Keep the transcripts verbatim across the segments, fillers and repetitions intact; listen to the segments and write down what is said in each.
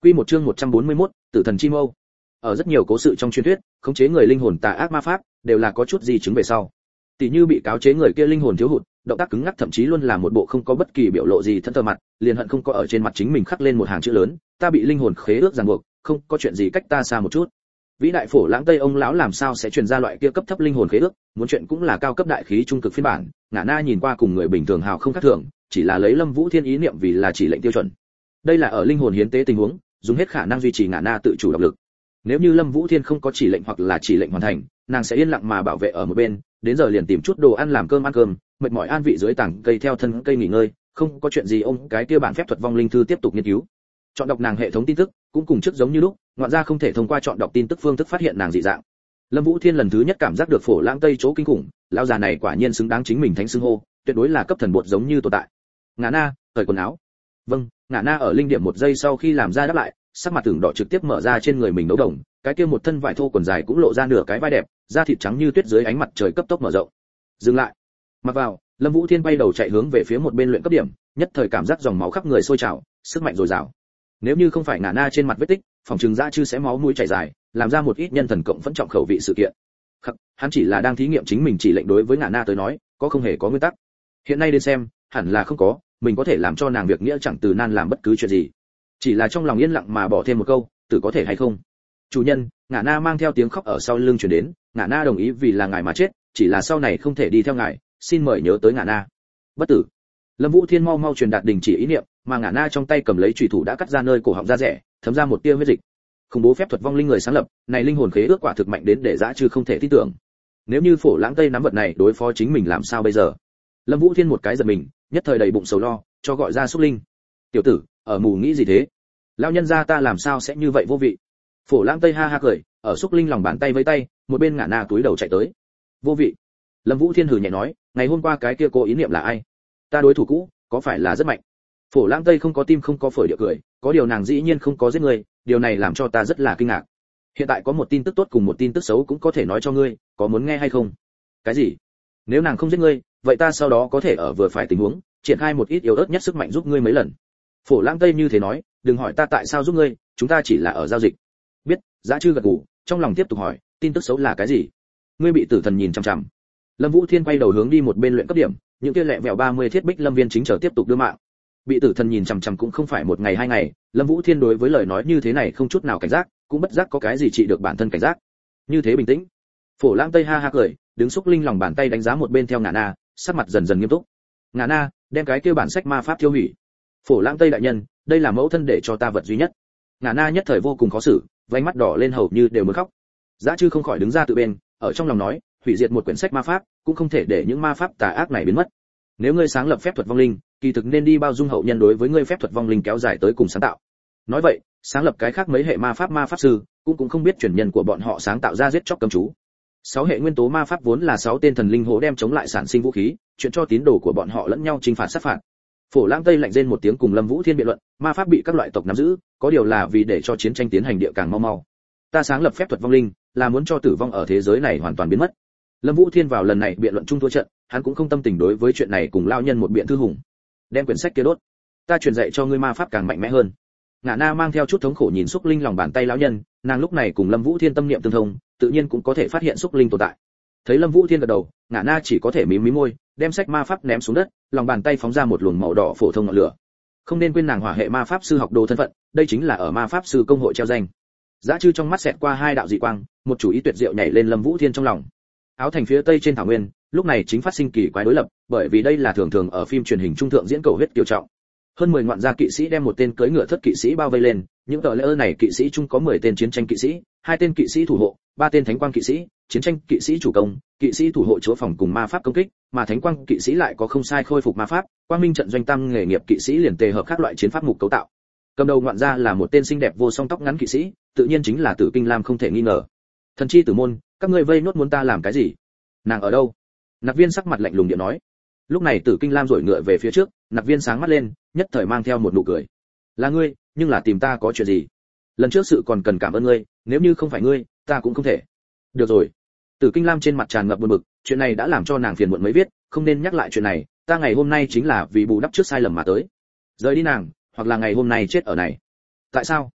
Quy một chương một trăm bốn mươi mốt, Tử thần chi mâu. Ở rất nhiều cố sự trong truyền thuyết, khống chế người linh hồn tà ác ma pháp đều là có chút gì chứng về sau. Tỷ như bị cáo chế người kia linh hồn thiếu hụt, động tác cứng ngắc thậm chí luôn là một bộ không có bất kỳ biểu lộ gì thân thờ mặt, liền hận không có ở trên mặt chính mình khắc lên một hàng chữ lớn, ta bị linh hồn khế ước ràng buộc, không có chuyện gì cách ta xa một chút. Vĩ đại phổ lãng Tây ông lão làm sao sẽ truyền ra loại kia cấp thấp linh hồn khế ước, muốn chuyện cũng là cao cấp đại khí trung cực phiên bản, ngã na nhìn qua cùng người bình thường hào không khác thường, chỉ là lấy Lâm Vũ Thiên ý niệm vì là chỉ lệnh tiêu chuẩn. Đây là ở linh hồn hiến tế tình huống, dùng hết khả năng duy trì ngã na tự chủ độc lực. Nếu như Lâm Vũ Thiên không có chỉ lệnh hoặc là chỉ lệnh hoàn thành, nàng sẽ yên lặng mà bảo vệ ở một bên, đến giờ liền tìm chút đồ ăn làm cơm ăn cơm, mệt mỏi an vị dưới tảng cây theo thân cây nghỉ ngơi, không có chuyện gì ông cái kia bản phép thuật vong linh thư tiếp tục nghiên cứu. Chọn đọc nàng hệ thống tin tức, cũng cùng trước giống như lúc, ngoạn ra không thể thông qua chọn đọc tin tức phương thức phát hiện nàng dị dạng. Lâm Vũ Thiên lần thứ nhất cảm giác được phổ lãng Tây chỗ kinh khủng, lão già này quả nhiên xứng đáng chính mình thánh xưng hô, tuyệt đối là cấp thần bột giống như tồn tại. Ngã na, cởi quần áo. Vâng, ngã na ở linh điểm một giây sau khi làm ra đáp lại, sắc mặt tưởng đỏ trực tiếp mở ra trên người mình đấu đồng, cái kia một thân vải thô quần dài cũng lộ ra nửa cái vai đẹp, da thịt trắng như tuyết dưới ánh mặt trời cấp tốc mở rộng. Dừng lại. Mặc vào, Lâm Vũ Thiên bay đầu chạy hướng về phía một bên luyện cấp điểm, nhất thời cảm giác dòng máu khắp người sôi trào, sức mạnh dồi dào. Nếu như không phải ngã na trên mặt vết tích, phòng trường dã chư sẽ máu mũi chảy dài, làm ra một ít nhân thần cộng vẫn trọng khẩu vị sự kiện. Khắc, hắn chỉ là đang thí nghiệm chính mình chỉ lệnh đối với ngã na tới nói, có không hề có nguyên tắc. Hiện nay đến xem, hẳn là không có, mình có thể làm cho nàng việc nghĩa chẳng từ nan làm bất cứ chuyện gì. Chỉ là trong lòng yên lặng mà bỏ thêm một câu, tử có thể hay không. Chủ nhân, ngã na mang theo tiếng khóc ở sau lưng truyền đến, ngã na đồng ý vì là ngài mà chết, chỉ là sau này không thể đi theo ngài, xin mời nhớ tới ngã na. Bất tử. Lâm Vũ Thiên mau mau truyền đạt đình chỉ ý niệm, mà ngã na trong tay cầm lấy chủy thủ đã cắt ra nơi cổ họng da rẻ, thấm ra một tia huyết dịch. Khủng bố phép thuật vong linh người sáng lập, này linh hồn khế ước quả thực mạnh đến để dã chư không thể tin tưởng. Nếu như phổ lãng Tây nắm vật này đối phó chính mình làm sao bây giờ? Lâm Vũ Thiên một cái giật mình, nhất thời đầy bụng sầu lo, cho gọi ra xúc linh. Tiểu tử, ở mù nghĩ gì thế? Lão nhân gia ta làm sao sẽ như vậy vô vị? Phổ lãng Tây ha ha cười, ở xúc linh lòng bàn tay với tay, một bên ngã na túi đầu chạy tới. Vô vị. Lâm Vũ Thiên hừ nhẹ nói, ngày hôm qua cái kia cô ý niệm là ai? Ta đối thủ cũ, có phải là rất mạnh? Phổ lãng Tây không có tim không có phổi địa cười, có điều nàng dĩ nhiên không có giết người, điều này làm cho ta rất là kinh ngạc. Hiện tại có một tin tức tốt cùng một tin tức xấu cũng có thể nói cho ngươi, có muốn nghe hay không? Cái gì? Nếu nàng không giết ngươi, vậy ta sau đó có thể ở vừa phải tình huống, triển khai một ít yếu ớt nhất sức mạnh giúp ngươi mấy lần. Phổ lãng Tây như thế nói, đừng hỏi ta tại sao giúp ngươi, chúng ta chỉ là ở giao dịch. Biết, dã chư gật gù, trong lòng tiếp tục hỏi, tin tức xấu là cái gì? Ngươi bị tử thần nhìn chằm chằm. Lâm Vũ Thiên quay đầu hướng đi một bên luyện cấp điểm, những kia lẹ vẹo ba mươi thiết bích lâm viên chính chờ tiếp tục đưa mạng. Bị tử thần nhìn chằm chằm cũng không phải một ngày hai ngày, Lâm Vũ Thiên đối với lời nói như thế này không chút nào cảnh giác, cũng bất giác có cái gì trị được bản thân cảnh giác. Như thế bình tĩnh. Phổ lãng Tây ha ha cười, đứng xúc linh lòng bàn tay đánh giá một bên theo ngã na, sắc mặt dần dần nghiêm túc. Ngã na, đem cái kia bản sách ma pháp tiêu hủy. Phổ lãng Tây đại nhân, đây là mẫu thân để cho ta vật duy nhất. Ngã na nhất thời vô cùng khó xử, vành mắt đỏ lên hầu như đều muốn khóc. Dã chư không khỏi đứng ra tự bên, ở trong lòng nói, hủy diệt một quyển sách ma pháp, cũng không thể để những ma pháp tà ác này biến mất. Nếu ngươi sáng lập phép thuật vong linh, kỳ thực nên đi bao dung hậu nhân đối với ngươi phép thuật vong linh kéo dài tới cùng sáng tạo. Nói vậy, sáng lập cái khác mấy hệ ma pháp ma pháp sư, cũng cũng không biết truyền nhân của bọn họ sáng tạo ra giết chóc cấm chú. Sáu hệ nguyên tố ma pháp vốn là sáu tên thần linh hố đem chống lại sản sinh vũ khí, chuyện cho tín đồ của bọn họ lẫn nhau chinh phạt sát phạt. Phổ lãng Tây lạnh rên một tiếng cùng Lâm Vũ Thiên biện luận, ma pháp bị các loại tộc nắm giữ, có điều là vì để cho chiến tranh tiến hành địa càng mau mau. Ta sáng lập phép thuật vong linh, là muốn cho tử vong ở thế giới này hoàn toàn biến mất. Lâm Vũ Thiên vào lần này biện luận chung thua trận, hắn cũng không tâm tình đối với chuyện này cùng lao nhân một biện thư hùng. Đem quyển sách kia đốt, ta truyền dạy cho ngươi ma pháp càng mạnh mẽ hơn. Ngã na mang theo chút thống khổ nhìn xúc linh lòng bàn tay lão nhân, nàng lúc này cùng Lâm Vũ Thiên tâm niệm tương thông, tự nhiên cũng có thể phát hiện xúc linh tồn tại. Thấy Lâm Vũ Thiên gật đầu, Ngã na chỉ có thể mím mím môi, đem sách ma pháp ném xuống đất, lòng bàn tay phóng ra một luồng màu đỏ phổ thông ngọn lửa. Không nên quên nàng hỏa hệ ma pháp sư học đồ thân phận, đây chính là ở ma pháp sư công hội treo danh. Dã chư trong mắt xẹt qua hai đạo dị quang, một chủ ý tuyệt diệu nhảy lên Lâm Vũ Thiên trong lòng. Áo thành phía tây trên thảo nguyên, lúc này chính phát sinh kỳ quái đối lập, bởi vì đây là thường thường ở phim truyền hình trung thượng diễn cầu huyết kiêu trọng. Hơn mười ngoạn gia kỵ sĩ đem một tên cưỡi ngựa thất kỵ sĩ bao vây lên, những tờ lễ này kỵ sĩ chung có mười tên chiến tranh kỵ sĩ, hai tên kỵ sĩ thủ hộ, ba tên thánh quang kỵ sĩ, chiến tranh kỵ sĩ chủ công, kỵ sĩ thủ hộ chúa phòng cùng ma pháp công kích, mà thánh quang kỵ sĩ lại có không sai khôi phục ma pháp, quang minh trận doanh tam nghề nghiệp kỵ sĩ liền tề hợp các loại chiến pháp mục cấu tạo. Cầm đầu ngoạn gia là một tên xinh đẹp vô song tóc ngắn kỵ sĩ, tự nhiên chính là Tử Kinh Lam không thể nghi ngờ. Thần chi tử môn, các ngươi vây nốt muốn ta làm cái gì? Nàng ở đâu? Nặc viên sắc mặt lạnh lùng điện nói. Lúc này Tử Kinh Lam rỗi ngựa về phía trước, Nặc viên sáng mắt lên, nhất thời mang theo một nụ cười. Là ngươi, nhưng là tìm ta có chuyện gì? Lần trước sự còn cần cảm ơn ngươi, nếu như không phải ngươi, ta cũng không thể. Được rồi. Tử Kinh Lam trên mặt tràn ngập buồn bực, chuyện này đã làm cho nàng phiền muộn mới viết, không nên nhắc lại chuyện này, ta ngày hôm nay chính là vì bù đắp trước sai lầm mà tới. Rời đi nàng, hoặc là ngày hôm nay chết ở này. Tại sao?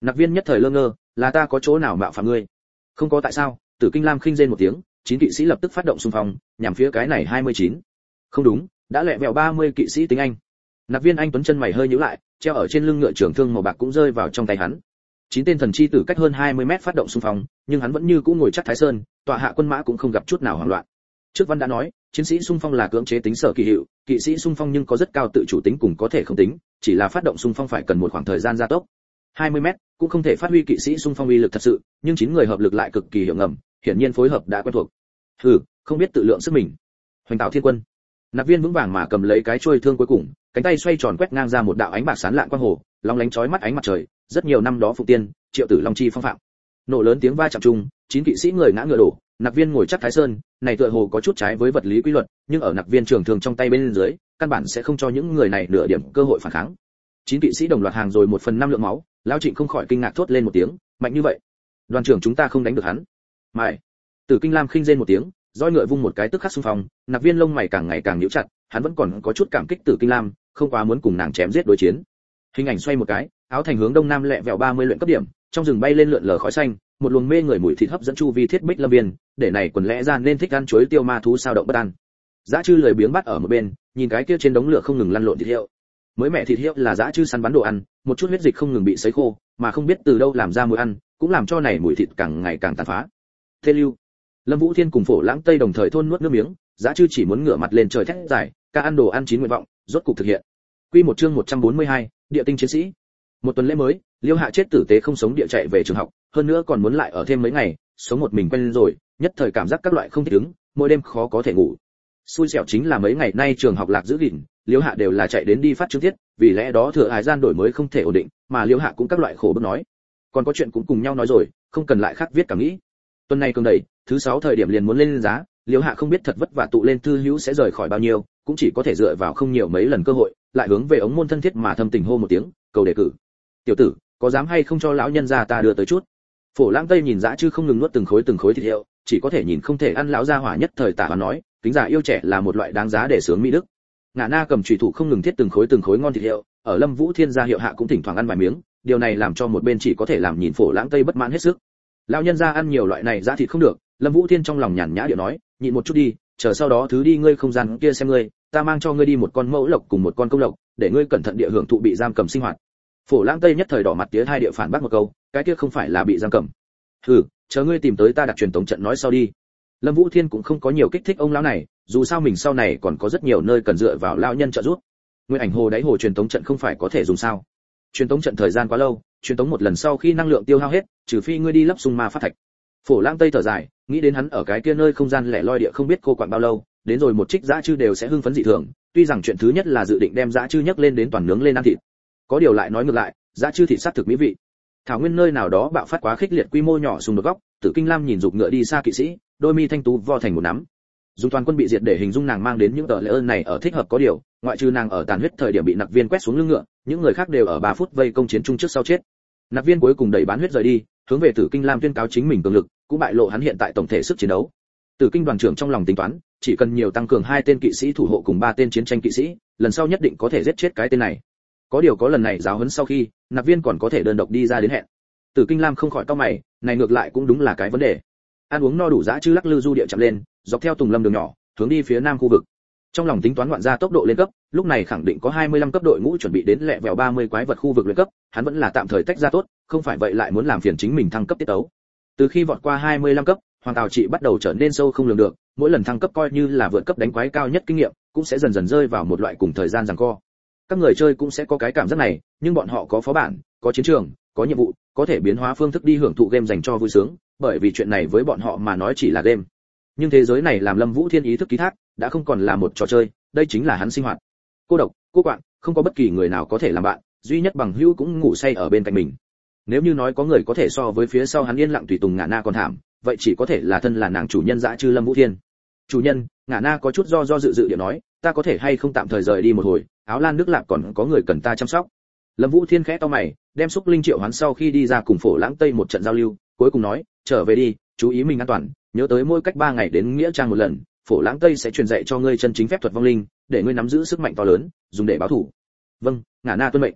Nạp Viên nhất thời lơ ngơ, là ta có chỗ nào mạo phạm ngươi? Không có tại sao? Tử Kinh Lam khinh rên một tiếng, chín kỵ sĩ lập tức phát động xung phong, nhằm phía cái này hai mươi chín. Không đúng, đã lẹ vẹo ba mươi kỵ sĩ tính anh. Nạp Viên anh tuấn chân mày hơi nhíu lại, treo ở trên lưng ngựa trường thương màu bạc cũng rơi vào trong tay hắn. Chín tên thần chi tử cách hơn hai mươi mét phát động xung phong, nhưng hắn vẫn như cũ ngồi chắc Thái Sơn, tọa hạ quân mã cũng không gặp chút nào hoảng loạn. Trước văn đã nói, chiến sĩ xung phong là cưỡng chế tính sở kỳ hiệu, kỵ sĩ xung phong nhưng có rất cao tự chủ tính cùng có thể không tính, chỉ là phát động xung phong phải cần một khoảng thời gian gia tốc. hai mươi mét cũng không thể phát huy kỵ sĩ xung phong uy lực thật sự, nhưng chín người hợp lực lại cực kỳ hiệu ngầm, hiển nhiên phối hợp đã quen thuộc. Hừ, không biết tự lượng sức mình. Hoành Tạo Thiên Quân. Nạp Viên vững vàng mà cầm lấy cái chuôi thương cuối cùng, cánh tay xoay tròn quét ngang ra một đạo ánh bạc sáng lạng quang hồ, long lánh chói mắt ánh mặt trời, rất nhiều năm đó phụ tiên, Triệu Tử Long chi phong phạm. Nổ lớn tiếng va chạm chung, chín kỵ sĩ người ngã ngựa đổ, Nạp Viên ngồi chắc Thái Sơn, này tựa hồ có chút trái với vật lý quy luật, nhưng ở Nạp Viên trường thường trong tay bên dưới, căn bản sẽ không cho những người này nửa điểm cơ hội phản kháng. Chín kỵ sĩ đồng loạt hàng rồi một phần năm lượng máu, Lão Trịnh không khỏi kinh ngạc thốt lên một tiếng, mạnh như vậy, đoàn trưởng chúng ta không đánh được hắn. Mày. Tử Kinh Lam khinh rên một tiếng, roi ngựa vung một cái tức khắc xung phong, Nạp Viên lông mày càng ngày càng nhíu chặt, hắn vẫn còn có chút cảm kích Tử Kinh Lam, không quá muốn cùng nàng chém giết đối chiến. Hình ảnh xoay một cái, áo thành hướng đông nam lẹ vẹo ba mươi luyện cấp điểm, trong rừng bay lên lượn lờ khói xanh, một luồng mê người mùi thịt hấp dẫn chu vi thiết bích lâm viên, để này quần lẽ ra nên thích ăn chuối tiêu ma thú sao động bất an. Dã Trư lười biếng bắt ở một bên, nhìn cái kia trên đống lửa không ngừng lăn lộn thịt hiệu. Mới mẹ thịt hiệu là Dã Trư săn bắn đồ ăn, một chút huyết dịch không ngừng bị sấy khô, mà không biết từ đâu làm ra mùi ăn, cũng làm cho này mùi thịt càng ngày càng tàn phá. Thê Lưu, Lâm Vũ Thiên cùng Phổ Lãng Tây đồng thời thôn nuốt nước miếng, Dã Trư chỉ muốn ngửa mặt lên trời thét giải, ca ăn đồ ăn chín nguyện vọng, rốt cục thực hiện. Quy một chương một trăm bốn mươi hai, Địa tinh chiến sĩ. Một tuần lễ mới, Liêu Hạ chết tử tế không sống địa chạy về trường học, hơn nữa còn muốn lại ở thêm mấy ngày, sống một mình quen rồi, nhất thời cảm giác các loại không thích ứng, mỗi đêm khó có thể ngủ. Xui xẻo chính là mấy ngày nay trường học lạc giữ gìn, Liêu Hạ đều là chạy đến đi phát chương tiết, vì lẽ đó thừa hải gian đổi mới không thể ổn định, mà Liêu Hạ cũng các loại khổ bức nói. Còn có chuyện cũng cùng nhau nói rồi, không cần lại khác viết cảm nghĩ. Tuần này cường đẩy, thứ sáu thời điểm liền muốn lên giá, Liêu Hạ không biết thật vất vả tụ lên thư hữu sẽ rời khỏi bao nhiêu, cũng chỉ có thể dựa vào không nhiều mấy lần cơ hội, lại hướng về ống môn thân thiết mà thâm tình hô một tiếng, cầu đề cử. Tiểu tử, có dám hay không cho lão nhân gia ta đưa tới chút? Phổ Lãng Tây nhìn Dã Trư không ngừng nuốt từng khối từng khối thịt hiệu, chỉ có thể nhìn không thể ăn, lão gia hỏa nhất thời tả và nói, kính già yêu trẻ là một loại đáng giá để sướng mỹ đức. Ngạ Na cầm chủy thủ không ngừng thiết từng khối từng khối ngon thịt hiệu, ở Lâm Vũ Thiên gia hiệu hạ cũng thỉnh thoảng ăn vài miếng, điều này làm cho một bên chỉ có thể làm nhìn Phổ Lãng Tây bất mãn hết sức. Lão nhân gia ăn nhiều loại này giá thịt không được, Lâm Vũ Thiên trong lòng nhàn nhã điệu nói, nhịn một chút đi, chờ sau đó thứ đi ngươi không gian kia xem ngươi, ta mang cho ngươi đi một con mẫu lộc cùng một con công lộc, để ngươi cẩn thận địa hưởng thụ bị giam cầm sinh hoạt. Phổ Lãng Tây nhất thời đỏ mặt tía hai địa phản bác một câu, cái kia không phải là bị giam cầm. Hừ, chờ ngươi tìm tới ta đặt truyền tống trận nói sau đi. Lâm Vũ Thiên cũng không có nhiều kích thích ông lão này, dù sao mình sau này còn có rất nhiều nơi cần dựa vào lão nhân trợ giúp. Nguyên ảnh hồ đáy hồ truyền tống trận không phải có thể dùng sao? Truyền tống trận thời gian quá lâu, truyền tống một lần sau khi năng lượng tiêu hao hết, trừ phi ngươi đi lấp sung ma phát thạch. Phổ Lãng Tây thở dài, nghĩ đến hắn ở cái kia nơi không gian lẻ loi địa không biết cô quản bao lâu, đến rồi một trích Dã Trư đều sẽ hưng phấn dị thường, tuy rằng chuyện thứ nhất là dự định đem Dã Trư nhấc lên đến toàn nướng lên ăn thịt. Có điều lại nói ngược lại, Dã Trư thịt sát thực mỹ vị. Thảo nguyên nơi nào đó bạo phát quá khích liệt quy mô nhỏ xung đột góc, Tử Kinh Lam nhìn dục ngựa đi xa kỵ sĩ, đôi mi thanh tú vo thành một nắm. Dùng toàn quân bị diệt để hình dung nàng mang đến những tờ lễ ơn này ở thích hợp có điều, ngoại trừ nàng ở tàn huyết thời điểm bị Nạp Viên quét xuống lưng ngựa, những người khác đều ở ba phút vây công chiến chung trước sau chết. Nạp Viên cuối cùng đẩy bán huyết rời đi, hướng về Tử Kinh Lam tuyên cáo chính mình cường lực, cũng bại lộ hắn hiện tại tổng thể sức chiến đấu. Tử Kinh đoàn trưởng trong lòng tính toán, chỉ cần nhiều tăng cường hai tên kỵ sĩ thủ hộ cùng ba tên chiến tranh kỵ sĩ, lần sau nhất định có thể giết chết cái tên này. Có điều có lần này giáo huấn sau khi, Nạp Viên còn có thể đơn độc đi ra đến hẹn. Tử Kinh Lam không khỏi cau mày, này ngược lại cũng đúng là cái vấn đề. Ăn uống no đủ Dã Trư lắc lư du địa chậm lên, dọc theo Tùng Lâm đường nhỏ, hướng đi phía nam khu vực. Trong lòng tính toán ngoạn ra tốc độ lên cấp, lúc này khẳng định có hai mươi lăm cấp đội ngũ chuẩn bị đến lẹ vẹo ba mươi quái vật khu vực luyện cấp, hắn vẫn là tạm thời tách ra tốt, không phải vậy lại muốn làm phiền chính mình thăng cấp tiết tấu. Từ khi vọt qua hai mươi lăm cấp, Hoàng Tào trị bắt đầu trở nên sâu không lường được, mỗi lần thăng cấp coi như là vượt cấp đánh quái cao nhất kinh nghiệm, cũng sẽ dần dần rơi vào một loại cùng thời gian giằng co. Các người chơi cũng sẽ có cái cảm giác này, nhưng bọn họ có phó bản, có chiến trường, có nhiệm vụ, có thể biến hóa phương thức đi hưởng thụ game dành cho vui sướng, bởi vì chuyện này với bọn họ mà nói chỉ là game. Nhưng thế giới này làm Lâm Vũ Thiên ý thức ký thác, đã không còn là một trò chơi, đây chính là hắn sinh hoạt. Cô độc, cô quạnh, không có bất kỳ người nào có thể làm bạn, duy nhất bằng hữu cũng ngủ say ở bên cạnh mình. Nếu như nói có người có thể so với phía sau hắn yên lặng tùy tùng Ngạ Na còn thảm, vậy chỉ có thể là thân là nàng chủ nhân Dã Trư Lâm Vũ Thiên. Chủ nhân, Ngạ Na có chút do do dự dự địa nói, ta có thể hay không tạm thời rời đi một hồi, Áo Lan nước Lạp còn có người cần ta chăm sóc. Lâm Vũ Thiên khẽ to mày, đem xúc linh triệu hoán sau khi đi ra cùng Phổ Lãng Tây một trận giao lưu, cuối cùng nói, trở về đi, chú ý mình an toàn, nhớ tới mỗi cách ba ngày đến nghĩa trang một lần, Phổ Lãng Tây sẽ truyền dạy cho ngươi chân chính phép thuật vong linh, để ngươi nắm giữ sức mạnh to lớn, dùng để báo thù. Vâng, Ngạ Na tuân mệnh.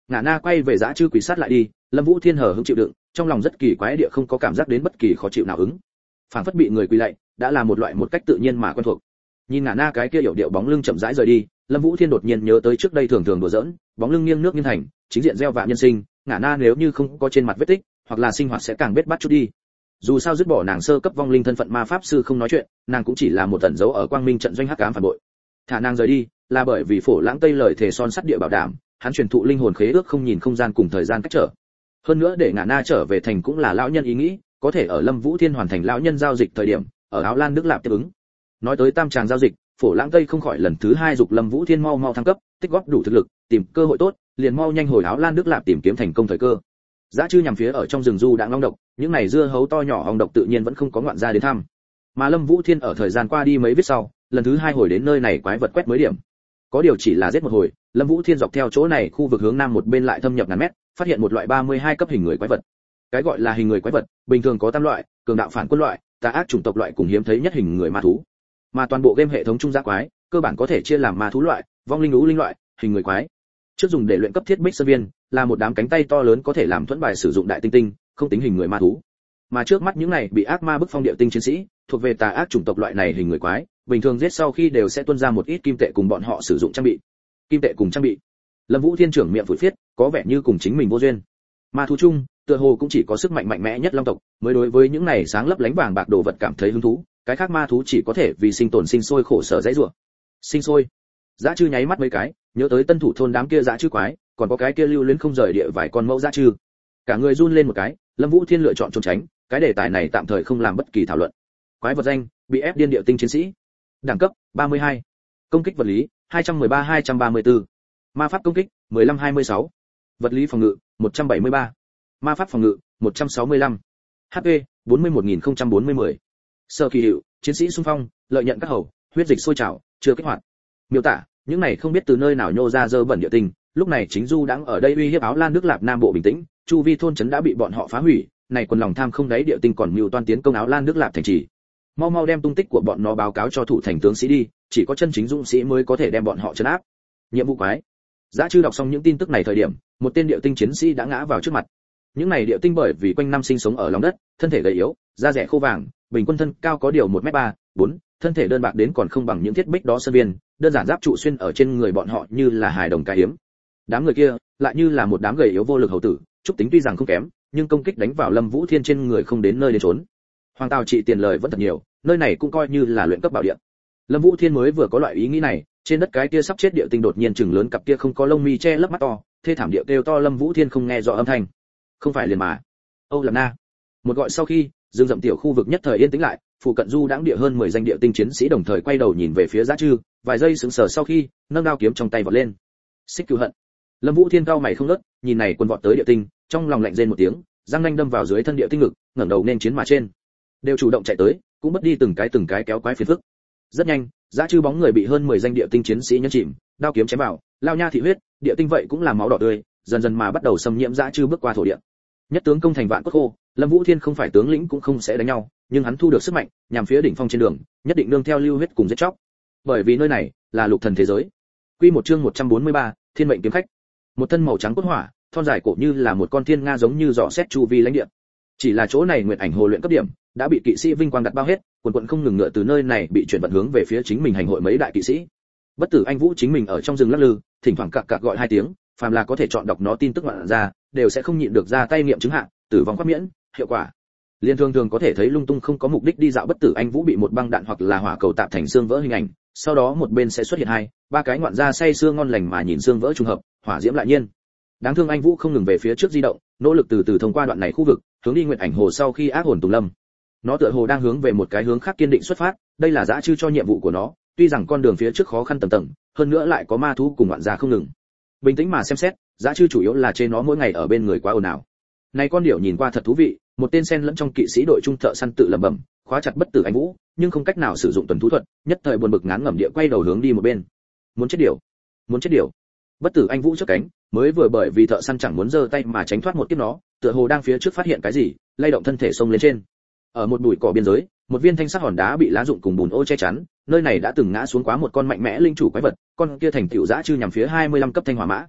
Ngã Na quay về dã chư quỳ sát lại đi, Lâm Vũ Thiên hờ hững chịu đựng, trong lòng rất kỳ quái địa không có cảm giác đến bất kỳ khó chịu nào ứng. Phảng phất bị người quỳ lạy, đã là một loại một cách tự nhiên mà quen thuộc. Nhìn Ngã Na cái kia hiểu điệu bóng lưng chậm rãi rời đi, Lâm Vũ Thiên đột nhiên nhớ tới trước đây thường thường đùa giỡn, bóng lưng nghiêng nước nghiêng thành, chính diện gieo vạ nhân sinh, Ngã Na nếu như không có trên mặt vết tích, hoặc là sinh hoạt sẽ càng bết bát chút đi. Dù sao dứt bỏ nàng sơ cấp vong linh thân phận ma pháp sư không nói chuyện, nàng cũng chỉ là một tẩn dấu ở quang minh trận doanh hắc ám phản bội. Thả nàng rời đi, là bởi vì Phổ Lãng Tây lời thề son sắt địa bảo đảm, hắn truyền thụ linh hồn khế ước không nhìn không gian cùng thời gian cách trở. Hơn nữa để Ngã Na trở về thành cũng là lão nhân ý nghĩ, có thể ở Lâm Vũ Thiên hoàn thành lão nhân giao dịch thời điểm, ở Áo Lan Đức Lạp tiếp ứng. Nói tới tam tràng giao dịch, Phổ Lãng Tây không khỏi lần thứ hai dục Lâm Vũ Thiên mau mau thăng cấp, tích góp đủ thực lực, tìm cơ hội tốt, liền mau nhanh hồi Áo Lan Đức Lạp tìm kiếm thành công thời cơ. Dã chư nhằm phía ở trong rừng du đãng long độc, những này dưa hấu to nhỏ ong độc tự nhiên vẫn không có ngoạn ra đến thăm. Mà Lâm Vũ Thiên ở thời gian qua đi mấy viết sau, lần thứ hai hồi đến nơi này quái vật quét mới điểm. Có điều chỉ là giết một hồi, Lâm Vũ Thiên dọc theo chỗ này khu vực hướng nam một bên lại thâm nhập ngàn mét, phát hiện một loại ba mươi hai cấp hình người quái vật. Cái gọi là hình người quái vật, bình thường có tam loại, cường đạo phản quân loại, tà ác chủng tộc loại cùng hiếm thấy nhất hình người ma thú. Mà toàn bộ game hệ thống trung giá quái, cơ bản có thể chia làm ma thú loại, vong linh ú linh loại, hình người quái. Trước dùng để luyện cấp thiết bích sơn viên, là một đám cánh tay to lớn có thể làm thuẫn bài sử dụng đại tinh tinh, không tính hình người ma thú. Mà trước mắt những này bị ác ma bức phong điệu tinh chiến sĩ, thuộc về tà ác chủng tộc loại này hình người quái, bình thường giết sau khi đều sẽ tuôn ra một ít kim tệ cùng bọn họ sử dụng trang bị. Kim tệ cùng trang bị. Lâm Vũ Thiên trưởng miệng phủi phiết, có vẻ như cùng chính mình vô duyên. Ma thú chung, tựa hồ cũng chỉ có sức mạnh mạnh mẽ nhất long tộc, mới đối với những này sáng lấp lánh vàng bạc đồ vật cảm thấy hứng thú, cái khác ma thú chỉ có thể vì sinh tồn sinh sôi khổ sở dãy rủa. Sinh sôi. Dã chư nháy mắt mấy cái, nhớ tới tân thủ thôn đám kia dã chư quái, còn có cái kia lưu luyến không rời địa vài con mẫu dã chư. Cả người run lên một cái, Lâm Vũ Thiên lựa chọn trốn tránh, cái đề tài này tạm thời không làm bất kỳ thảo luận. Quái vật danh, bị ép điên điệu tinh chiến sĩ. Đẳng cấp, ba mươi hai. Công kích vật lý, hai trăm mười ba hai trăm ba mươi tư. Ma pháp công kích, mười lăm hai mươi sáu. Vật lý phòng ngự, một trăm bảy mươi ba. Ma pháp phòng ngự, một trăm sáu mươi lăm. hát pê, bốn mươi mốt nghìn không trăm bốn mươi mười. Sơ kỳ hiệu, chiến sĩ xung phong, lợi nhận các hầu, huyết dịch sôi trào, chưa kích hoạt. Miêu tả, những này không biết từ nơi nào nhô ra dơ bẩn địa tinh, lúc này chính du đang ở đây uy hiếp Áo Lan Đức Lạp Nam Bộ bình tĩnh, chu vi thôn trấn đã bị bọn họ phá hủy, này quần lòng tham không đáy địa tinh còn mưu toan tiến công Áo Lan Đức Lạp thành trì. Mau mau đem tung tích của bọn nó báo cáo cho thủ thành tướng sĩ đi, chỉ có chân chính dũng sĩ mới có thể đem bọn họ trấn áp. Nhiệm vụ quái. Dã chư đọc xong những tin tức này thời điểm, một tên địa tinh chiến sĩ đã ngã vào trước mặt. Những này địa tinh bởi vì quanh năm sinh sống ở lòng đất, thân thể gầy yếu, da rẻ khô vàng, bình quân thân cao có điều một mét ba, bốn, thân thể đơn bạc đến còn không bằng những thiết bích đó sơn viên, đơn giản giáp trụ xuyên ở trên người bọn họ như là hài đồng cái hiếm. Đám người kia lại như là một đám gầy yếu vô lực hầu tử, trúc tính tuy rằng không kém, nhưng công kích đánh vào Lâm Vũ Thiên trên người không đến nơi đến trốn. Hoàng Tào trị tiền lời vẫn thật nhiều, nơi này cũng coi như là luyện cấp bảo địa. Lâm Vũ Thiên mới vừa có loại ý nghĩ này, trên đất cái kia sắp chết địa tinh đột nhiên chừng lớn cặp kia không có lông mi che lấp mắt to, thê thảm địa kêu to Lâm Vũ Thiên không nghe rõ âm thanh. Không phải liền mà. Âu Lạc Na. Một gọi sau khi, rừng rậm tiểu khu vực nhất thời yên tĩnh lại, phụ cận du đãng địa hơn mười danh địa tinh chiến sĩ đồng thời quay đầu nhìn về phía Dã Trư, vài giây sững sờ sau khi, nâng đao kiếm trong tay vọt lên. Xích cừu hận. Lâm Vũ Thiên cao mày không ngớt, nhìn này quân vọt tới địa tinh, trong lòng lạnh rên một tiếng, răng nanh đâm vào dưới thân địa tinh ngực, ngẩng đầu nên chiến mà trên. Đều chủ động chạy tới, cũng mất đi từng cái từng cái kéo quái phiền phức. Rất nhanh, Dã Trư bóng người bị hơn mười danh địa tinh chiến sĩ nhấn chìm, đao kiếm chém vào, lao nha thị huyết, địa tinh vậy cũng là máu đỏ tươi, dần dần mà bắt đầu xâm nhiễm Dã Trư bước qua thổ địa. Nhất tướng công thành vạn cốt khô, Lâm Vũ Thiên không phải tướng lĩnh cũng không sẽ đánh nhau, nhưng hắn thu được sức mạnh, nhằm phía đỉnh phong trên đường, nhất định nương theo lưu huyết cùng giết chóc. Bởi vì nơi này là lục thần thế giới. Quy một chương một trăm bốn mươi ba, Thiên mệnh kiếm khách. Một thân màu trắng cốt hỏa, thon dài cổ như là một con thiên nga giống như dò xét chu vi lãnh địa. Chỉ là chỗ này nguyệt ảnh hồ luyện cấp điểm, đã bị kỵ sĩ vinh quang đặt bao hết, quần quần không ngừng ngựa từ nơi này bị chuyển vận hướng về phía chính mình hành hội mấy đại kỵ sĩ. Bất tử anh Vũ chính mình ở trong rừng lắc lư, thỉnh thoảng cặc cặc gọi hai tiếng, phàm là có thể chọn đọc nó tin tức ngoạn ra, đều sẽ không nhịn được ra tay nghiệm chứng hạ, tử vong khoát miễn, hiệu quả. Liên thường thường có thể thấy lung tung không có mục đích đi dạo bất tử anh Vũ bị một băng đạn hoặc là hỏa cầu tạp thành xương vỡ hình ảnh, sau đó một bên sẽ xuất hiện hai, ba cái ngoạn ra say sưa ngon lành mà nhìn xương vỡ trùng hợp, hỏa diễm lại nhiên. Đáng thương anh Vũ không ngừng về phía trước di động, nỗ lực từ từ thông qua đoạn này khu vực, hướng đi nguyệt ảnh hồ sau khi ác hồn tùng lâm. Nó tựa hồ đang hướng về một cái hướng khác kiên định xuất phát, đây là Dã Trư cho nhiệm vụ của nó, tuy rằng con đường phía trước khó khăn tầng tầng, hơn nữa lại có ma thú cùng ngoạn gia không ngừng. Bình tĩnh mà xem xét, Dã Trư chủ yếu là chế nó mỗi ngày ở bên người quá ồn ào. Này con điểu nhìn qua thật thú vị, một tên sen lẫn trong kỵ sĩ đội trung thợ săn tự lẩm bẩm, khóa chặt bất tử anh Vũ, nhưng không cách nào sử dụng tuần thú thuật, nhất thời buồn bực ngán ngẩm địa quay đầu hướng đi một bên. Muốn chết điểu, muốn chết điểu. Bất tử anh Vũ trước cánh, mới vừa bởi vì thợ săn chẳng muốn giơ tay mà tránh thoát một kiếp nó, tựa hồ đang phía trước phát hiện cái gì, lay động thân thể xông lên trên. Ở một bụi cỏ biên giới, một viên thanh sắc hòn đá bị lá rụng cùng bùn ô che chắn, nơi này đã từng ngã xuống quá một con mạnh mẽ linh chủ quái vật, con kia thành tiểu Dã Trư nhằm phía hai mươi lăm cấp thanh hỏa mã.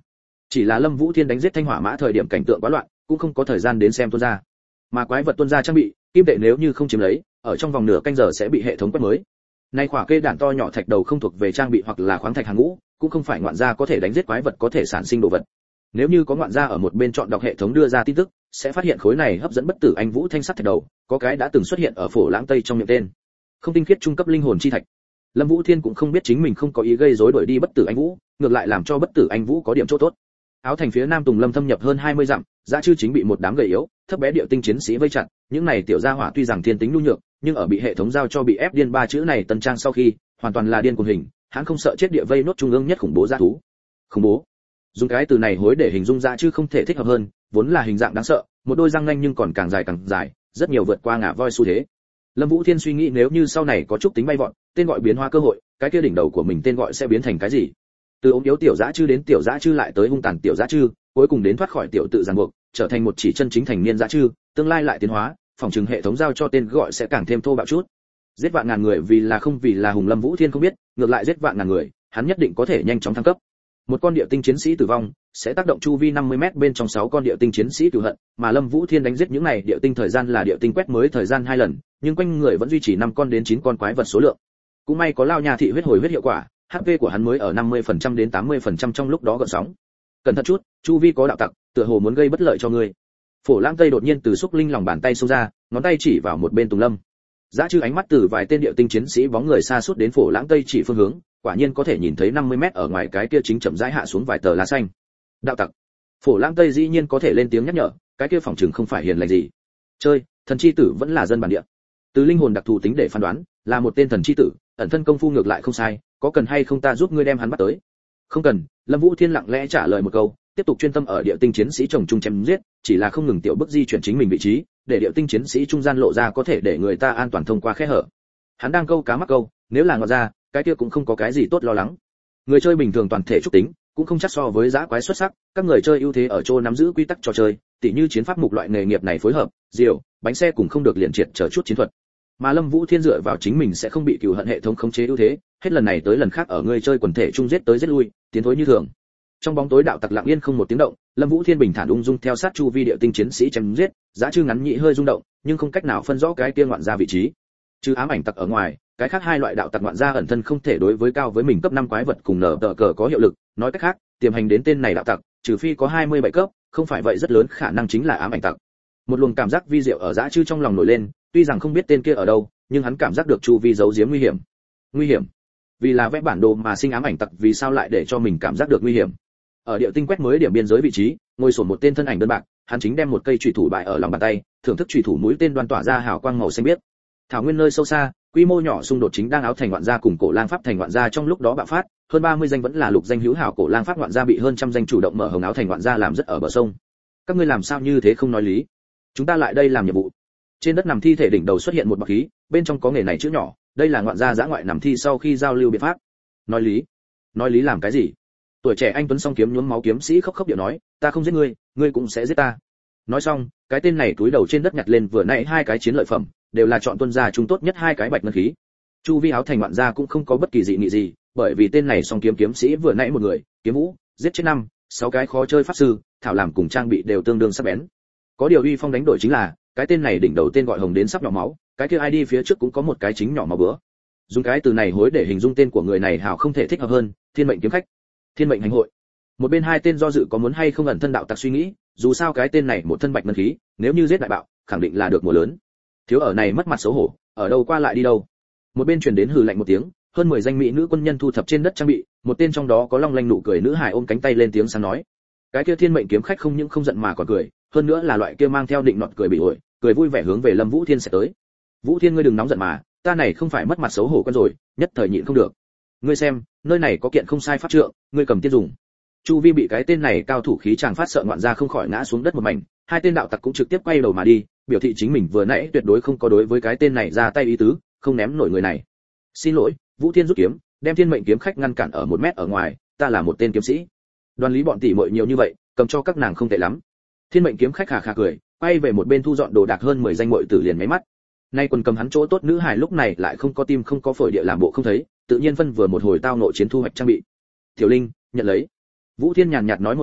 Chỉ là Lâm Vũ Thiên đánh giết Thanh Hỏa Mã thời điểm cảnh tượng quá loạn, cũng không có thời gian đến xem tuôn ra. Mà quái vật tuôn ra trang bị, kim tệ nếu như không chiếm lấy, ở trong vòng nửa canh giờ sẽ bị hệ thống quét mới. Nay khỏa cây đạn to nhỏ thạch đầu không thuộc về trang bị hoặc là khoáng thạch hàng ngũ, cũng không phải ngoạn gia có thể đánh giết quái vật có thể sản sinh đồ vật. Nếu như có ngoạn gia ở một bên chọn đọc hệ thống đưa ra tin tức, sẽ phát hiện khối này hấp dẫn bất tử anh vũ thanh sắt thạch đầu, có cái đã từng xuất hiện ở Phổ Lãng Tây trong miệng tên. Không tinh khiết trung cấp linh hồn chi thạch. Lâm Vũ Thiên cũng không biết chính mình không có ý gây rối đuổi đi bất tử anh vũ, ngược lại làm cho bất tử anh vũ có điểm chỗ tốt. Áo thành phía nam Tùng Lâm thâm nhập hơn hai mươi dặm, dã chư chính bị một đám gầy yếu, thấp bé điệu tinh chiến sĩ vây chặt, những này tiểu gia hỏa tuy rằng thiên tính nhu nhược, nhưng ở bị hệ thống giao cho bị ép điên ba chữ này tân trang sau khi, hoàn toàn là điên cuồng hình, hắn không sợ chết địa vây nốt trung ương nhất khủng bố dã thú. Khủng bố. Dùng cái từ này hối để hình dung dã chư không thể thích hợp hơn, vốn là hình dạng đáng sợ, một đôi răng nanh nhưng còn càng dài càng dài, rất nhiều vượt qua ngả voi xu thế. Lâm Vũ Thiên suy nghĩ nếu như sau này có chút tính bay vọt, tên gọi biến hóa cơ hội, cái kia đỉnh đầu của mình tên gọi sẽ biến thành cái gì? Từ ốm yếu tiểu dã chư đến tiểu dã chư lại tới hung tàn tiểu dã chư, cuối cùng đến thoát khỏi tiểu tự ràng buộc, trở thành một chỉ chân chính thành niên dã chư, tương lai lại tiến hóa, phòng trường hệ thống giao cho tên gọi sẽ càng thêm thô bạo chút. Giết vạn ngàn người vì là không vì là hùng Lâm Vũ Thiên không biết, ngược lại giết vạn ngàn người, hắn nhất định có thể nhanh chóng thăng cấp. Một con địa tinh chiến sĩ tử vong, sẽ tác động chu vi năm mươi mét bên trong sáu con địa tinh chiến sĩ cửu hận, mà Lâm Vũ Thiên đánh giết những này địa tinh thời gian là địa tinh quét mới thời gian hai lần, nhưng quanh người vẫn duy trì năm con đến chín con quái vật số lượng. Cũng may có lao nhà thị huyết hồi huyết hiệu quả, hát pê của hắn mới ở năm mươi phần trăm đến tám mươi phần trăm trong lúc đó gợn sóng. Cẩn thận chút, chu vi có đạo tặc, tựa hồ muốn gây bất lợi cho ngươi. Phổ Lãng Tây đột nhiên từ xúc linh lòng bàn tay xông ra, ngón tay chỉ vào một bên Tùng Lâm. Dã chư ánh mắt từ vài tên địa tinh chiến sĩ bóng người xa suốt đến Phổ Lãng Tây chỉ phương hướng, quả nhiên có thể nhìn thấy năm mươi mét ở ngoài cái kia chính chậm rãi hạ xuống vài tờ lá xanh. Đạo tặc. Phổ Lãng Tây dĩ nhiên có thể lên tiếng nhắc nhở, cái kia phòng trường không phải hiền lành gì. Chơi, thần chi tử vẫn là dân bản địa. Từ linh hồn đặc thù tính để phán đoán, là một tên thần chi tử, ẩn thân công phu ngược lại không sai, có cần hay không ta giúp ngươi đem hắn bắt tới? Không cần, Lâm Vũ Thiên lặng lẽ trả lời một câu, tiếp tục chuyên tâm ở địa tinh chiến sĩ chồng chung chém giết, chỉ là không ngừng tiểu bước di chuyển chính mình vị trí, để địa tinh chiến sĩ trung gian lộ ra có thể để người ta an toàn thông qua khe hở. Hắn đang câu cá mắc câu, nếu là ngọt ra, cái kia cũng không có cái gì tốt lo lắng. Người chơi bình thường toàn thể trúc tính, cũng không chắc so với dã quái xuất sắc, các người chơi ưu thế ở chỗ nắm giữ quy tắc trò chơi, tỉ như chiến pháp mục loại nghề nghiệp này phối hợp, diều, bánh xe cùng không được liền triệt trở chút chiến thuật. Mà Lâm Vũ Thiên dựa vào chính mình sẽ không bị cừu hận hệ thống khống chế ưu thế, hết lần này tới lần khác ở người chơi quần thể chung giết tới giết lui, tiến thối như thường. Trong bóng tối đạo tặc lặng yên không một tiếng động, Lâm Vũ Thiên bình thản ung dung theo sát chu vi địa tinh chiến sĩ chém giết, dã chư ngắn nhị hơi rung động, nhưng không cách nào phân rõ cái kia ngoạn ra vị trí. Trừ ám ảnh tặc ở ngoài, cái khác hai loại đạo tặc ngoạn ra ẩn thân không thể đối với cao với mình cấp năm quái vật cùng nở tờ cờ có hiệu lực, nói cách khác, tiềm hành đến tên này đạo tặc, trừ phi có hai mươi bảy cấp, không phải vậy rất lớn khả năng chính là ám ảnh tặc. Một luồng cảm giác vi diệu ở dã chư trong lòng nổi lên, tuy rằng không biết tên kia ở đâu, nhưng hắn cảm giác được chu vi giấu giếm nguy hiểm. Nguy hiểm? Vì là vẽ bản đồ mà sinh ám ảnh tặc vì sao lại để cho mình cảm giác được nguy hiểm? Ở địa tinh quét mới điểm biên giới vị trí, ngồi sổn một tên thân ảnh đơn bạc, hắn chính đem một cây chùy thủ bại ở lòng bàn tay, thưởng thức chùy thủ mũi tên đoan tỏa ra hào quang màu xanh biếc. Thảo nguyên nơi sâu xa, quy mô nhỏ xung đột chính đang áo thành ngoạn gia cùng cổ lang pháp thành ngoạn gia trong lúc đó bạo phát, hơn ba mươi danh vẫn là lục danh hữu hảo cổ lang pháp ngoạn gia bị hơn trăm danh chủ động mở hồng áo thành ngoạn gia làm rất ở bờ sông. Các ngươi làm sao như thế không nói lý? Chúng ta lại đây làm nhiệm vụ. Trên đất nằm thi thể đỉnh đầu xuất hiện một bọc khí, bên trong có nghề này chữ nhỏ, đây là ngoạn gia dã ngoại nằm thi sau khi giao lưu biện pháp. Nói lý? Nói lý làm cái gì? Tuổi trẻ anh tuấn song kiếm nhuốm máu kiếm sĩ khóc khóc điệu nói, ta không giết ngươi, ngươi cũng sẽ giết ta. Nói xong, cái tên này túi đầu trên đất nhặt lên vừa nãy hai cái chiến lợi phẩm, đều là chọn tuân gia chúng tốt nhất hai cái bạch ngân khí. Chu vi áo thành ngoạn gia cũng không có bất kỳ dị nghị gì, bởi vì tên này song kiếm kiếm sĩ vừa nãy một người, kiếm vũ, giết chết năm, sáu cái khó chơi pháp sư, thảo làm cùng trang bị đều tương đương sắc bén. Có điều uy phong đánh đổi chính là, cái tên này đỉnh đầu tên gọi hồng đến sắp nhỏ máu, cái kia i đê phía trước cũng có một cái chính nhỏ máu bữa. Dùng cái từ này hối để hình dung tên của người này hảo không thể thích hợp hơn, Thiên mệnh kiếm khách. Thiên mệnh hành hội. Một bên hai tên do dự có muốn hay không ẩn thân đạo tặc suy nghĩ, dù sao cái tên này một thân bạch ngân khí, nếu như giết đại bạo, khẳng định là được mùa lớn. Thiếu ở này mất mặt xấu hổ, ở đâu qua lại đi đâu. Một bên truyền đến hừ lạnh một tiếng, hơn mười danh mỹ nữ quân nhân thu thập trên đất trang bị, một tên trong đó có long lanh nụ cười nữ hài ôm cánh tay lên tiếng sáng nói. Cái kia Thiên mệnh kiếm khách không những không giận mà còn cười, hơn nữa là loại kia mang theo định nọt cười bị ổi, cười vui vẻ hướng về Lâm Vũ Thiên sẽ tới. Vũ Thiên ngươi đừng nóng giận mà, ta này không phải mất mặt xấu hổ con rồi, nhất thời nhịn không được. Ngươi xem, nơi này có kiện không sai pháp trượng, ngươi cầm tiên dùng. Chu vi bị cái tên này cao thủ khí chàng phát sợ ngoạn ra không khỏi ngã xuống đất một mảnh, hai tên đạo tặc cũng trực tiếp quay đầu mà đi, biểu thị chính mình vừa nãy tuyệt đối không có đối với cái tên này ra tay ý tứ, không ném nổi người này. Xin lỗi, Vũ Thiên rút kiếm, đem Thiên mệnh kiếm khách ngăn cản ở một mét ở ngoài, ta là một tên kiếm sĩ. Đoàn lý bọn tỷ muội nhiều như vậy, cầm cho các nàng không tệ lắm. Thiên mệnh kiếm khách khà khà cười, quay về một bên thu dọn đồ đạc hơn mười danh muội tử liền mấy mắt. Nay quần cầm hắn chỗ tốt nữ hài lúc này lại không có tim không có phổi địa làm bộ không thấy, tự nhiên phân vừa một hồi tao nội chiến thu hoạch trang bị. Tiểu Linh, nhận lấy. Vũ Thiên nhàn nhạt nói một câu,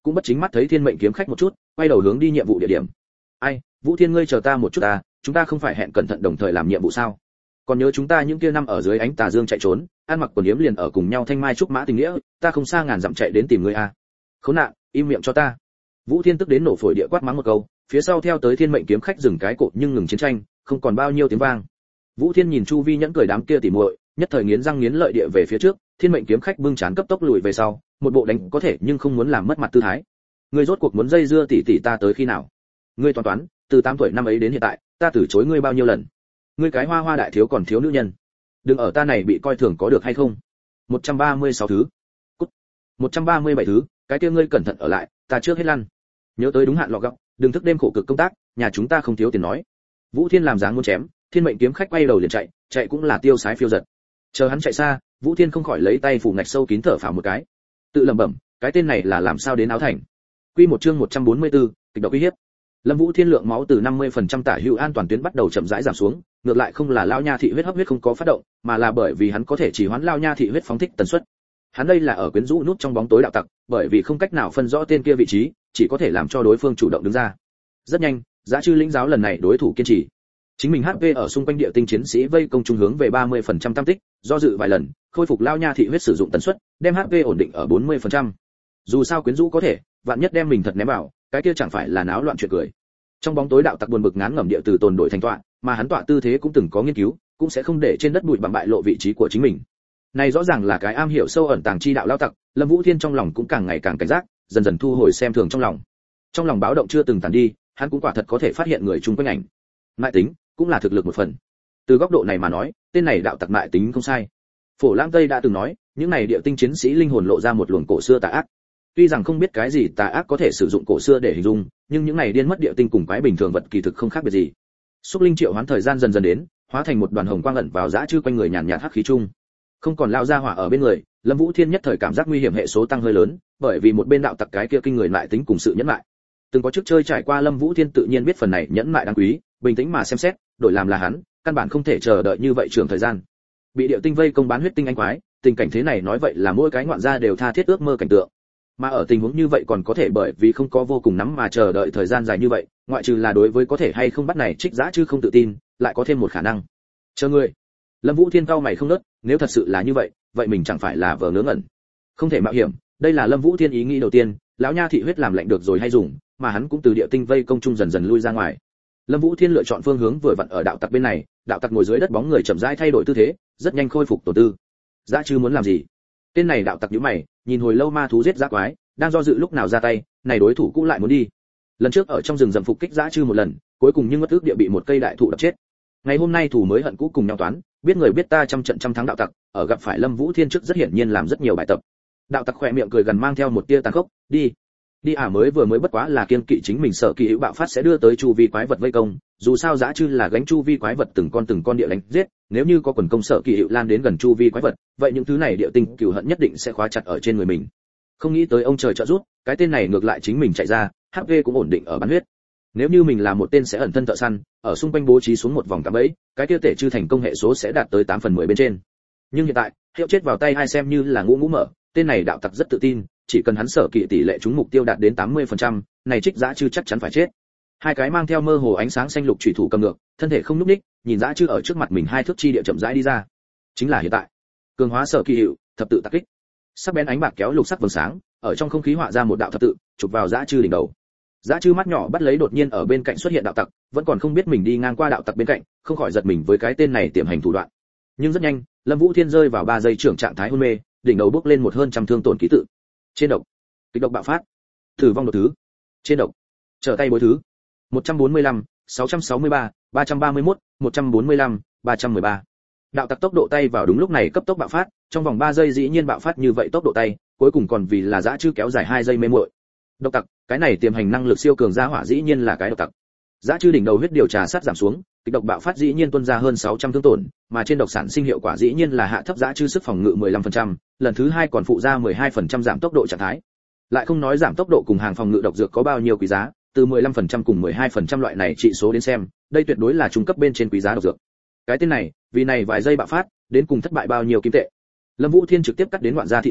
cũng bất chính mắt thấy thiên mệnh kiếm khách một chút, quay đầu hướng đi nhiệm vụ địa điểm. Ai, Vũ Thiên ngươi chờ ta một chút ta, chúng ta không phải hẹn cẩn thận đồng thời làm nhiệm vụ sao? Còn nhớ chúng ta những kia năm ở dưới ánh tà dương chạy trốn, ăn mặc quần yếm liền ở cùng nhau thanh mai trúc mã tình nghĩa, ta không xa ngàn dặm chạy đến tìm ngươi a. Khốn nạn, im miệng cho ta. Vũ Thiên tức đến nổ phổi địa quát mắng một câu, phía sau theo tới thiên mệnh kiếm khách dừng cái cột nhưng ngừng chiến tranh, không còn bao nhiêu tiếng vang. Vũ Thiên nhìn chu vi nhẫn cười đám kia tỉ muội, nhất thời nghiến răng nghiến lợi địa về phía trước, thiên mệnh kiếm khách bưng chán cấp tốc lùi về sau, một bộ đánh có thể nhưng không muốn làm mất mặt tư thái. Ngươi rốt cuộc muốn dây dưa tỉ tỉ ta tới khi nào? Ngươi toán toán, từ tám tuổi năm ấy đến hiện tại, ta từ chối ngươi bao nhiêu lần? Ngươi cái hoa hoa đại thiếu còn thiếu nữ nhân. Đừng ở ta này bị coi thường có được hay không? một trăm ba mươi sáu thứ. Cút. một trăm ba mươi bảy thứ, cái kia ngươi cẩn thận ở lại, ta trước hết lăn. Nhớ tới đúng hạn lọ gọng, đừng thức đêm khổ cực công tác, nhà chúng ta không thiếu tiền nói. Vũ Thiên làm dáng muốn chém, thiên mệnh kiếm khách quay đầu liền chạy, chạy cũng là tiêu sái phiêu giật. Chờ hắn chạy xa, Vũ Thiên không khỏi lấy tay phủ ngạch sâu kín thở phào một cái. Tự lẩm bẩm, cái tên này là làm sao đến áo thành. Quy một chương một trăm bốn mươi tư, kịch độc uy hiếp. Lâm Vũ Thiên lượng máu từ năm mươi phần trăm tả hữu an toàn tuyến bắt đầu chậm rãi giảm xuống, ngược lại không là lao nha thị huyết hấp huyết không có phát động, mà là bởi vì hắn có thể chỉ hoãn lao nha thị huyết phóng thích tần suất. Hắn đây là ở quyến rũ nút trong bóng tối đạo tặc, bởi vì không cách nào phân rõ tên kia vị trí, chỉ có thể làm cho đối phương chủ động đứng ra. Rất nhanh, Dã Trư lĩnh giáo lần này đối thủ kiên trì. Chính mình hát pê ở xung quanh địa tinh chiến sĩ vây công trung hướng về ba mươi phần trăm tam tích, do dự vài lần, khôi phục lao nha thị huyết sử dụng tần suất, đem hát pê ổn định ở bốn mươi phần trăm. Dù sao quyến rũ có thể, vạn nhất đem mình thật ném vào, cái kia chẳng phải là náo loạn chuyện cười. Trong bóng tối đạo tặc buồn bực ngán ngẩm địa từ tồn đổi thành tọa, mà hắn tọa tư thế cũng từng có nghiên cứu, cũng sẽ không để trên đất bụi bặm bại lộ vị trí của chính mình. Này rõ ràng là cái am hiểu sâu ẩn tàng chi đạo lao tặc, Lâm Vũ Thiên trong lòng cũng càng ngày càng cảnh giác, dần dần thu hồi xem thường trong lòng. Trong lòng báo động chưa từng tàn đi, hắn cũng quả thật có thể phát hiện người chung quanh ảnh. Mại tính, cũng là thực lực một phần. Từ góc độ này mà nói, tên này đạo tặc mại tính không sai. Phổ Lãng Tây đã từng nói, những này địa tinh chiến sĩ linh hồn lộ ra một luồng cổ xưa tà ác. Tuy rằng không biết cái gì tà ác có thể sử dụng cổ xưa để hình dung, nhưng những này điên mất địa tinh cùng quái bình thường vật kỳ thực không khác biệt gì. Xúc linh triệu hoán thời gian dần dần đến, hóa thành một đoàn hồng quang ẩn vào dã chư quanh người nhàn nhạt hắc khí chung. Không còn lao ra hỏa ở bên người, Lâm Vũ Thiên nhất thời cảm giác nguy hiểm hệ số tăng hơi lớn, bởi vì một bên đạo tặc cái kia kinh người lại tính cùng sự nhẫn lại. Từng có trước chơi trải qua Lâm Vũ Thiên tự nhiên biết phần này nhẫn lại đáng quý, bình tĩnh mà xem xét, đổi làm là hắn, căn bản không thể chờ đợi như vậy trường thời gian. Bị điệu tinh vây công bán huyết tinh anh quái, tình cảnh thế này nói vậy là mỗi cái ngoạn gia đều tha thiết ước mơ cảnh tượng. Mà ở tình huống như vậy còn có thể bởi vì không có vô cùng nắm mà chờ đợi thời gian dài như vậy, ngoại trừ là đối với có thể hay không bắt này trích dã chứ không tự tin, lại có thêm một khả năng. Chờ người. Lâm Vũ Thiên cau mày không ngớt, nếu thật sự là như vậy, vậy mình chẳng phải là vờ ngớ ngẩn. Không thể mạo hiểm, đây là Lâm Vũ Thiên ý nghĩ đầu tiên, lão nha thị huyết làm lạnh được rồi hay dùng, mà hắn cũng từ địa tinh vây công trung dần dần lui ra ngoài. Lâm Vũ Thiên lựa chọn phương hướng vừa vặn ở đạo tặc bên này, đạo tặc ngồi dưới đất bóng người chậm rãi thay đổi tư thế, rất nhanh khôi phục tổ tư. Dã Trư muốn làm gì? Tên này đạo tặc nhíu mày, nhìn hồi lâu ma thú giết dã quái, đang do dự lúc nào ra tay, này đối thủ cũ lại muốn đi. Lần trước ở trong rừng rậm phục kích Dã Trư một lần, cuối cùng nhưng mất ước địa bị một cây đại thụ đập chết. Ngày hôm nay thủ mới hận cũ cùng nhau toán, biết người biết ta trăm trận trăm thắng đạo tặc, ở gặp phải Lâm Vũ Thiên trước rất hiển nhiên làm rất nhiều bài tập. Đạo tặc khỏe miệng cười gần mang theo một tia tàn khốc, đi. Đi à mới vừa mới bất quá là kiên kỵ chính mình sợ kỳ hữu bạo phát sẽ đưa tới chu vi quái vật vây công, dù sao Dã Trư là gánh chu vi quái vật từng con từng con địa đánh giết, nếu như có quần công sợ kỳ hữu lan đến gần chu vi quái vật, vậy những thứ này địa tinh cừu hận nhất định sẽ khóa chặt ở trên người mình. Không nghĩ tới ông trời trợ giúp, cái tên này ngược lại chính mình chạy ra, hát pê cũng ổn định ở bắn huyết. Nếu như mình là một tên sẽ ẩn thân thợ săn, ở xung quanh bố trí xuống một vòng cạm bẫy, cái kia tể chư thành công hệ số sẽ đạt tới tám phần mười bên trên. Nhưng hiện tại, hiệu chết vào tay ai xem như là ngũ ngũ mở, tên này đạo tặc rất tự tin, chỉ cần hắn sở kỵ tỷ lệ trúng mục tiêu đạt đến tám mươi phần trăm, này trích Dã Trư chắc chắn phải chết. Hai cái mang theo mơ hồ ánh sáng xanh lục chủy thủ cầm ngược, thân thể không nhúc nhích, nhìn Dã Trư ở trước mặt mình hai thước chi địa chậm rãi đi ra. Chính là hiện tại. Cường hóa sở kỵ hiệu, thập tự tạc kích. Sắc bén ánh bạc kéo lục sắc vầng sáng, ở trong không khí họa ra một đạo thập tự, chụp vào Dã Trư đỉnh đầu. Dã Trư mắt nhỏ bắt lấy đột nhiên ở bên cạnh xuất hiện đạo tặc, vẫn còn không biết mình đi ngang qua đạo tặc bên cạnh, không khỏi giật mình với cái tên này tiềm hành thủ đoạn. Nhưng rất nhanh, Lâm Vũ Thiên rơi vào ba giây trưởng trạng thái hôn mê, đỉnh đầu bước lên một hơn trăm thương tổn ký tự. Trên độc, kịch độc bạo phát, tử vong đột thứ. Trên độc, trở tay bối thứ. một trăm bốn mươi lăm, sáu trăm sáu mươi ba, ba trăm ba mươi mốt, một trăm bốn mươi lăm, ba trăm mười ba. Đạo tặc tốc độ tay vào đúng lúc này cấp tốc bạo phát, trong vòng ba giây dĩ nhiên bạo phát như vậy tốc độ tay, cuối cùng còn vì là Dã Trư kéo dài hai giây mê muội. Độc tặc, cái này tiềm hành năng lực siêu cường gia hỏa dĩ nhiên là cái độc tặc. Dã Trư đỉnh đầu huyết điều trà sát giảm xuống, kịch độc bạo phát dĩ nhiên tuôn ra hơn sáu trăm thương tổn, mà trên độc sản sinh hiệu quả dĩ nhiên là hạ thấp Dã Trư sức phòng ngự mười lăm phần trăm, lần thứ hai còn phụ ra mười hai phần trăm giảm tốc độ trạng thái. Lại không nói giảm tốc độ cùng hàng phòng ngự độc dược có bao nhiêu quý giá, từ mười lăm phần trăm cùng mười hai phần trăm loại này trị số đến xem, đây tuyệt đối là trung cấp bên trên quý giá độc dược. Cái tên này, vì này vài giây bạo phát, đến cùng thất bại bao nhiêu kim tệ. Lâm Vũ Thiên trực tiếp cắt đến ngoạn gia thị giác,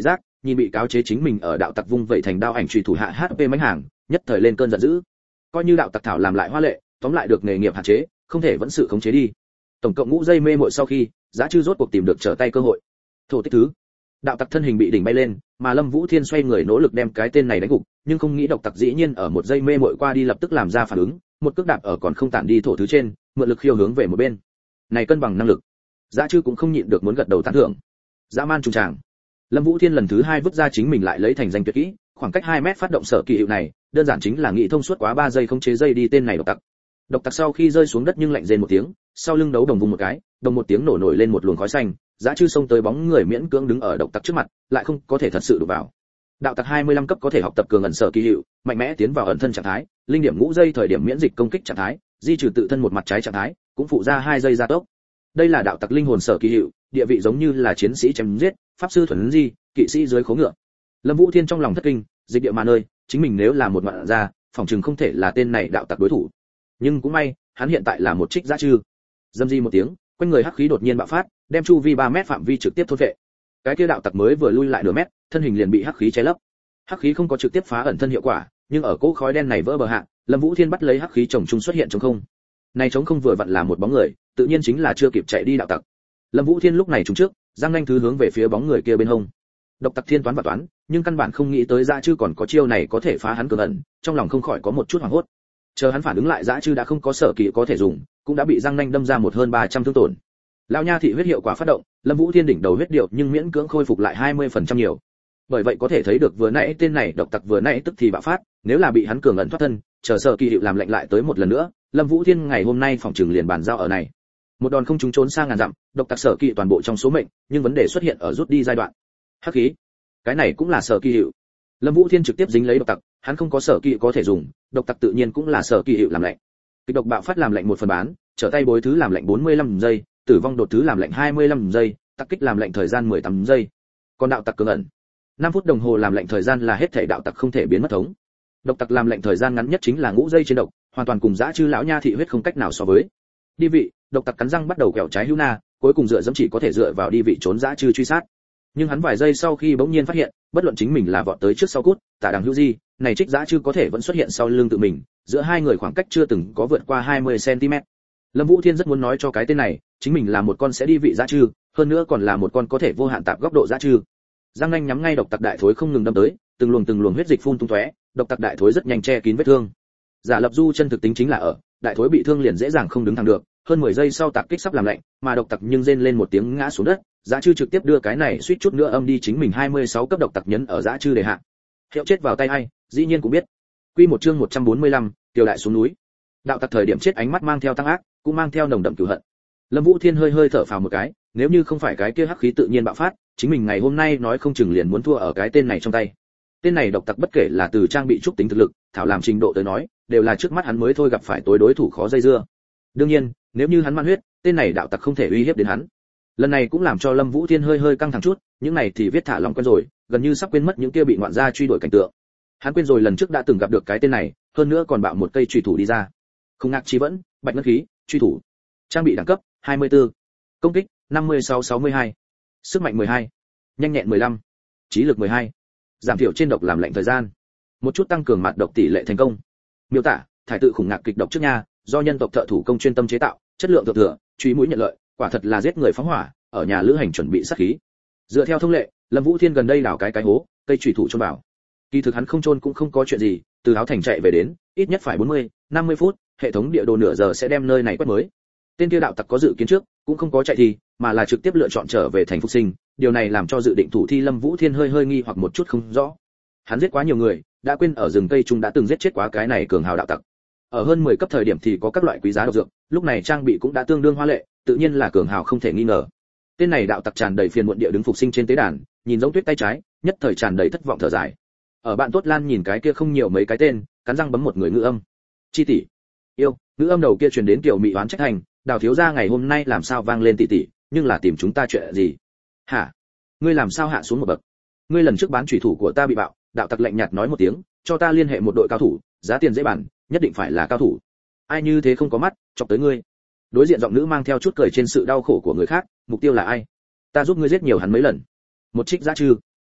nhìn bị cáo chế chính mình ở đạo tặc vung vẩy thành đao ảnh truy thủ hạ hát pê mánh hàng, nhất thời lên cơn giận dữ. Coi như đạo tặc thảo làm lại hoa lệ, tóm lại được nghề nghiệp hạn chế, không thể vẫn sự khống chế đi. Tổng cộng ngũ giây mê muội sau khi, Dã Trư rốt cuộc tìm được trở tay cơ hội. Thổ tích thứ. Đạo tặc thân hình bị đỉnh bay lên, mà Lâm Vũ Thiên xoay người nỗ lực đem cái tên này đánh gục, nhưng không nghĩ độc tặc dĩ nhiên ở một giây mê muội qua đi lập tức làm ra phản ứng, một cước đạp ở còn không tản đi thổ thứ trên, mượn lực khiêu hướng về một bên. Này cân bằng năng lực. Dã Trư cũng không nhịn được muốn gật đầu tán thưởng. Dã man trùng tràng. Lâm Vũ Thiên lần thứ hai vứt ra chính mình lại lấy thành danh tuyệt kỹ, khoảng cách hai mét phát động sở kỳ hiệu này, đơn giản chính là nghĩ thông suốt quá ba giây không chế dây đi tên này độc tặc. Độc tặc sau khi rơi xuống đất nhưng lạnh rên một tiếng, sau lưng đấu đồng vùng một cái, đồng một tiếng nổ nổi lên một luồng khói xanh, Dã Trư xông tới bóng người miễn cưỡng đứng ở độc tặc trước mặt, lại không có thể thật sự đụng vào. Đạo tặc hai mươi lăm cấp có thể học tập cường ẩn sở kỳ hiệu, mạnh mẽ tiến vào ẩn thân trạng thái, linh điểm ngũ giây thời điểm miễn dịch công kích trạng thái, di trừ tự thân một mặt trái trạng thái, cũng phụ ra hai giây gia tốc. Đây là đạo tặc linh hồn sở kỳ hiệu, địa vị giống như là chiến sĩ chém giết, pháp sư thuần di, kỵ sĩ dưới khố ngựa. Lâm Vũ Thiên trong lòng thất kinh, dịch địa mà nơi, chính mình nếu là một ngoạn gia, phòng trường không thể là tên này đạo tặc đối thủ. Nhưng cũng may, hắn hiện tại là một trích Dã Trư. Dâm di một tiếng, quanh người hắc khí đột nhiên bạo phát, đem chu vi ba mét phạm vi trực tiếp thôn vệ. Cái kia đạo tặc mới vừa lui lại nửa mét, thân hình liền bị hắc khí che lấp. Hắc khí không có trực tiếp phá ẩn thân hiệu quả, nhưng ở cỗ khói đen này vỡ bờ hạ, Lâm Vũ Thiên bắt lấy hắc khí chồng chung xuất hiện trong không. Này trống không vừa vặn là một bóng người, tự nhiên chính là chưa kịp chạy đi đạo tặc. Lâm Vũ Thiên lúc này trúng trước, giang nhanh thứ hướng về phía bóng người kia bên hông. Độc tặc thiên toán và toán, nhưng căn bản không nghĩ tới Dã Trư còn có chiêu này có thể phá hắn cường ẩn, trong lòng không khỏi có một chút hoảng hốt. Chờ hắn phản ứng lại, Dã Trư đã không có sở kỳ có thể dùng, cũng đã bị giang nhanh đâm ra một hơn ba trăm thương tổn. Lão nha thị huyết hiệu quả phát động, Lâm Vũ Thiên đỉnh đầu huyết điệu nhưng miễn cưỡng khôi phục lại hai mươi phần trăm nhiều. Bởi vậy có thể thấy được vừa nãy tên này độc tặc vừa nãy tức thì bạo phát, nếu là bị hắn cường ẩn thoát thân, chờ sở kỳ hiệu làm lệnh lại tới một lần nữa, Lâm Vũ Thiên ngày hôm nay phòng trường liền bàn giao ở này. Một đòn không trúng trốn sang ngàn dặm, độc tặc sở kỳ toàn bộ trong số mệnh, nhưng vấn đề xuất hiện ở rút đi giai đoạn. Hắc khí, cái này cũng là sở kỳ hiệu. Lâm Vũ Thiên trực tiếp dính lấy độc tặc, hắn không có sở kỳ có thể dùng, độc tặc tự nhiên cũng là sở kỳ hiệu làm lệnh. Kịch độc bạo phát làm lệnh một phần bán, trở tay bối thứ làm lệnh bốn mươi lăm giây, tử vong đột thứ làm lệnh hai mươi lăm giây, tắc kích làm lệnh thời gian mười tám giây. Còn đạo tặc cường ẩn, năm phút đồng hồ làm lệnh thời gian là hết thảy đạo tặc không thể biến mất thống. Độc tặc làm lệnh thời gian ngắn nhất chính là ngũ giây trên độc, hoàn toàn cùng Dã Trư lão nha thị huyết không cách nào so với. Đi vị, độc tặc cắn răng bắt đầu quẹo trái hữu na, cuối cùng dựa dẫm chỉ có thể dựa vào đi vị trốn Dã Trư truy sát. Nhưng hắn vài giây sau khi bỗng nhiên phát hiện, bất luận chính mình là vọt tới trước sau cút, tả đằng hữu di, này trích Dã Trư có thể vẫn xuất hiện sau lưng tự mình, giữa hai người khoảng cách chưa từng có vượt qua hai mươi xăng ti mét. Lâm Vũ Thiên rất muốn nói cho cái tên này, chính mình là một con sẽ đi vị Dã Trư, hơn nữa còn là một con có thể vô hạn tạp góc độ Dã Trư. Giang nhanh nhắm ngay độc tặc đại thối không ngừng đâm tới, từng luồng từng luồng huyết dịch phun tung tóe, độc tặc đại thối rất nhanh che kín vết thương. Giả lập du chân thực tính chính là ở, đại thối bị thương liền dễ dàng không đứng thẳng được, hơn mười giây sau tạp kích sắp làm lạnh, mà độc tặc nhưng rên lên một tiếng ngã xuống đất, Dã Trư trực tiếp đưa cái này suýt chút nữa âm đi chính mình hai mươi sáu cấp độc tặc nhấn ở Dã Trư đề hạ. Hiệu chết vào tay ai, dĩ nhiên cũng biết. Quy một chương một trăm bốn mươi lăm, Tiểu đại xuống núi. Đạo tặc thời điểm chết ánh mắt mang theo tăng ác, cũng mang theo nồng đậm cừu hận. Lâm Vũ Thiên hơi hơi thở phào một cái, nếu như không phải cái kia hắc khí tự nhiên bạo phát, chính mình ngày hôm nay nói không chừng liền muốn thua ở cái tên này trong tay. Tên này độc tặc bất kể là từ trang bị trúc tính thực lực, thảo làm trình độ tới nói, đều là trước mắt hắn mới thôi gặp phải tối đối thủ khó dây dưa. Đương nhiên, nếu như hắn man huyết, tên này đạo tặc không thể uy hiếp đến hắn. Lần này cũng làm cho Lâm Vũ Thiên hơi hơi căng thẳng chút, những này thì viết thả lòng quen rồi, gần như sắp quên mất những kia bị ngoạn gia truy đuổi cảnh tượng. Hắn quên rồi lần trước đã từng gặp được cái tên này, hơn nữa còn bạo một cây truy thủ đi ra. Không ngạc chi vẫn, bạch ngân khí, truy thủ. Trang bị đẳng cấp hai mươi tư, công kích năm mươi sáu sáu mươi hai, sức mạnh mười hai, nhanh nhẹn mười lăm, trí lực mười hai, giảm thiểu trên độc làm lạnh thời gian, một chút tăng cường mặt độc tỷ lệ thành công. Miêu tả, thải tự khủng ngạc kịch độc trước nha, do nhân tộc thợ thủ công chuyên tâm chế tạo, chất lượng thượng thừa, truy mũi nhận lợi, quả thật là giết người phóng hỏa, ở nhà lữ hành chuẩn bị sát khí. Dựa theo thông lệ, Lâm Vũ Thiên gần đây đào cái cái hố, cây chủy thủ chôn vào. Kỳ thực hắn không chôn cũng không có chuyện gì, từ áo thành chạy về đến, ít nhất phải bốn mươi, năm mươi phút, hệ thống địa đồ nửa giờ sẽ đem nơi này quét mới. Tên kia đạo tặc có dự kiến trước, cũng không có chạy thì, mà là trực tiếp lựa chọn trở về thành phục sinh, điều này làm cho dự định thủ thi Lâm Vũ Thiên hơi hơi nghi hoặc một chút không rõ. Hắn giết quá nhiều người, đã quên ở rừng cây trung đã từng giết chết quá cái này cường hào đạo tặc. Ở hơn mười cấp thời điểm thì có các loại quý giá độc dược, lúc này trang bị cũng đã tương đương hoa lệ, tự nhiên là cường hào không thể nghi ngờ. Tên này đạo tặc tràn đầy phiền muộn địa đứng phục sinh trên tế đàn, nhìn giống tuyết tay trái, nhất thời tràn đầy thất vọng thở dài. Ở bạn tốt Lan nhìn cái kia không nhiều mấy cái tên, cắn răng bấm một người ngữ âm. Chi tỷ, yêu, ngữ âm đầu kia truyền đến tiểu mị oán trách thành, Đào thiếu gia ngày hôm nay làm sao vang lên tỷ tỷ, nhưng là tìm chúng ta chuyện gì? Hả? Ngươi làm sao hạ xuống một bậc? Ngươi lần trước bán chủy thủ của ta bị bạo, đạo tặc lạnh nhạt nói một tiếng, cho ta liên hệ một đội cao thủ, giá tiền dễ bàn, nhất định phải là cao thủ. Ai như thế không có mắt, chọc tới ngươi. Đối diện giọng nữ mang theo chút cười trên sự đau khổ của người khác, mục tiêu là ai? Ta giúp ngươi giết nhiều hắn mấy lần. Một trích Dã Trư.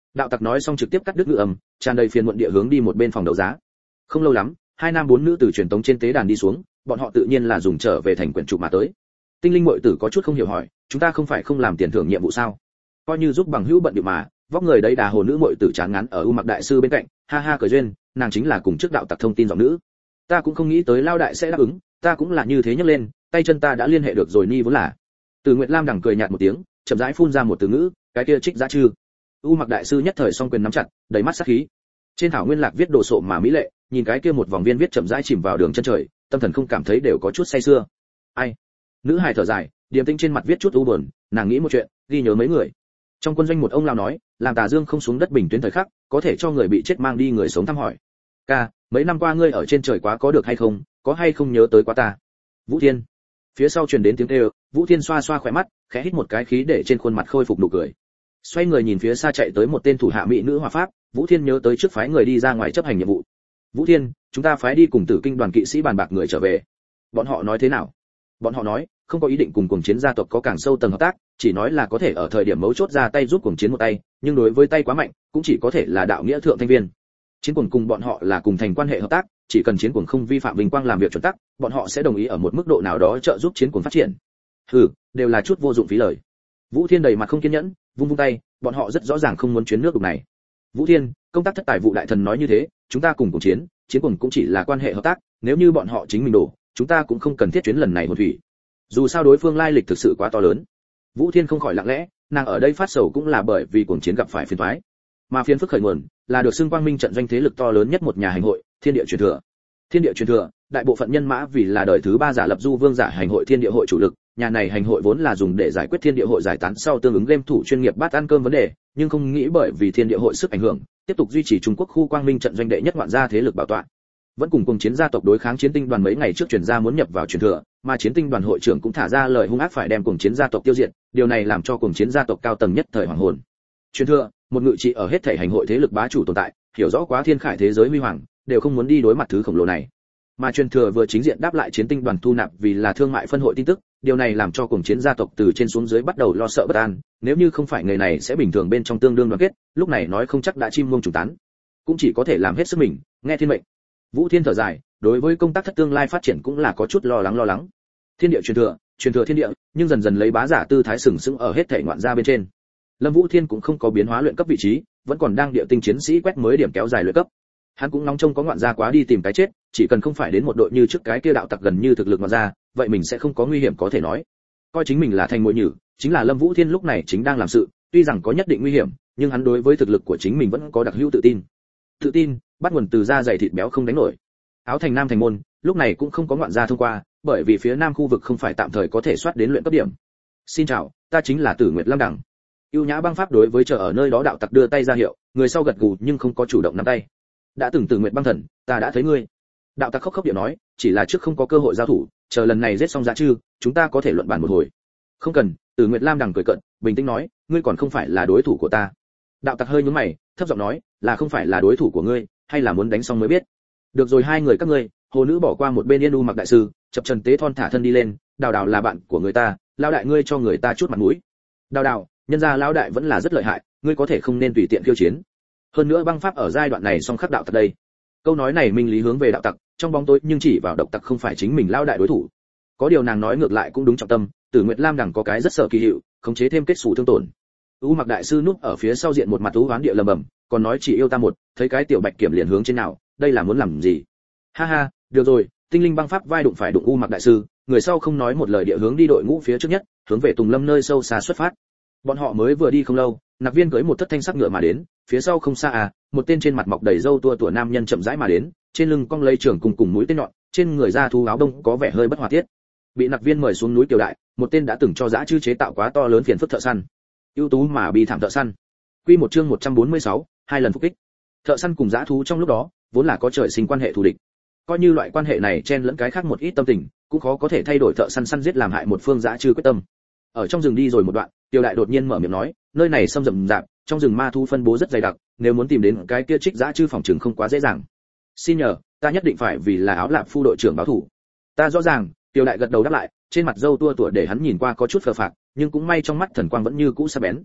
Đạo tặc nói xong trực tiếp cắt đứt ngữ âm, tràn đầy phiền muộn địa hướng đi một bên phòng đấu giá. Không lâu lắm, hai nam bốn nữ từ truyền tống trên tế đàn đi xuống, bọn họ tự nhiên là dùng trở về thành quyển trục mà tới. Tinh linh muội tử có chút không hiểu hỏi, chúng ta không phải không làm tiền thưởng nhiệm vụ sao? Coi như giúp bằng hữu bận điệu mà, vóc người đấy đà hồ nữ muội tử chán ngán ở U Mặc đại sư bên cạnh, ha ha cười duyên, nàng chính là cùng trước đạo tặc thông tin giọng nữ. Ta cũng không nghĩ tới lao đại sẽ đáp ứng, ta cũng là như thế nhấc lên, tay chân ta đã liên hệ được rồi ni vốn là. Từ Nguyệt Lam đằng cười nhạt một tiếng, chậm rãi phun ra một từ ngữ, cái kia trích giá chư. U Mặc đại sư nhất thời song quyền nắm chặt, đầy mắt sát khí. Trên thảo nguyên lạc viết đồ sộ mà mỹ lệ, nhìn cái kia một vòng viên viết chậm rãi chìm vào đường chân trời, tâm thần không cảm thấy đều có chút say sưa. Ai? Nữ hài thở dài, điềm tĩnh trên mặt viết chút u buồn, nàng nghĩ một chuyện, ghi nhớ mấy người. Trong quân doanh một ông lão nói, làm Tà Dương không xuống đất bình tuyến thời khắc, có thể cho người bị chết mang đi người sống thăm hỏi. Ca, mấy năm qua ngươi ở trên trời quá có được hay không, có hay không nhớ tới quá ta? Vũ Thiên. Phía sau truyền đến tiếng kêu, Vũ Thiên xoa xoa khóe mắt, khẽ hít một cái khí để trên khuôn mặt khôi phục nụ cười. Xoay người nhìn phía xa chạy tới một tên thủ hạ mỹ nữ hòa pháp, Vũ Thiên nhớ tới trước phái người đi ra ngoài chấp hành nhiệm vụ. Vũ Thiên, chúng ta phái đi cùng Tử Kinh đoàn kỵ sĩ bàn bạc người trở về. Bọn họ nói thế nào? Bọn họ nói, không có ý định cùng cuồng chiến gia tộc có càng sâu tầng hợp tác, chỉ nói là có thể ở thời điểm mấu chốt ra tay giúp cuồng chiến một tay, nhưng đối với tay quá mạnh, cũng chỉ có thể là đạo nghĩa thượng thanh viên. Chiến cuồng cùng bọn họ là cùng thành quan hệ hợp tác, chỉ cần chiến cuồng không vi phạm vinh quang làm việc chuẩn tắc, bọn họ sẽ đồng ý ở một mức độ nào đó trợ giúp chiến cuồng phát triển. Hừ, đều là chút vô dụng phí lời. Vũ Thiên đầy mặt không kiên nhẫn, vung vung tay, bọn họ rất rõ ràng không muốn chuyến nước đục này. Vũ Thiên, công tác thất tài vụ đại thần nói như thế, chúng ta cùng cùng chiến, chiến cuồng cũng chỉ là quan hệ hợp tác, nếu như bọn họ chính mình đổ, chúng ta cũng không cần thiết chuyến lần này hồn thủy. Dù sao đối phương lai lịch thực sự quá to lớn. Vũ Thiên không khỏi lặng lẽ, nàng ở đây phát sầu cũng là bởi vì cuồng chiến gặp phải phiền toái, mà phiền phức khởi nguồn là được xưng quang minh trận doanh thế lực to lớn nhất một nhà hành hội, Thiên Địa truyền thừa. Thiên Địa truyền thừa, đại bộ phận nhân mã vì là đời thứ ba giả lập du vương giả hành hội Thiên Địa hội chủ lực, nhà này hành hội vốn là dùng để giải quyết Thiên Địa hội giải tán sau tương ứng game thủ chuyên nghiệp bát ăn cơm vấn đề, nhưng không nghĩ bởi vì Thiên Địa hội sức ảnh hưởng, tiếp tục duy trì Trung Quốc khu quang minh trận doanh đệ nhất ngoạn gia thế lực bảo toàn. Vẫn cùng cùng chiến gia tộc đối kháng chiến tinh đoàn mấy ngày trước truyền ra muốn nhập vào truyền thừa, mà chiến tinh đoàn hội trưởng cũng thả ra lời hung ác phải đem cùng chiến gia tộc tiêu diệt, điều này làm cho cùng chiến gia tộc cao tầng nhất thời hoàng hồn. Truyền thừa, một ngự trị ở hết thảy hành hội thế lực bá chủ tồn tại, hiểu rõ quá thiên khải thế giới huy hoàng, đều không muốn đi đối mặt thứ khổng lồ này. Mà truyền thừa vừa chính diện đáp lại chiến tinh đoàn thu nạp vì là thương mại phân hội tin tức, điều này làm cho cùng chiến gia tộc từ trên xuống dưới bắt đầu lo sợ bất an, nếu như không phải người này sẽ bình thường bên trong tương đương đoàn kết, lúc này nói không chắc đã chim muông trùng tán, cũng chỉ có thể làm hết sức mình, nghe thiên mệnh. Vũ Thiên thở dài, đối với công tác thất tương lai phát triển cũng là có chút lo lắng lo lắng. Thiên địa truyền thừa, truyền thừa thiên địa, nhưng dần dần lấy bá giả tư thái sừng sững ở hết thảy ngoạn gia bên trên. Lâm Vũ Thiên cũng không có biến hóa luyện cấp vị trí, vẫn còn đang địa tinh chiến sĩ quét mới điểm kéo dài luyện cấp. Hắn cũng nóng trông có ngoạn gia quá đi tìm cái chết, chỉ cần không phải đến một đội như trước cái kia đạo tặc gần như thực lực ngoạn gia, vậy mình sẽ không có nguy hiểm có thể nói. Coi chính mình là thành mồi nhử, chính là Lâm Vũ Thiên lúc này chính đang làm sự, tuy rằng có nhất định nguy hiểm, nhưng hắn đối với thực lực của chính mình vẫn có đặc hữu tự tin. Tự tin bắt nguồn từ da dày thịt béo không đánh nổi. Áo thành nam thành môn, lúc này cũng không có ngoạn gia thông qua, bởi vì phía nam khu vực không phải tạm thời có thể soát đến luyện cấp điểm. Xin chào, ta chính là Tử Nguyệt Lam Đằng. Ưu nhã băng pháp đối với chờ ở nơi đó đạo tặc đưa tay ra hiệu, người sau gật gù nhưng không có chủ động nắm tay. Đã từng Tử Nguyệt băng thần, ta đã thấy ngươi. Đạo tặc khóc khóc điệu nói, chỉ là trước không có cơ hội giao thủ, chờ lần này giết xong dã chư, chúng ta có thể luận bàn một hồi. Không cần, Tử Nguyệt Lam Đằng cười cợt, bình tĩnh nói, ngươi còn không phải là đối thủ của ta. Đạo tặc hơi nhướng mày, thấp giọng nói, là không phải là đối thủ của ngươi, hay là muốn đánh xong mới biết. Được rồi, hai người các ngươi. Hồ nữ bỏ qua một bên Yên U Mặc đại sư, chập trần tế thon thả thân đi lên, đào đào là bạn của người ta, lão đại ngươi cho người ta chút mặt mũi. Đào đào, nhân gia lão đại vẫn là rất lợi hại, ngươi có thể không nên tùy tiện khiêu chiến. Hơn nữa băng pháp ở giai đoạn này song khắc đạo tặc đây. Câu nói này minh lý hướng về đạo tặc, trong bóng tối nhưng chỉ vào độc tặc không phải chính mình lão đại đối thủ. Có điều nàng nói ngược lại cũng đúng trọng tâm, Tử Nguyệt Lam Đằng có cái rất sợ kỳ hiệu, khống chế thêm kết sủ thương tổn. U Mặc đại sư núp ở phía sau diện một mặt u hoán địa lầm bầm, còn nói chỉ yêu ta một, thấy cái tiểu bạch kiểm liền hướng trên nào, đây là muốn làm gì? Ha ha, được rồi, tinh linh băng pháp vai đụng phải đụng U Mặc đại sư, người sau không nói một lời địa hướng đi đội ngũ phía trước nhất, hướng về Tùng Lâm nơi sâu xa xuất phát. Bọn họ mới vừa đi không lâu, Nạp Viên cưỡi một thất thanh sắc ngựa mà đến, phía sau không xa à, một tên trên mặt mọc đầy râu tua tủa nam nhân chậm rãi mà đến, trên lưng cong lấy trường cùng cùng mũi tên nhọn, trên người da thú áo đông có vẻ hơi bất hòa tiết. Bị Nạp Viên mời xuống núi Kiều Đại, một tên đã từng cho dã chư chế tạo quá to lớn phiền phức thợ săn. Ưu tú mà bi thảm thợ săn. Quy một chương một trăm bốn mươi sáu, hai lần phục kích. Thợ săn cùng dã thú trong lúc đó, vốn là có trời sinh quan hệ thù địch. Coi như loại quan hệ này chen lẫn cái khác một ít tâm tình, cũng khó có thể thay đổi thợ săn săn giết làm hại một phương dã trư quyết tâm. Ở trong rừng đi rồi một đoạn, Tiêu Đại đột nhiên mở miệng nói, nơi này xâm rậm rạp, trong rừng ma thú phân bố rất dày đặc, nếu muốn tìm đến cái kia trích dã trư phòng trường không quá dễ dàng. Xin nhờ, ta nhất định phải vì là áo lạp phu đội trưởng báo thủ. Ta rõ ràng, Tiêu Đại gật đầu đáp lại, trên mặt râu tua tủa để hắn nhìn qua có chút phờ phạc, nhưng cũng may trong mắt thần quang vẫn như cũ sắc bén.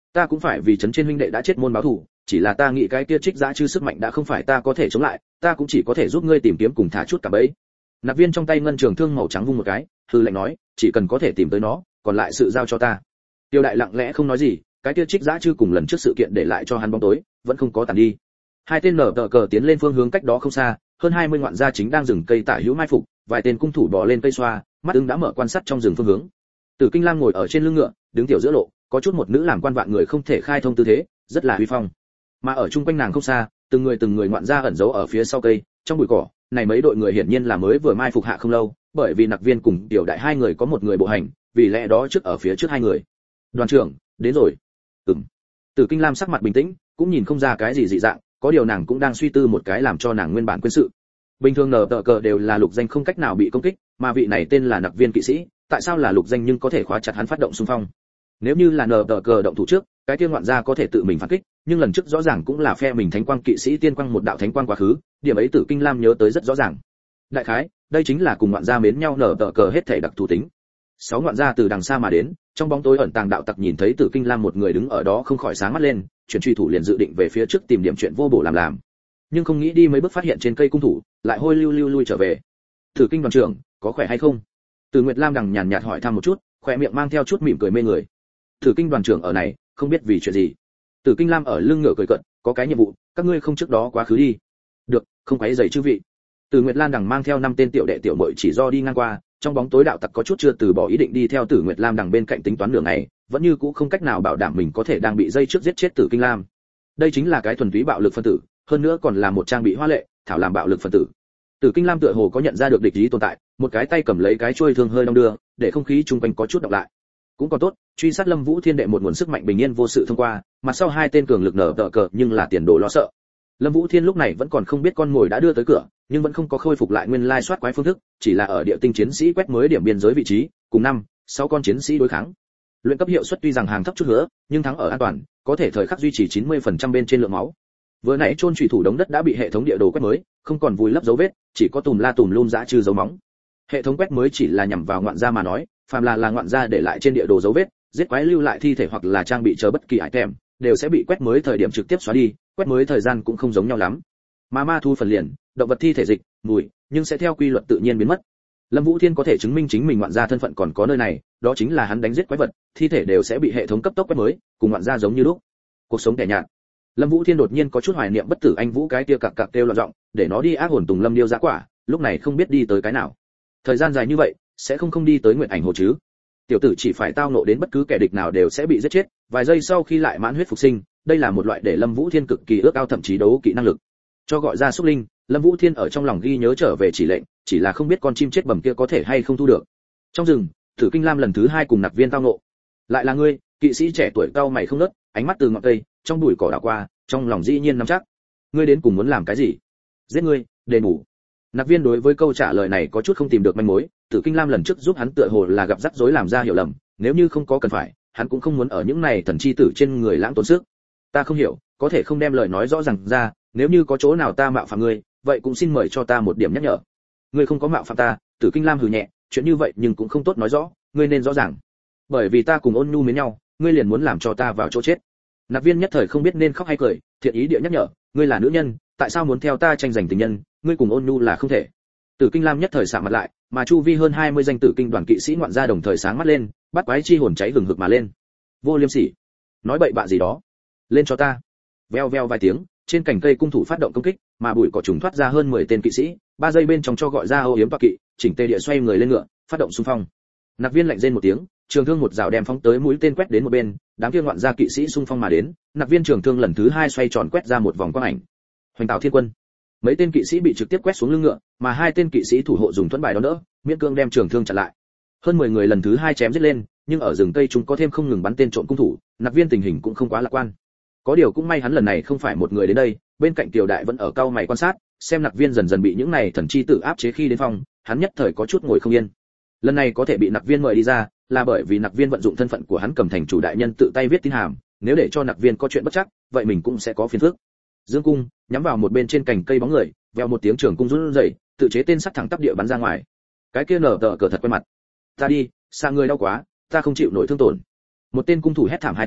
Ta cũng phải vì trấn trên huynh đệ đã chết môn báo thù, chỉ là ta nghĩ cái kia trích dã chư sức mạnh đã không phải ta có thể chống lại, ta cũng chỉ có thể giúp ngươi tìm kiếm cùng thả chút cả bẫy. Nạp Viên trong tay ngân trường thương màu trắng vung một cái, hư lệnh nói, chỉ cần có thể tìm tới nó, còn lại sự giao cho ta. Tiêu Đại lặng lẽ không nói gì, cái kia trích dã chư cùng lần trước sự kiện để lại cho hắn bóng tối, vẫn không có tàn đi. Hai tên nở tờ cờ tiến lên phương hướng cách đó không xa, hơn hai mươi ngoạn gia chính đang rừng cây tả hữu mai phục, vài tên cung thủ bò lên cây xoa, mắt ưng đã mở quan sát trong rừng phương hướng. Tử Kinh Lam ngồi ở trên lưng ngựa, đứng tiểu giữa lộ, có chút một nữ làm quan vạn người không thể khai thông tư thế, rất là uy phong. Mà ở chung quanh nàng không xa, từng người từng người ngoạn gia ẩn giấu ở phía sau cây, trong bụi cỏ, này mấy đội người hiển nhiên là mới vừa mai phục hạ không lâu, bởi vì Nặc Viên cùng Tiểu Đại hai người có một người bộ hành, vì lẽ đó trước ở phía trước hai người. Đoàn trưởng, đến rồi. Ừm. Tử Kinh Lam sắc mặt bình tĩnh, cũng nhìn không ra cái gì dị dạng, có điều nàng cũng đang suy tư một cái làm cho nàng nguyên bản quên sự. Bình thường nở tờ cờ đều là lục danh không cách nào bị công kích, mà vị này tên là Nặc Viên kỵ sĩ, tại sao là lục danh nhưng có thể khóa chặt hắn phát động xung phong? Nếu như là nở tờ cờ động thủ trước, cái kia ngoạn gia có thể tự mình phản kích, nhưng lần trước rõ ràng cũng là phe mình thánh quang kỵ sĩ tiên quang một đạo thánh quang quá khứ, điểm ấy Tử Kinh Lam nhớ tới rất rõ ràng. Đại khái, đây chính là cùng ngoạn gia mến nhau nở tờ cờ hết thể đặc thù tính. Sáu ngoạn gia từ đằng xa mà đến, trong bóng tối ẩn tàng đạo tặc nhìn thấy Tử Kinh Lam một người đứng ở đó không khỏi sáng mắt lên, chuyển truy thủ liền dự định về phía trước tìm điểm chuyện vô bổ làm làm. Nhưng không nghĩ đi mấy bước phát hiện trên cây cung thủ, lại hôi lưu lưu lui trở về. Tử Kinh đoàn trưởng, có khỏe hay không? Từ Nguyệt Lam đằng nhàn nhạt hỏi thăm một chút, khỏe miệng mang theo chút mỉm cười mê người. Tử Kinh đoàn trưởng ở này, không biết vì chuyện gì. Tử Kinh Lam ở lưng ngựa cười cợt, có cái nhiệm vụ, các ngươi không trước đó quá khứ đi. Được, không quấy rầy chư vị. Từ Nguyệt Lam đằng mang theo năm tên tiểu đệ tiểu muội chỉ do đi ngang qua, trong bóng tối đạo tặc có chút chưa từ bỏ ý định đi theo Tử Nguyệt Lam đằng bên cạnh tính toán đường này, vẫn như cũ không cách nào bảo đảm mình có thể đang bị dây trước giết chết Tử Kinh Lam. Đây chính là cái thuần túy bạo lực phân tử, hơn nữa còn là một trang bị hoa lệ, thảo làm bạo lực phân tử. Tử Kinh Lam tựa hồ có nhận ra được địch ý tồn tại, một cái tay cầm lấy cái chuôi thương hơi đong đưa, để không khí chung quanh có chút đọc lại. Cũng còn tốt, truy sát Lâm Vũ Thiên đệ một nguồn sức mạnh bình yên vô sự thông qua, mặt sau hai tên cường lực nở tờ cờ nhưng là tiền đồ lo sợ. Lâm Vũ Thiên lúc này vẫn còn không biết con mồi đã đưa tới cửa, nhưng vẫn không có khôi phục lại nguyên lai soát quái phương thức, chỉ là ở địa tinh chiến sĩ quét mới điểm biên giới vị trí, cùng năm, sáu con chiến sĩ đối kháng. Luyện cấp hiệu suất tuy rằng hàng thấp chút nữa, nhưng thắng ở an toàn, có thể thời khắc duy trì chín mươi phần trăm bên trên lượng máu. Vừa nãy chôn chủy thủ đống đất đã bị hệ thống địa đồ quét mới, không còn vùi lấp dấu vết, chỉ có tùm la tùm lum dã trừ dấu móng. Hệ thống quét mới chỉ là nhằm vào ngoạn gia mà nói, phàm là là ngoạn gia để lại trên địa đồ dấu vết, giết quái lưu lại thi thể hoặc là trang bị chờ bất kỳ item, đều sẽ bị quét mới thời điểm trực tiếp xóa đi, quét mới thời gian cũng không giống nhau lắm. Mà ma thu phần liền, động vật thi thể dịch, mùi, nhưng sẽ theo quy luật tự nhiên biến mất. Lâm Vũ Thiên có thể chứng minh chính mình ngoạn gia thân phận còn có nơi này, đó chính là hắn đánh giết quái vật, thi thể đều sẽ bị hệ thống cấp tốc quét mới, cùng ngoạn gia giống như lúc. Cuộc sống kẻ nhạt. Lâm Vũ Thiên đột nhiên có chút hoài niệm bất tử anh Vũ cái kia cặc cặc kêu loạn giọng, để nó đi ác hồn tùng lâm điêu dã quả, lúc này không biết đi tới cái nào. Thời gian dài như vậy, sẽ không không đi tới nguyện ảnh hồ chứ? Tiểu tử chỉ phải tao nộ đến bất cứ kẻ địch nào đều sẽ bị giết chết, vài giây sau khi lại mãn huyết phục sinh, đây là một loại để Lâm Vũ Thiên cực kỳ ước ao thậm chí đấu kỹ năng lực. Cho gọi ra xúc linh, Lâm Vũ Thiên ở trong lòng ghi nhớ trở về chỉ lệnh, chỉ là không biết con chim chết bầm kia có thể hay không thu được. Trong rừng, Tử Kinh Lam lần thứ hai cùng Nặc Viên tao nộ. Lại là ngươi, kỵ sĩ trẻ tuổi cao mày không ngớt, ánh mắt từ ngọn cây, trong bụi cỏ đảo qua, trong lòng dĩ nhiên nắm chắc. Ngươi đến cùng muốn làm cái gì? Giết ngươi, đền bù. Nặc Viên đối với câu trả lời này có chút không tìm được manh mối, Tử Kinh Lam lần trước giúp hắn tựa hồ là gặp rắc rối làm ra hiểu lầm, nếu như không có cần phải, hắn cũng không muốn ở những này thần chi tử trên người lãng tốn sức. Ta không hiểu, có thể không đem lời nói rõ ràng ra, nếu như có chỗ nào ta mạo phạm ngươi, vậy cũng xin mời cho ta một điểm nhắc nhở. Ngươi không có mạo phạm ta, Tử Kinh Lam hừ nhẹ, chuyện như vậy nhưng cũng không tốt nói rõ, ngươi nên rõ ràng. Bởi vì ta cùng Ôn Nhu mến nhau, ngươi liền muốn làm cho ta vào chỗ chết. Nặc Viên nhất thời không biết nên khóc hay cười, thiện ý địa nhắc nhở, ngươi là nữ nhân, tại sao muốn theo ta tranh giành tình nhân, ngươi cùng Ôn Nhu là không thể. Tử Kinh Lam nhất thời sạm mặt lại, mà chu vi hơn hai mươi danh tử kinh đoàn kỵ sĩ ngoạn gia đồng thời sáng mắt lên, bắt quái chi hồn cháy hừng hực mà lên. Vô liêm sỉ, nói bậy bạ gì đó, lên cho ta. Veo veo vài tiếng, trên cành cây cung thủ phát động công kích, mà bụi cỏ trùng thoát ra hơn mười tên kỵ sĩ, ba giây bên trong cho gọi ra âu yếm toa kỵ, chỉnh tề địa xoay người lên ngựa, phát động xung phong. Nặc Viên lạnh rên một tiếng, trường thương một rào đem phóng tới mũi tên quét đến một bên, đám kia ngoạn gia kỵ sĩ xung phong mà đến, Nặc Viên trường thương lần thứ hai xoay tròn quét ra một vòng quang ảnh. Hoành Tạo Thiên Quân. Mấy tên kỵ sĩ bị trực tiếp quét xuống lưng ngựa, mà hai tên kỵ sĩ thủ hộ dùng thuẫn bài đón đỡ, miễn cương đem trường thương chặn lại. Hơn mười người lần thứ hai chém giết lên, nhưng ở rừng cây chúng có thêm không ngừng bắn tên trộm cung thủ, Nặc Viên tình hình cũng không quá lạc quan. Có điều cũng may hắn lần này không phải một người đến đây, bên cạnh Tiểu Đại vẫn ở cau mày quan sát, xem Nặc Viên dần dần bị những này thần chi tử áp chế khi đến phòng, hắn nhất thời có chút ngồi không yên. Lần này có thể bị Nặc Viên mời đi ra, là bởi vì Nặc Viên vận dụng thân phận của hắn cầm thành chủ đại nhân tự tay viết tin hàm, nếu để cho Nặc Viên có chuyện bất chắc, vậy mình cũng sẽ có phiền phức. Dương cung nhắm vào một bên trên cành cây bóng người, vèo một tiếng trường cung run rẩy, tự chế tên sắt thẳng tắp địa bắn ra ngoài. Cái kia nở tờ cờ thật quen mặt. Ta đi, xa người đau quá, ta không chịu nổi thương tổn. Một tên cung thủ hét thảm hai tiếng,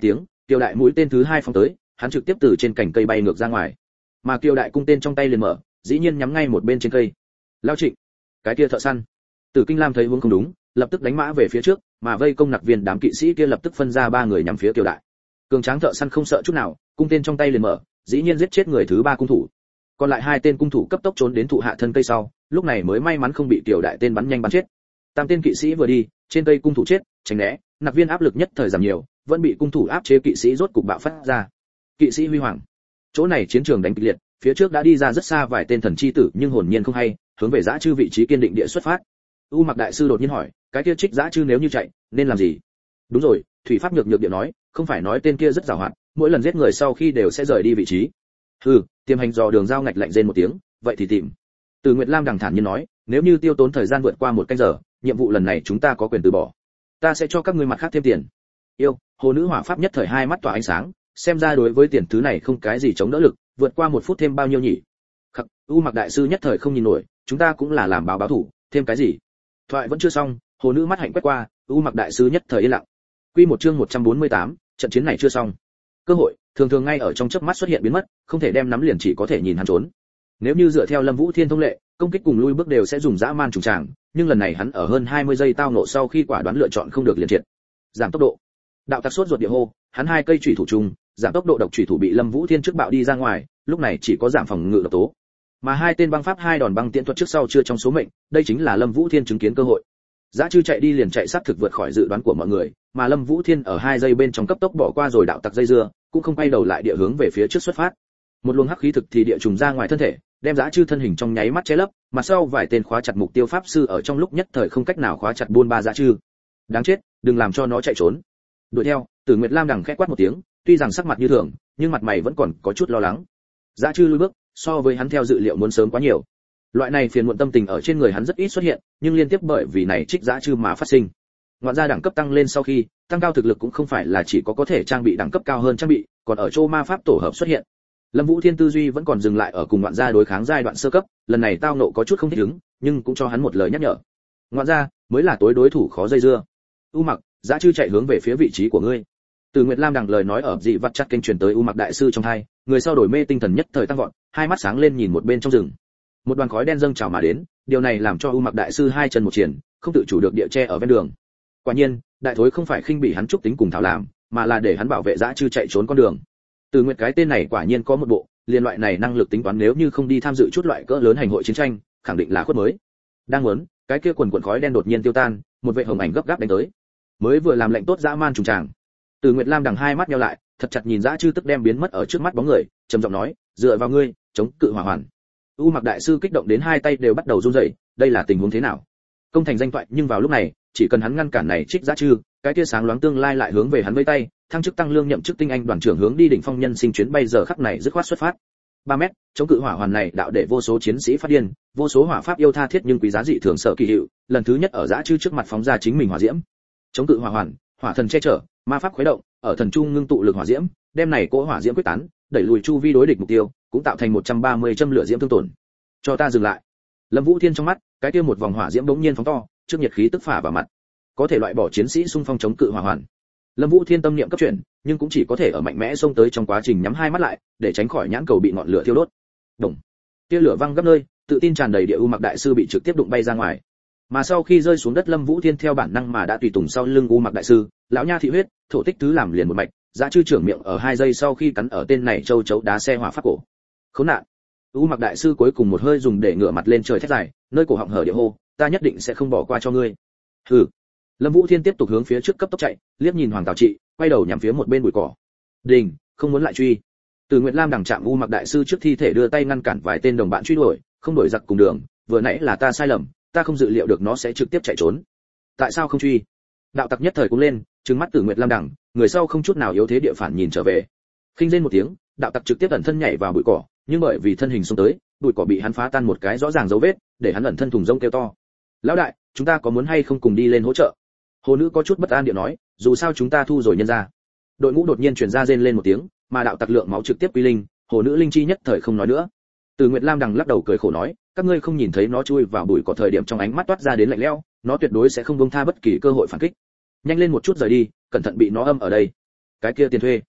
Kiều đại mũi tên thứ hai phóng tới, hắn trực tiếp từ trên cành cây bay ngược ra ngoài. Mà Kiều đại cung tên trong tay liền mở, dĩ nhiên nhắm ngay một bên trên cây. Lao Trịnh, cái kia thợ săn. Tử Kinh Lam thấy huống không đúng, lập tức đánh mã về phía trước, mà vây công nặc viên đám kỵ sĩ kia lập tức phân ra ba người nhắm phía Kiều đại. Cường tráng thợ săn không sợ chút nào, cung tên trong tay liền mở, dĩ nhiên giết chết người thứ ba cung thủ. Còn lại hai tên cung thủ cấp tốc trốn đến thụ hạ thân cây sau, lúc này mới may mắn không bị Kiều đại tên bắn nhanh bắn chết. Tam tên kỵ sĩ vừa đi, trên cây cung thủ chết, tránh né, nặc viên áp lực nhất thời giảm nhiều, vẫn bị cung thủ áp chế kỵ sĩ rốt cục bạo phát ra. Kỵ sĩ huy hoàng. Chỗ này chiến trường đánh kịch liệt, phía trước đã đi ra rất xa vài tên thần chi tử nhưng hồn nhiên không hay, hướng về dã chư vị trí kiên định địa xuất phát. U Mặc đại sư đột nhiên hỏi, cái kia trích dã chư nếu như chạy, nên làm gì? Đúng rồi, thủy pháp nhược nhược địa nói, không phải nói tên kia rất giàu hoạt, mỗi lần giết người sau khi đều sẽ rời đi vị trí. Hừ, tiềm hành dò đường giao ngạch lạnh rên một tiếng, vậy thì tìm. Từ Nguyệt Lam đằng thản nhiên nói, nếu như tiêu tốn thời gian vượt qua một canh giờ, nhiệm vụ lần này chúng ta có quyền từ bỏ. Ta sẽ cho các ngươi mặt khác thêm tiền. Yêu, hồ nữ hỏa pháp nhất thời hai mắt tỏa ánh sáng, xem ra đối với tiền thứ này không cái gì chống đỡ lực, vượt qua một phút thêm bao nhiêu nhỉ? Khắc, U Mặc đại sư nhất thời không nhìn nổi, chúng ta cũng là làm báo báo thủ, thêm cái gì? Thoại vẫn chưa xong, hồ nữ mắt hạnh quét qua, U Mặc đại sư nhất thời yên lặng. Quy một chương một trăm bốn mươi tám, trận chiến này chưa xong. Cơ hội thường thường ngay ở trong chớp mắt xuất hiện biến mất, không thể đem nắm liền chỉ có thể nhìn hắn trốn. Nếu như dựa theo Lâm Vũ Thiên thông lệ, công kích cùng lui bước đều sẽ dùng dã man trùng tràng, nhưng lần này hắn ở hơn hai mươi giây tao nộ sau khi quả đoán lựa chọn không được liền triệt. Giảm tốc độ. Đạo tặc sốt ruột địa hô, hắn hai cây chủy thủ trùng, giảm tốc độ độc chủy thủ bị Lâm Vũ Thiên trước bạo đi ra ngoài, lúc này chỉ có giảm phòng ngự độc tố. Mà hai tên băng pháp hai đòn băng tiễn thuật trước sau chưa trong số mệnh, đây chính là Lâm Vũ Thiên chứng kiến cơ hội. Dã chư chạy đi liền chạy sát thực vượt khỏi dự đoán của mọi người, mà Lâm Vũ Thiên ở hai giây bên trong cấp tốc bỏ qua rồi đạo tặc dây dưa, cũng không quay đầu lại địa hướng về phía trước xuất phát. Một luồng hắc khí thực thì địa trùng ra ngoài thân thể, đem dã chư thân hình trong nháy mắt che lấp, mà sau vài tên khóa chặt mục tiêu pháp sư ở trong lúc nhất thời không cách nào khóa chặt buôn ba dã chư. Đáng chết, đừng làm cho nó chạy trốn. Đuổi theo, Tử Nguyệt Lam đằng khẽ quát một tiếng, tuy rằng sắc mặt như thường, nhưng mặt mày vẫn còn có chút lo lắng. Dã chư lùi bước, so với hắn theo dự liệu muốn sớm quá nhiều. Loại này phiền muộn tâm tình ở trên người hắn rất ít xuất hiện, nhưng liên tiếp bởi vì này trích dã chư mà phát sinh. Ngoạn gia đẳng cấp tăng lên sau khi, tăng cao thực lực cũng không phải là chỉ có có thể trang bị đẳng cấp cao hơn trang bị, còn ở chỗ ma pháp tổ hợp xuất hiện. Lâm Vũ Thiên tư duy vẫn còn dừng lại ở cùng ngoạn gia đối kháng giai đoạn sơ cấp, lần này tao nộ có chút không thích ứng, nhưng cũng cho hắn một lời nhắc nhở. Ngoạn gia, mới là tối đối thủ khó dây dưa. U Mặc, dã chư chạy hướng về phía vị trí của ngươi. Từ Nguyệt Lam đằng lời nói ở dị vặt chặt kênh truyền tới U Mặc đại sư trong hai, người sau đổi mê tinh thần nhất thời tăng vọt, hai mắt sáng lên nhìn một bên trong rừng. Một đoàn khói đen dâng trào mà đến, điều này làm cho U Mặc đại sư hai chân một triển, không tự chủ được địa che ở ven đường. Quả nhiên, đại thối không phải khinh bị hắn trúc tính cùng thảo làm, mà là để hắn bảo vệ dã chư chạy trốn con đường. Từ Nguyệt cái tên này quả nhiên có một bộ, liên loại này năng lực tính toán nếu như không đi tham dự chút loại cỡ lớn hành hội chiến tranh, khẳng định là khuất mới. Đang muốn, cái kia quần quần khói đen đột nhiên tiêu tan, một vệ hồng ảnh gấp gáp đánh tới. Mới vừa làm lệnh tốt dã man trùng tràng. Từ Nguyệt Lam đằng hai mắt nheo lại, thật chặt nhìn dã chư tức đem biến mất ở trước mắt bóng người, trầm giọng nói, dựa vào ngươi, chống cự hỏa hoàn. U Mặc đại sư kích động đến hai tay đều bắt đầu run rẩy, đây là tình huống thế nào? Công thành danh toại, nhưng vào lúc này, chỉ cần hắn ngăn cản này trích dã chư, cái kia sáng loáng tương lai lại hướng về hắn vây tay, thăng chức tăng lương nhậm chức tinh anh đoàn trưởng hướng đi đỉnh phong nhân sinh chuyến bay giờ khắc này dứt khoát xuất phát. ba mét, chống cự hỏa hoàn này đạo để vô số chiến sĩ phát điên, vô số hỏa pháp yêu tha thiết nhưng quý giá dị thường sợ kỳ hiệu, lần thứ nhất ở dã chư trước mặt phóng ra chính mình hỏa diễm. Chống cự hỏa hoàn, hỏa thần che chở, ma pháp khuấy động, ở thần trung ngưng tụ lực hỏa diễm, đem này cỗ hỏa diễm quyết tán, đẩy lùi chu vi đối địch mục tiêu, cũng tạo thành một trăm ba mươi châm lửa diễm thương tổn. Cho ta dừng lại. Lâm Vũ Thiên trong mắt, cái kia một vòng hỏa diễm bỗng nhiên phóng to, trước nhiệt khí tức phả vào mặt. Có thể loại bỏ chiến sĩ xung phong chống cự hỏa hoàn. Lâm Vũ Thiên tâm niệm cấp chuyển, nhưng cũng chỉ có thể ở mạnh mẽ xông tới trong quá trình nhắm hai mắt lại, để tránh khỏi nhãn cầu bị ngọn lửa thiêu đốt. Đồng. Tia lửa văng gấp nơi, tự tin tràn đầy địa U Mặc đại sư bị trực tiếp đụng bay ra ngoài. Mà sau khi rơi xuống đất, Lâm Vũ Thiên theo bản năng mà đã tùy tùng sau lưng U Mặc đại sư, lão nha thị huyết, thổ tích thứ làm liền một mạch, dã chư trưởng miệng ở hai giây sau khi cắn ở tên này châu chấu đá xe hỏa pháp cổ. Khốn nạn. U Mặc đại sư cuối cùng một hơi dùng để ngửa mặt lên trời thét dài, nơi cổ họng hở địa hô, ta nhất định sẽ không bỏ qua cho ngươi. Hừ. Lâm Vũ Thiên tiếp tục hướng phía trước cấp tốc chạy, liếc nhìn Hoàng Tào Trị, quay đầu nhắm phía một bên bụi cỏ. Đình, không muốn lại truy. Từ Nguyệt Lam đằng chạm U Mặc đại sư trước thi thể đưa tay ngăn cản vài tên đồng bạn truy đuổi, không đổi giặc cùng đường, vừa nãy là ta sai lầm, ta không dự liệu được nó sẽ trực tiếp chạy trốn. Tại sao không truy? Đạo tặc nhất thời cũng lên, trừng mắt Từ Nguyệt Lam đằng, người sau không chút nào yếu thế địa phản nhìn trở về. Khinh rên một tiếng, đạo tặc trực tiếp ẩn thân nhảy vào bụi cỏ, nhưng bởi vì thân hình xông tới, bụi cỏ bị hắn phá tan một cái rõ ràng dấu vết, để hắn ẩn thân thùng rông kêu to. Lão đại, chúng ta có muốn hay không cùng đi lên hỗ trợ? Hồ nữ có chút bất an địa nói, dù sao chúng ta thu rồi nhân ra. Đội ngũ đột nhiên truyền ra rên lên một tiếng, mà đạo tặc lượng máu trực tiếp quy linh, hồ nữ linh chi nhất thời không nói nữa. Từ Nguyệt Lam đằng lắc đầu cười khổ nói, các ngươi không nhìn thấy nó chui vào bụi cỏ thời điểm trong ánh mắt toát ra đến lạnh lẽo, nó tuyệt đối sẽ không buông tha bất kỳ cơ hội phản kích. Nhanh lên một chút rời đi, cẩn thận bị nó âm ở đây. Cái kia tiền thuê.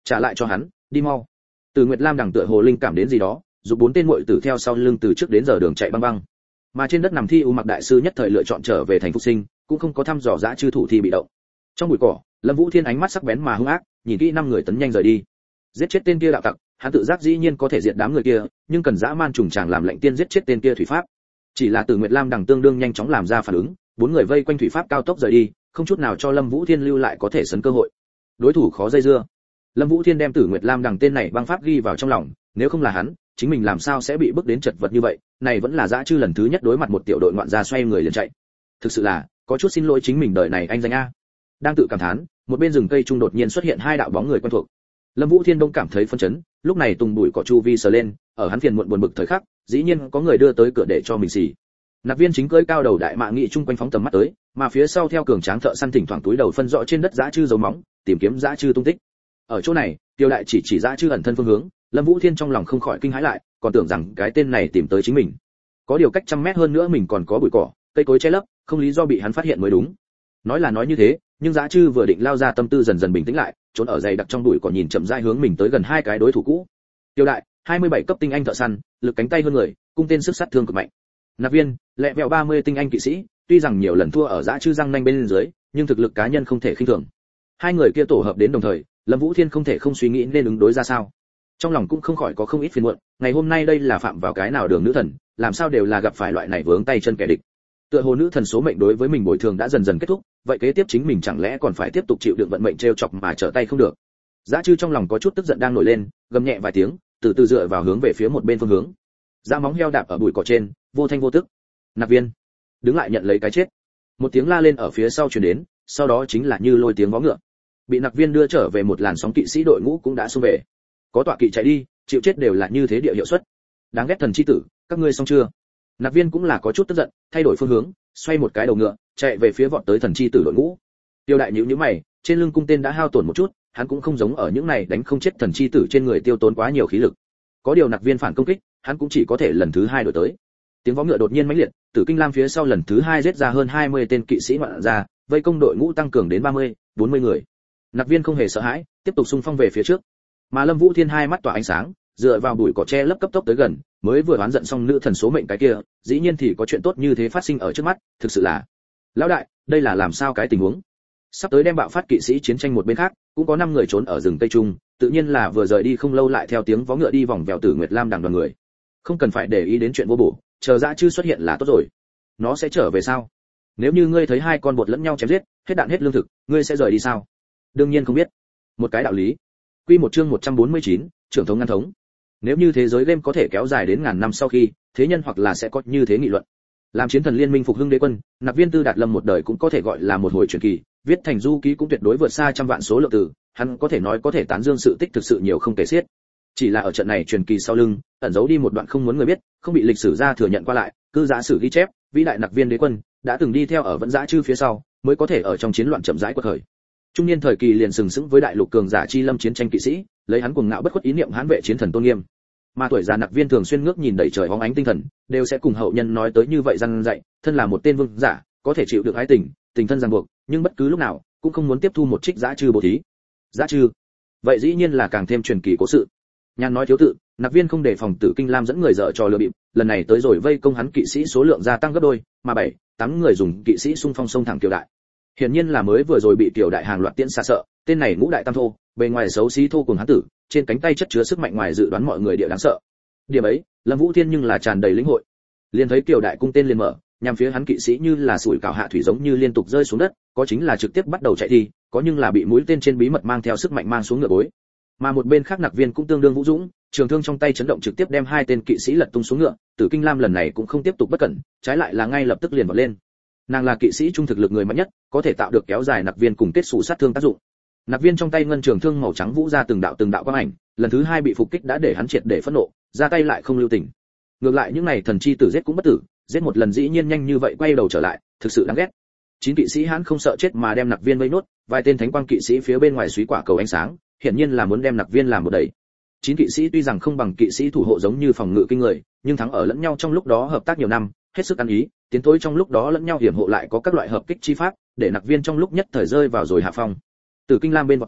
trả lại cho hắn, đi mau. Từ Nguyệt Lam đằng tựa hồ linh cảm đến gì đó, giúp bốn tên muội tử theo sau lưng từ trước đến giờ đường chạy băng băng. Mà trên đất nằm thi U Mặc đại sư nhất thời lựa chọn trở về thành Phục Sinh, cũng không có thăm dò dã chư thủ thi bị động. Trong bụi cỏ, Lâm Vũ Thiên ánh mắt sắc bén mà hung ác, nhìn kỹ năm người tấn nhanh rời đi. Giết chết tên kia đạo tặc, hắn tự giác dĩ nhiên có thể diệt đám người kia, nhưng cần dã man trùng tràng làm lệnh tiên giết chết tên kia thủy pháp. Chỉ là Từ Nguyệt Lam đằng tương đương nhanh chóng làm ra phản ứng, bốn người vây quanh thủy pháp cao tốc rời đi, không chút nào cho Lâm Vũ Thiên lưu lại có thể sấn cơ hội. Đối thủ khó dây dưa. Lâm Vũ Thiên đem Tử Nguyệt Lam đằng tên này băng pháp ghi vào trong lòng, nếu không là hắn, chính mình làm sao sẽ bị bức đến chật vật như vậy, này vẫn là dã chư lần thứ nhất đối mặt một tiểu đội ngoạn gia xoay người liền chạy. Thực sự là, có chút xin lỗi chính mình đời này anh danh a. Đang tự cảm thán, một bên rừng cây trung đột nhiên xuất hiện hai đạo bóng người quen thuộc. Lâm Vũ Thiên đông cảm thấy phấn chấn, lúc này tùng bụi cỏ chu vi sờ lên, ở hắn phiền muộn buồn bực thời khắc, dĩ nhiên có người đưa tới cửa để cho mình xì. Nạp Viên chính cưỡi cao đầu đại mã nghị chung quanh phóng tầm mắt tới, mà phía sau theo cường tráng thợ săn thỉnh thoảng túi đầu phân rõ trên đất dã chư dấu móng, tìm kiếm dã chư tung tích. Ở chỗ này, Tiêu đại chỉ chỉ dã chư ẩn thân phương hướng, Lâm Vũ Thiên trong lòng không khỏi kinh hãi lại, còn tưởng rằng cái tên này tìm tới chính mình. Có điều cách trăm mét hơn nữa mình còn có bụi cỏ, cây cối che lấp, không lý do bị hắn phát hiện mới đúng. Nói là nói như thế, nhưng dã chư vừa định lao ra tâm tư dần dần bình tĩnh lại, trốn ở dày đặc trong bụi cỏ nhìn chậm rãi hướng mình tới gần hai cái đối thủ cũ. Tiêu đại, hai mươi bảy cấp tinh anh thợ săn, lực cánh tay hơn người, cung tên sức sát thương cực mạnh. Nạp Viên, lẹ vẹo ba mươi tinh anh kỵ sĩ, tuy rằng nhiều lần thua ở dã chư răng nanh bên dưới, nhưng thực lực cá nhân không thể khinh thường. Hai người kia tổ hợp đến đồng thời, Lâm Vũ Thiên không thể không suy nghĩ nên ứng đối ra sao. Trong lòng cũng không khỏi có không ít phiền muộn, ngày hôm nay đây là phạm vào cái nào đường nữ thần, làm sao đều là gặp phải loại này vướng tay chân kẻ địch. Tựa hồ nữ thần số mệnh đối với mình bồi thường đã dần dần kết thúc, vậy kế tiếp chính mình chẳng lẽ còn phải tiếp tục chịu đựng vận mệnh trêu chọc mà trở tay không được. Dã chư trong lòng có chút tức giận đang nổi lên, gầm nhẹ vài tiếng, từ từ dựa vào hướng về phía một bên phương hướng. Dã móng heo đạp ở bụi cỏ trên, vô thanh vô tức. Nạp Viên, đứng lại nhận lấy cái chết. Một tiếng la lên ở phía sau truyền đến, sau đó chính là như lôi tiếng vó ngựa. Bị Nạp Viên đưa trở về một làn sóng kỵ sĩ đội ngũ cũng đã xung về. Có tọa kỵ chạy đi, chịu chết đều là như thế địa hiệu suất. Đáng ghét thần chi tử, các ngươi xong chưa? Nạp Viên cũng là có chút tức giận, thay đổi phương hướng, xoay một cái đầu ngựa, chạy về phía vọt tới thần chi tử đội ngũ. Tiêu đại nhíu nhíu mày, trên lưng cung tên đã hao tổn một chút, hắn cũng không giống ở những này đánh không chết thần chi tử trên người tiêu tốn quá nhiều khí lực. Có điều Nạp Viên phản công kích, hắn cũng chỉ có thể lần thứ hai đổi tới. Tiếng vó ngựa đột nhiên mãnh liệt, Tử Kinh Lam phía sau lần thứ hai giết ra hơn hai mươi tên kỵ sĩ ngoạn ra, vây công đội ngũ tăng cường đến ba mươi, bốn mươi người. Nạp Viên không hề sợ hãi, tiếp tục xung phong về phía trước. Mà Lâm Vũ Thiên hai mắt tỏa ánh sáng, dựa vào bụi cỏ che lấp cấp tốc tới gần, mới vừa oán giận xong nữ thần số mệnh cái kia, dĩ nhiên thì có chuyện tốt như thế phát sinh ở trước mắt, thực sự là. Lão đại, đây là làm sao cái tình huống? Sắp tới đem bạo phát kỵ sĩ chiến tranh một bên khác, cũng có năm người trốn ở rừng tây trung, tự nhiên là vừa rời đi không lâu lại theo tiếng vó ngựa đi vòng vèo Tử Nguyệt Lam đằng đoàn người. Không cần phải để ý đến chuyện vô bổ, chờ dã chư xuất hiện là tốt rồi. Nó sẽ trở về sao? Nếu như ngươi thấy hai con bột lẫn nhau chém giết, hết đạn hết lương thực, ngươi sẽ rời đi sao? Đương nhiên không biết. Một cái đạo lý. Quy một chương một trăm bốn mươi chín, trưởng thống ngăn thống. Nếu như thế giới game có thể kéo dài đến ngàn năm sau khi, thế nhân hoặc là sẽ có như thế nghị luận. Làm chiến thần liên minh phục hưng đế quân, Nạp Viên Tư Đạt Lâm một đời cũng có thể gọi là một hồi truyền kỳ, viết thành du ký cũng tuyệt đối vượt xa trăm vạn số lượng từ, hắn có thể nói có thể tán dương sự tích thực sự nhiều không kể xiết. Chỉ là ở trận này truyền kỳ sau lưng, ẩn giấu đi một đoạn không muốn người biết, không bị lịch sử ra thừa nhận qua lại, cư giả sử ghi chép, vĩ đại Nạp Viên đế quân đã từng đi theo ở vẫn dã chư phía sau, mới có thể ở trong chiến loạn chậm rãi quật khởi. Trung niên thời kỳ liền sừng sững với đại lục cường giả chi lâm chiến tranh kỵ sĩ, lấy hắn cuồng ngạo bất khuất ý niệm hãn vệ chiến thần tôn nghiêm. Mà tuổi già Nạp Viên thường xuyên ngước nhìn đầy trời hóng ánh tinh thần, đều sẽ cùng hậu nhân nói tới như vậy răn dạy, thân là một tên vương giả, có thể chịu được ái tình, tình thân ràng buộc, nhưng bất cứ lúc nào cũng không muốn tiếp thu một trích dã chư bố thí. Dã chư, vậy dĩ nhiên là càng thêm truyền kỳ cố sự. Nhan nói thiếu tự, Nạp Viên không đề phòng Tử Kinh Lam dẫn người dở trò lừa bịp, lần này tới rồi vây công hắn kỵ sĩ số lượng gia tăng gấp đôi, mà bảy, tám người dùng kỵ sĩ xung phong sông thẳng Kiều đại. Hiển nhiên là mới vừa rồi bị Kiều đại hàng loạt tiễn xa sợ, tên này ngũ đại tam thô, bề ngoài xấu xí thô cùng hắn tử, trên cánh tay chất chứa sức mạnh ngoài dự đoán mọi người địa đáng sợ. Điểm ấy, Lâm Vũ Thiên nhưng là tràn đầy lĩnh hội. Liền thấy Kiều đại cung tên liền mở, nhằm phía hắn kỵ sĩ như là sủi cảo hạ thủy giống như liên tục rơi xuống đất, có chính là trực tiếp bắt đầu chạy đi, có nhưng là bị mũi tên trên bí mật mang theo sức mạnh mang xuống ngựa bối. Mà một bên khác Nạp Viên cũng tương đương vũ dũng, trường thương trong tay chấn động trực tiếp đem hai tên kỵ sĩ lật tung xuống ngựa, Tử Kinh Lam lần này cũng không tiếp tục bất cẩn, trái lại là ngay lập tức liền vọt lên. Nàng là kỵ sĩ trung thực lực người mạnh nhất, có thể tạo được kéo dài Nạp Viên cùng kết xù sát thương tác dụng. Nạp Viên trong tay ngân trường thương màu trắng vũ ra từng đạo từng đạo quang ảnh, lần thứ hai bị phục kích đã để hắn triệt để phẫn nộ, ra tay lại không lưu tình. Ngược lại những này thần chi tử giết cũng bất tử, giết một lần dĩ nhiên nhanh như vậy quay đầu trở lại, thực sự đáng ghét. Chín kỵ sĩ hắn không sợ chết mà đem Nạp Viên vây nốt, vài tên thánh quang kỵ sĩ phía bên ngoài suý quả cầu ánh sáng, hiển nhiên là muốn đem Nạp Viên làm một đầy. Chín kỵ sĩ tuy rằng không bằng kỵ sĩ thủ hộ giống như phòng ngự kinh người, nhưng thắng ở lẫn nhau trong lúc đó hợp tác nhiều năm, hết sức ăn ý, tiến thối trong lúc đó lẫn nhau hiểm hộ lại có các loại hợp kích chi pháp, để Nạp Viên trong lúc nhất thời rơi vào rồi hạ phong. Tử Kinh Lam bên vào tới,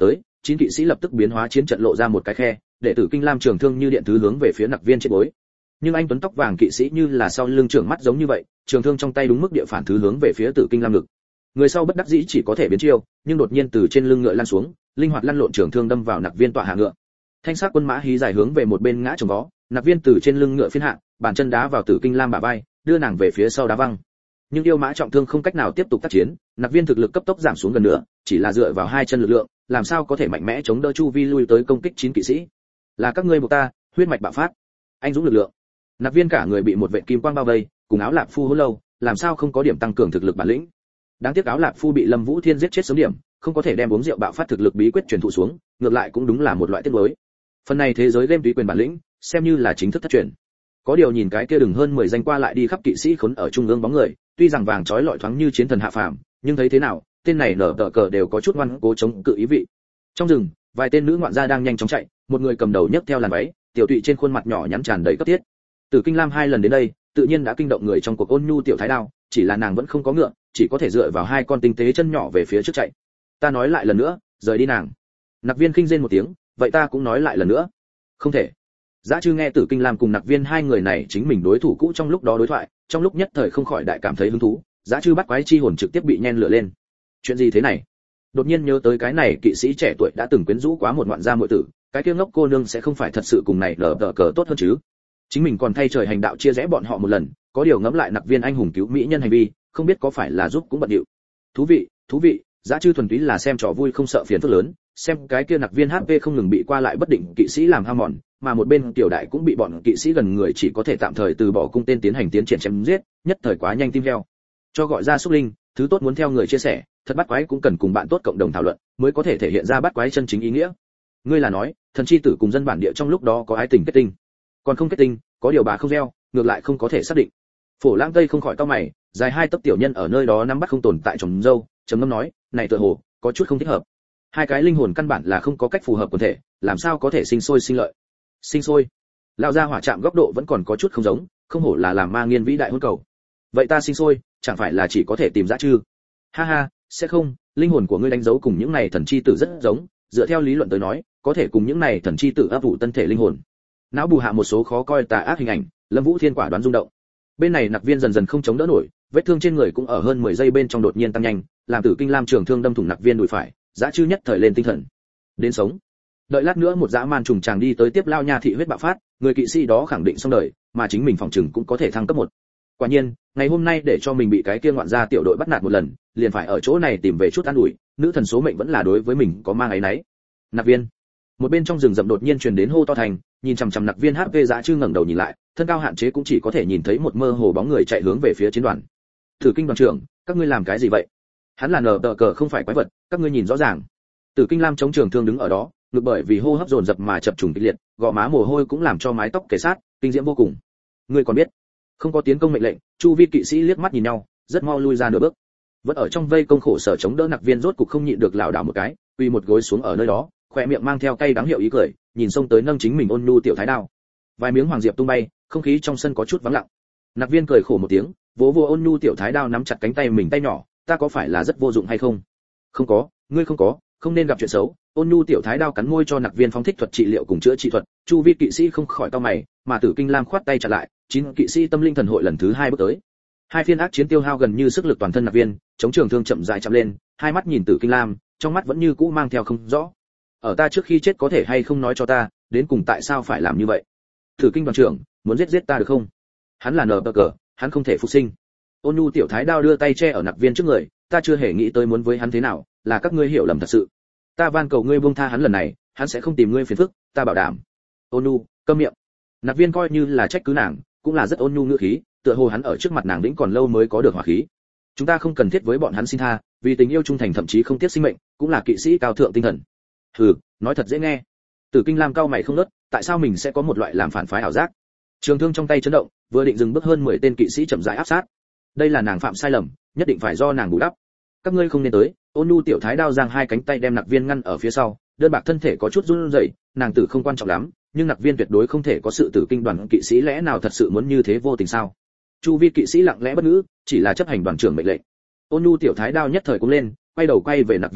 chín kỵ sĩ lập tức biến hóa chiến trận lộ ra một cái khe, để Tử Kinh Lam trường thương như điện thứ hướng về phía Nặc Viên trên bối. Nhưng anh tuấn tóc vàng kỵ sĩ như là sau lưng trưởng mắt giống như vậy, trường thương trong tay đúng mức địa phản thứ hướng về phía Tử Kinh Lam ngực. Người sau bất đắc dĩ chỉ có thể biến chiêu, nhưng đột nhiên từ trên lưng ngựa lăn xuống, linh hoạt lăn lộn trường thương đâm vào Nặc Viên tọa hạ ngựa. Thanh sắc quân mã hí dài hướng về một bên ngã chồng vó, Nặc Viên từ trên lưng ngựa phiên hạ, bàn chân đá vào Tử Kinh Lam bả vai, đưa nàng về phía sau đá văng. Nhưng yêu mã trọng thương không cách nào tiếp tục tác chiến, Nặc Viên thực lực cấp tốc giảm xuống gần nữa, chỉ là dựa vào hai chân lực lượng, làm sao có thể mạnh mẽ chống đỡ chu vi lui tới công kích chín kỵ sĩ. Là các ngươi buộc ta, huyết mạch bạo phát, anh dũng lực lượng. Nặc Viên cả người bị một vệt kim quang bao vây, cùng Áo Lạp Phu hỗn lâu, làm sao không có điểm tăng cường thực lực bản lĩnh. Đáng tiếc Áo Lạp Phu bị Lâm Vũ Thiên giết chết sớm điểm, không có thể đem uống rượu bạo phát thực lực bí quyết truyền thụ xuống, ngược lại cũng đúng là một loại tiếc nuối. Phần này thế giới game tùy quyền bản lĩnh, xem như là chính thức thất truyền. Có điều nhìn cái kia đừng hơn mười danh qua lại đi khắp kỵ sĩ khốn ở trung ương bóng người, tuy rằng vàng chói lọi thoáng như chiến thần hạ phàm, nhưng thấy thế nào, tên này nở tờ cờ đều có chút ngoan cố chống cự ý vị. Trong rừng, vài tên nữ ngoạn gia đang nhanh chóng chạy, một người cầm đầu nhấc theo làn váy, tiểu tụy trên khuôn mặt nhỏ nhắn tràn đầy cấp thiết. Tử Kinh Lam hai lần đến đây, tự nhiên đã kinh động người trong cuộc ôn nhu tiểu thái đao, chỉ là nàng vẫn không có ngựa, chỉ có thể dựa vào hai con tinh tế chân nhỏ về phía trước chạy. Ta nói lại lần nữa, rời đi nàng. Nặc Viên khinh rên một tiếng, vậy ta cũng nói lại lần nữa. Không thể. Dã Trư nghe Tử Kinh Lam cùng Nặc Viên hai người này chính mình đối thủ cũ trong lúc đó đối thoại, trong lúc nhất thời không khỏi đại cảm thấy hứng thú, Dã Trư bắt quái chi hồn trực tiếp bị nhen lửa lên. Chuyện gì thế này? Đột nhiên nhớ tới cái này kỵ sĩ trẻ tuổi đã từng quyến rũ quá một ngoạn gia muội tử, cái kia ngốc cô nương sẽ không phải thật sự cùng này lờ đờ cờ tốt hơn chứ? Chính mình còn thay trời hành đạo chia rẽ bọn họ một lần, có điều ngẫm lại Nặc Viên anh hùng cứu mỹ nhân hành vi, không biết có phải là giúp cũng bận điệu. Thú vị, thú vị, Dã Trư thuần túy là xem trò vui không sợ phiền phức lớn, xem cái kia Nặc Viên hát pê không ngừng bị qua lại bất định kỵ sĩ làm hao mòn, mà một bên tiểu đại cũng bị bọn kỵ sĩ gần người chỉ có thể tạm thời từ bỏ cung tên tiến hành tiến triển chém giết, nhất thời quá nhanh tim heo. Cho gọi ra xúc linh, thứ tốt muốn theo người chia sẻ, thật bắt quái cũng cần cùng bạn tốt cộng đồng thảo luận, mới có thể thể hiện ra bắt quái chân chính ý nghĩa. Ngươi là nói, thần chi tử cùng dân bản địa trong lúc đó có ái tình kết tinh, còn không kết tinh, có điều bà không gieo, ngược lại không có thể xác định. Phổ Lãng Tây không khỏi cau mày, dài hai tấc tiểu nhân ở nơi đó nắm bắt không tồn tại trồng dâu, trầm ngâm nói, này tựa hồ có chút không thích hợp. Hai cái linh hồn căn bản là không có cách phù hợp quần thể, làm sao có thể sinh sôi sinh lợi. Sinh sôi. Lão gia hỏa chạm góc độ vẫn còn có chút không giống, không hổ là làm ma nghiên vĩ đại hôn cầu. Vậy ta sinh sôi, chẳng phải là chỉ có thể tìm Dã Trư? Ha ha, sẽ không, linh hồn của ngươi đánh dấu cùng những này thần chi tử rất giống, dựa theo lý luận tới nói, có thể cùng những này thần chi tử ấp ủ tân thể linh hồn. Não bù hạ một số khó coi tà ác hình ảnh, Lâm Vũ Thiên quả đoán rung động. Bên này Nặc Viên dần dần không chống đỡ nổi, vết thương trên người cũng ở hơn mười giây bên trong đột nhiên tăng nhanh, làm Tử Kinh Lam trường thương đâm thủng Nặc Viên đùi phải, Dã Trư nhất thời lên tinh thần. Đến sống. Đợi lát nữa một dã man trùng chàng đi tới tiếp lao nha thị huyết bạo phát, người kỵ sĩ đó khẳng định xong đời, mà chính mình phòng trừng cũng có thể thăng cấp một. Quả nhiên, ngày hôm nay để cho mình bị cái kia ngoạn gia tiểu đội bắt nạt một lần, liền phải ở chỗ này tìm về chút an ủi, nữ thần số mệnh vẫn là đối với mình có mang ấy nấy. Nặc Viên. Một bên trong rừng rậm đột nhiên truyền đến hô to thành, nhìn chằm chằm Nặc Viên hát pê Dã Trư ngẩng đầu nhìn lại, thân cao hạn chế cũng chỉ có thể nhìn thấy một mơ hồ bóng người chạy hướng về phía chiến đoàn. Tử Kinh đoàn trưởng, các ngươi làm cái gì vậy? Hắn là nở tờ cờ không phải quái vật, các ngươi nhìn rõ ràng. Tử Kinh Lam chống trường thương đứng ở đó, ngực bởi vì hô hấp dồn dập mà chập trùng kịch liệt, gò má mồ hôi cũng làm cho mái tóc kề sát, kinh diễm vô cùng. Ngươi còn biết, không có tiến công mệnh lệnh, chu vi kỵ sĩ liếc mắt nhìn nhau, rất mau lui ra nửa bước. Vẫn ở trong vây công khổ sở chống đỡ Nặc Viên rốt cục không nhịn được lảo đảo một cái, quỳ một gối xuống ở nơi đó, khóe miệng mang theo cay đắng hiệu ý cười, nhìn xông tới nâng chính mình ôn nhu tiểu thái đao. Vài miếng hoàng diệp tung bay, không khí trong sân có chút vắng lặng. Nặc Viên cười khổ một tiếng, vỗ vỗ ôn nhu tiểu thái đao nắm chặt cánh tay mình tay nhỏ, ta có phải là rất vô dụng hay không? Không có, ngươi không có, không nên gặp chuyện xấu. Ôn nhu tiểu thái đao cắn môi cho Nặc Viên phóng thích thuật trị liệu cùng chữa trị thuật, chu vi kỵ sĩ không khỏi cau mày, mà Tử Kinh Lam khoát tay chặn lại, chín kỵ sĩ tâm linh thần hội lần thứ hai bước tới. Hai phiên ác chiến tiêu hao gần như sức lực toàn thân Nặc Viên, chống trường thương chậm rãi chậm lên, hai mắt nhìn Tử Kinh Lam, trong mắt vẫn như cũ mang theo không rõ. Ở ta trước khi chết có thể hay không nói cho ta, đến cùng tại sao phải làm như vậy? Tử Kinh đoàn trưởng, muốn giết giết ta được không? Hắn là nở cờ, hắn không thể phục sinh. Ôn nhu tiểu thái đao đưa tay che ở Nặc Viên trước người, ta chưa hề nghĩ tới muốn với hắn thế nào, là các ngươi hiểu lầm thật sự. Ta van cầu ngươi buông tha hắn lần này, hắn sẽ không tìm ngươi phiền phức, ta bảo đảm. Ôn nhu, câm miệng. Nặc Viên coi như là trách cứ nàng, cũng là rất ôn nhu ngữ khí, tựa hồ hắn ở trước mặt nàng vĩnh còn lâu mới có được hỏa khí. Chúng ta không cần thiết với bọn hắn xin tha, vì tình yêu trung thành thậm chí không tiếc sinh mệnh, cũng là kỵ sĩ cao thượng tinh thần. Hừ, nói thật dễ nghe. Tử Kinh Lam cao mày không ngớt, tại sao mình sẽ có một loại làm phản phái ảo giác? Trường thương trong tay chấn động, vừa định dừng bước hơn mười tên kỵ sĩ chậm rãi áp sát. Đây là nàng phạm sai lầm, nhất định phải do nàng bù đắp. Các ngươi không nên tới. Ôn nhu tiểu thái đao giang hai cánh tay đem Nặc Viên ngăn ở phía sau, đơn bạc thân thể có chút run rẩy, nàng tử không quan trọng lắm, nhưng Nặc Viên tuyệt đối không thể có sự Tử Kinh đoàn kỵ sĩ lẽ nào thật sự muốn như thế vô tình sao? Chu vi kỵ sĩ lặng lẽ bất ngữ, chỉ là chấp hành đoàn trưởng mệnh lệnh. Ôn nhu tiểu thái đao nhất thời cũng lên, quay đầu quay về Nặc Viên nói,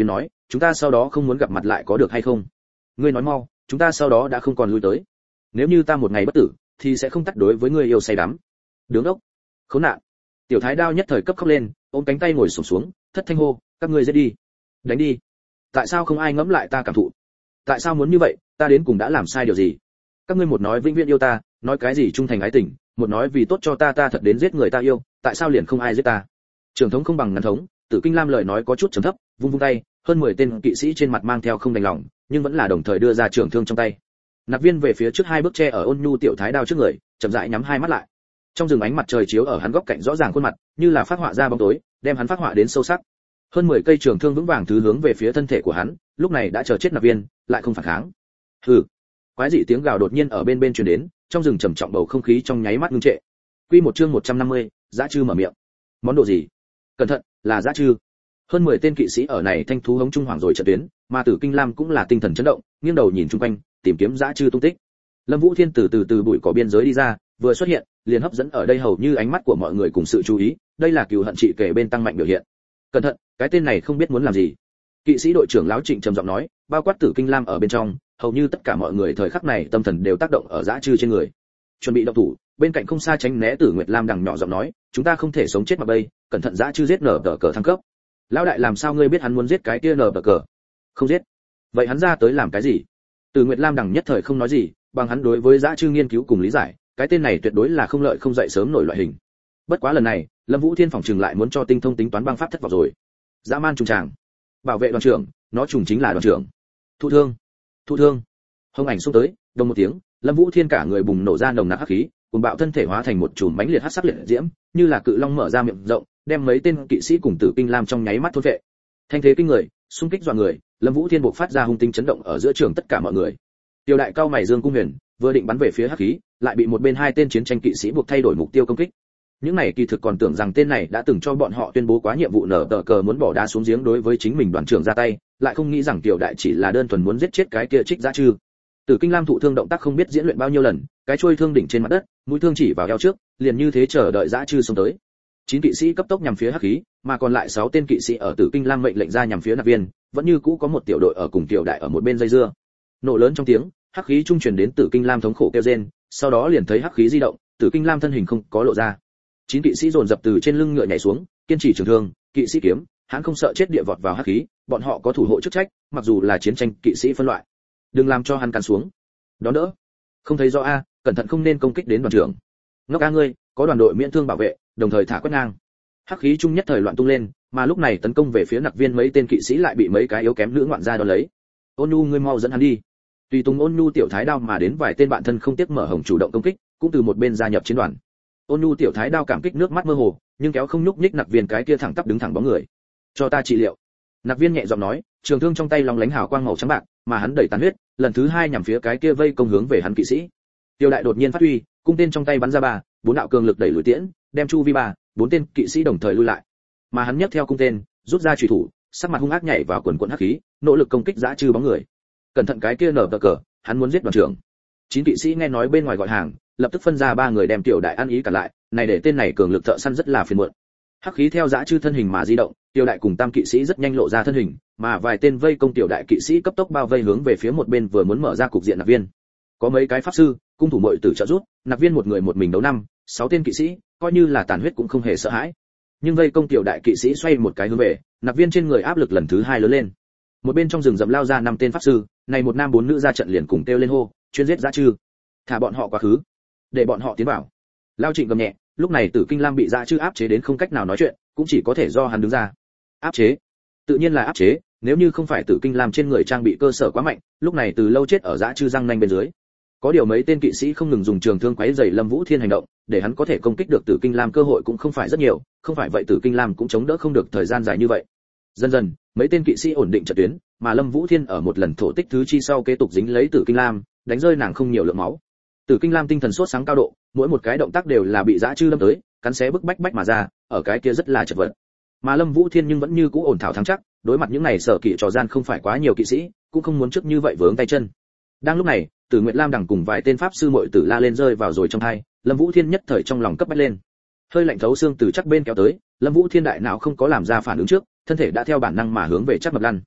chúng ta sau đó không muốn gặp mặt lại có được hay không? Ngươi nói mau, chúng ta sau đó đã không còn lui tới. Nếu như ta một ngày bất tử, thì sẽ không tắt đối với ngươi yêu say đắm. Đứng ốc. Khốn nạn. Tiểu Thái Đao nhất thời cấp khóc lên, ôm cánh tay ngồi xổm xuống, thất thanh hô, các ngươi giết đi, đánh đi. Tại sao không ai ngẫm lại ta cảm thụ? Tại sao muốn như vậy, ta đến cùng đã làm sai điều gì? Các ngươi một nói vĩnh viễn yêu ta, nói cái gì trung thành ái tình, một nói vì tốt cho ta ta thật đến giết người ta yêu, tại sao liền không ai giết ta? Trường thống không bằng ngắn thống, Tử Kinh Lam lời nói có chút trầm thấp, vung vung tay, hơn mười tên kỵ sĩ trên mặt mang theo không đành lòng, nhưng vẫn là đồng thời đưa ra trường thương trong tay. Nạp Viên về phía trước hai bước che ở Ôn Nhu Tiểu Thái Đao trước người, chậm rãi nhắm hai mắt lại. Trong rừng ánh mặt trời chiếu ở hắn góc cạnh rõ ràng khuôn mặt, như là phát họa ra bóng tối, đem hắn phát họa đến sâu sắc. Hơn mười cây trường thương vững vàng thứ hướng về phía thân thể của hắn, lúc này đã chờ chết Nạp Viên, lại không phản kháng. Hừ. Quái dị tiếng gào đột nhiên ở bên bên truyền đến, trong rừng trầm trọng bầu không khí trong nháy mắt ngưng trệ. Quy một chương một trăm năm mươi, Dã Trư mở miệng. Món đồ gì? Cẩn thận, là Dã Trư. Hơn mười tên kỵ sĩ ở này thanh thú hống trung hoàng rồi trận tuyến, mà Tử Kinh Lam cũng là tinh thần chấn động, nghiêng đầu nhìn chung quanh, tìm kiếm Dã Trư tung tích. Lâm Vũ Thiên từ từ từ bụi cỏ biên giới đi ra, vừa xuất hiện, liền hấp dẫn ở đây hầu như ánh mắt của mọi người cùng sự chú ý, đây là cừu hận trị kể bên tăng mạnh biểu hiện. Cẩn thận, cái tên này không biết muốn làm gì. Kỵ sĩ đội trưởng lão Trịnh trầm giọng nói, bao quát Tử Kinh Lam ở bên trong, hầu như tất cả mọi người thời khắc này tâm thần đều tác động ở Dã Trư trên người. Chuẩn bị động thủ, bên cạnh không xa tránh né Tử Nguyệt Lam đằng nhỏ giọng nói, chúng ta không thể sống chết mà bây, cẩn thận Dã Trư giết nở tờ cờ thăng cấp. Lão đại làm sao ngươi biết hắn muốn giết cái kia nở tờ cờ? Không giết. Vậy hắn ra tới làm cái gì? Tử Nguyệt Lam đằng nhất thời không nói gì, bằng hắn đối với Dã Trư nghiên cứu cùng lý giải, cái tên này tuyệt đối là không lợi không dậy sớm nổi loại hình. Bất quá lần này, Lâm Vũ Thiên phòng trừng lại muốn cho tinh thông tính toán băng pháp thất vọng rồi. Dã man trùng tràng. Bảo vệ đoàn trưởng, nó trùng chính là đoàn trưởng. Thụ thương. Thụ thương. Hồng ảnh xông tới, đồng một tiếng, Lâm Vũ Thiên cả người bùng nổ ra nồng nặc hắc khí, cùng bạo thân thể hóa thành một chùm mãnh liệt hắc sắc liệt diễm, như là cự long mở ra miệng rộng, đem mấy tên kỵ sĩ cùng Tử Kinh Lam trong nháy mắt thôn phệ. Thanh thế kinh người, xung kích dọa người, Lâm Vũ Thiên bộc phát ra hung tinh chấn động ở giữa trường tất cả mọi người. Tiêu đại cao mày Dương Cung Huyền vừa định bắn về phía hắc khí, lại bị một bên hai tên chiến tranh kỵ sĩ buộc thay đổi mục tiêu công kích. Những này kỳ thực còn tưởng rằng tên này đã từng cho bọn họ tuyên bố quá nhiệm vụ nở tờ cờ muốn bỏ đá xuống giếng đối với chính mình đoàn trưởng ra tay, lại không nghĩ rằng Tiểu đại chỉ là đơn thuần muốn giết chết cái kia Trích Dã Trư. Tử Kinh Lam thụ thương động tác không biết diễn luyện bao nhiêu lần, cái chuôi thương đỉnh trên mặt đất, mũi thương chỉ vào eo trước, liền như thế chờ đợi Dã Trư xông tới. Chín kỵ sĩ cấp tốc nhằm phía hắc khí, mà còn lại sáu tên kỵ sĩ ở Tử Kinh Lam mệnh lệnh ra nhằm phía Nạp Viên, vẫn như cũ có một tiểu đội ở cùng Tiểu đại ở một bên dây dưa. Nổ lớn trong tiếng, hắc khí trung truyền đến Tử Kinh Lam thống khổ kêu rên, sau đó liền thấy hắc khí di động, Tử Kinh Lam thân hình không có lộ ra. Chín kỵ sĩ dồn dập từ trên lưng ngựa nhảy xuống, kiên trì trường thương, kỵ sĩ kiếm, hắn không sợ chết địa vọt vào hắc khí, bọn họ có thủ hộ chức trách, mặc dù là chiến tranh kỵ sĩ phân loại. Đừng làm cho hắn cắn xuống. Đó đỡ. Không thấy rõ a, cẩn thận không nên công kích đến đoàn trưởng. Ngốc a ngươi, có đoàn đội miễn thương bảo vệ, đồng thời thả quét ngang. Hắc khí trung nhất thời loạn tung lên, mà lúc này tấn công về phía Nạp Viên mấy tên kỵ sĩ lại bị mấy cái yếu kém nữ ngoạn ra đón lấy. Ôn Nhu ngươi mau dẫn hắn đi. Tùy tùng Ôn Nhu Tiểu Thái Đao mà đến vài tên bạn thân không tiếc mở hồng chủ động công kích, cũng từ một bên gia nhập chiến đoàn. Ôn Nhu Tiểu Thái Đao cảm kích nước mắt mơ hồ, nhưng kéo không nhúc nhích Nạp Viên cái kia thẳng tắp đứng thẳng bóng người. Cho ta trị liệu. Nạp Viên nhẹ giọng nói, trường thương trong tay long lánh hào quang màu trắng bạc, mà hắn đẩy tàn huyết, lần thứ hai nhằm phía cái kia vây công hướng về hắn kỵ sĩ. Tiêu đại đột nhiên phát huy, cung tên trong tay bắn ra ba, bốn đạo cường lực đẩy lùi tiễn, đem chu vi ba, bốn tên kỵ sĩ đồng thời lui lại. Mà hắn nhấc theo cung tên, rút ra chủy thủ, sắc mặt hung ác nhảy vào quần quần hắc khí, nỗ lực công kích Dã Trư bóng người. Cẩn thận cái kia nở tờ cờ, hắn muốn giết đoàn trưởng. Chín kỵ sĩ nghe nói bên ngoài gọi hàng, lập tức phân ra ba người đem Tiểu đại ăn ý cả lại, này để tên này cường lực thợ săn rất là phiền muộn. Hắc khí theo Dã Trư thân hình mà di động, Tiểu đại cùng tam kỵ sĩ rất nhanh lộ ra thân hình, mà vài tên vây công Tiểu đại kỵ sĩ cấp tốc bao vây hướng về phía một bên vừa muốn mở ra cục diện Nạp Viên. Có mấy cái pháp sư, cung thủ muội tử trợ giúp, Nạp Viên một người một mình đấu năm, sáu tên kỵ sĩ, coi như là tàn huyết cũng không hề sợ hãi. Nhưng vây công Tiểu đại kỵ sĩ xoay một cái hướng về, Nạp Viên trên người áp lực lần thứ hai lớn lên. Một bên trong rừng rậm lao ra năm tên pháp sư, này một nam bốn nữ ra trận liền cùng kêu lên hô, chuyên giết Dã Trư. Thả bọn họ quá khứ, để bọn họ tiến vào. Lao Trịnh gầm nhẹ, lúc này Tử Kinh Lam bị Dã Trư áp chế đến không cách nào nói chuyện, cũng chỉ có thể do hắn đứng ra. Áp chế? Tự nhiên là áp chế, nếu như không phải Tử Kinh Lam trên người trang bị cơ sở quá mạnh, lúc này từ lâu chết ở Dã Trư răng nanh bên dưới. Có điều mấy tên kỵ sĩ không ngừng dùng trường thương quấy rầy Lâm Vũ Thiên hành động, để hắn có thể công kích được Tử Kinh Lam cơ hội cũng không phải rất nhiều, không phải vậy Tử Kinh Lam cũng chống đỡ không được thời gian dài như vậy. Dần dần, mấy tên kỵ sĩ ổn định trận tuyến, mà Lâm Vũ Thiên ở một lần thổ tích thứ chi sau kế tục dính lấy Tử Kinh Lam, đánh rơi nàng không nhiều lượng máu. Tử Kinh Lam tinh thần sốt sáng cao độ, mỗi một cái động tác đều là bị Dã Trư đâm tới, cắn xé bức bách bách mà ra, ở cái kia rất là chật vật. Mà Lâm Vũ Thiên nhưng vẫn như cũ ổn thảo thắng chắc, đối mặt những này sở kỵ trò gian không phải quá nhiều kỵ sĩ, cũng không muốn trước như vậy vướng tay chân. Đang lúc này, Tử Nguyệt Lam đằng cùng vài tên pháp sư muội tử la lên rơi vào rồi trong hai, Lâm Vũ Thiên nhất thời trong lòng cấp bách lên. Hơi lạnh thấu xương từ chắc bên kéo tới, Lâm Vũ Thiên đại não không có làm ra phản ứng trước, thân thể đã theo bản năng mà hướng về chắc mập lăn.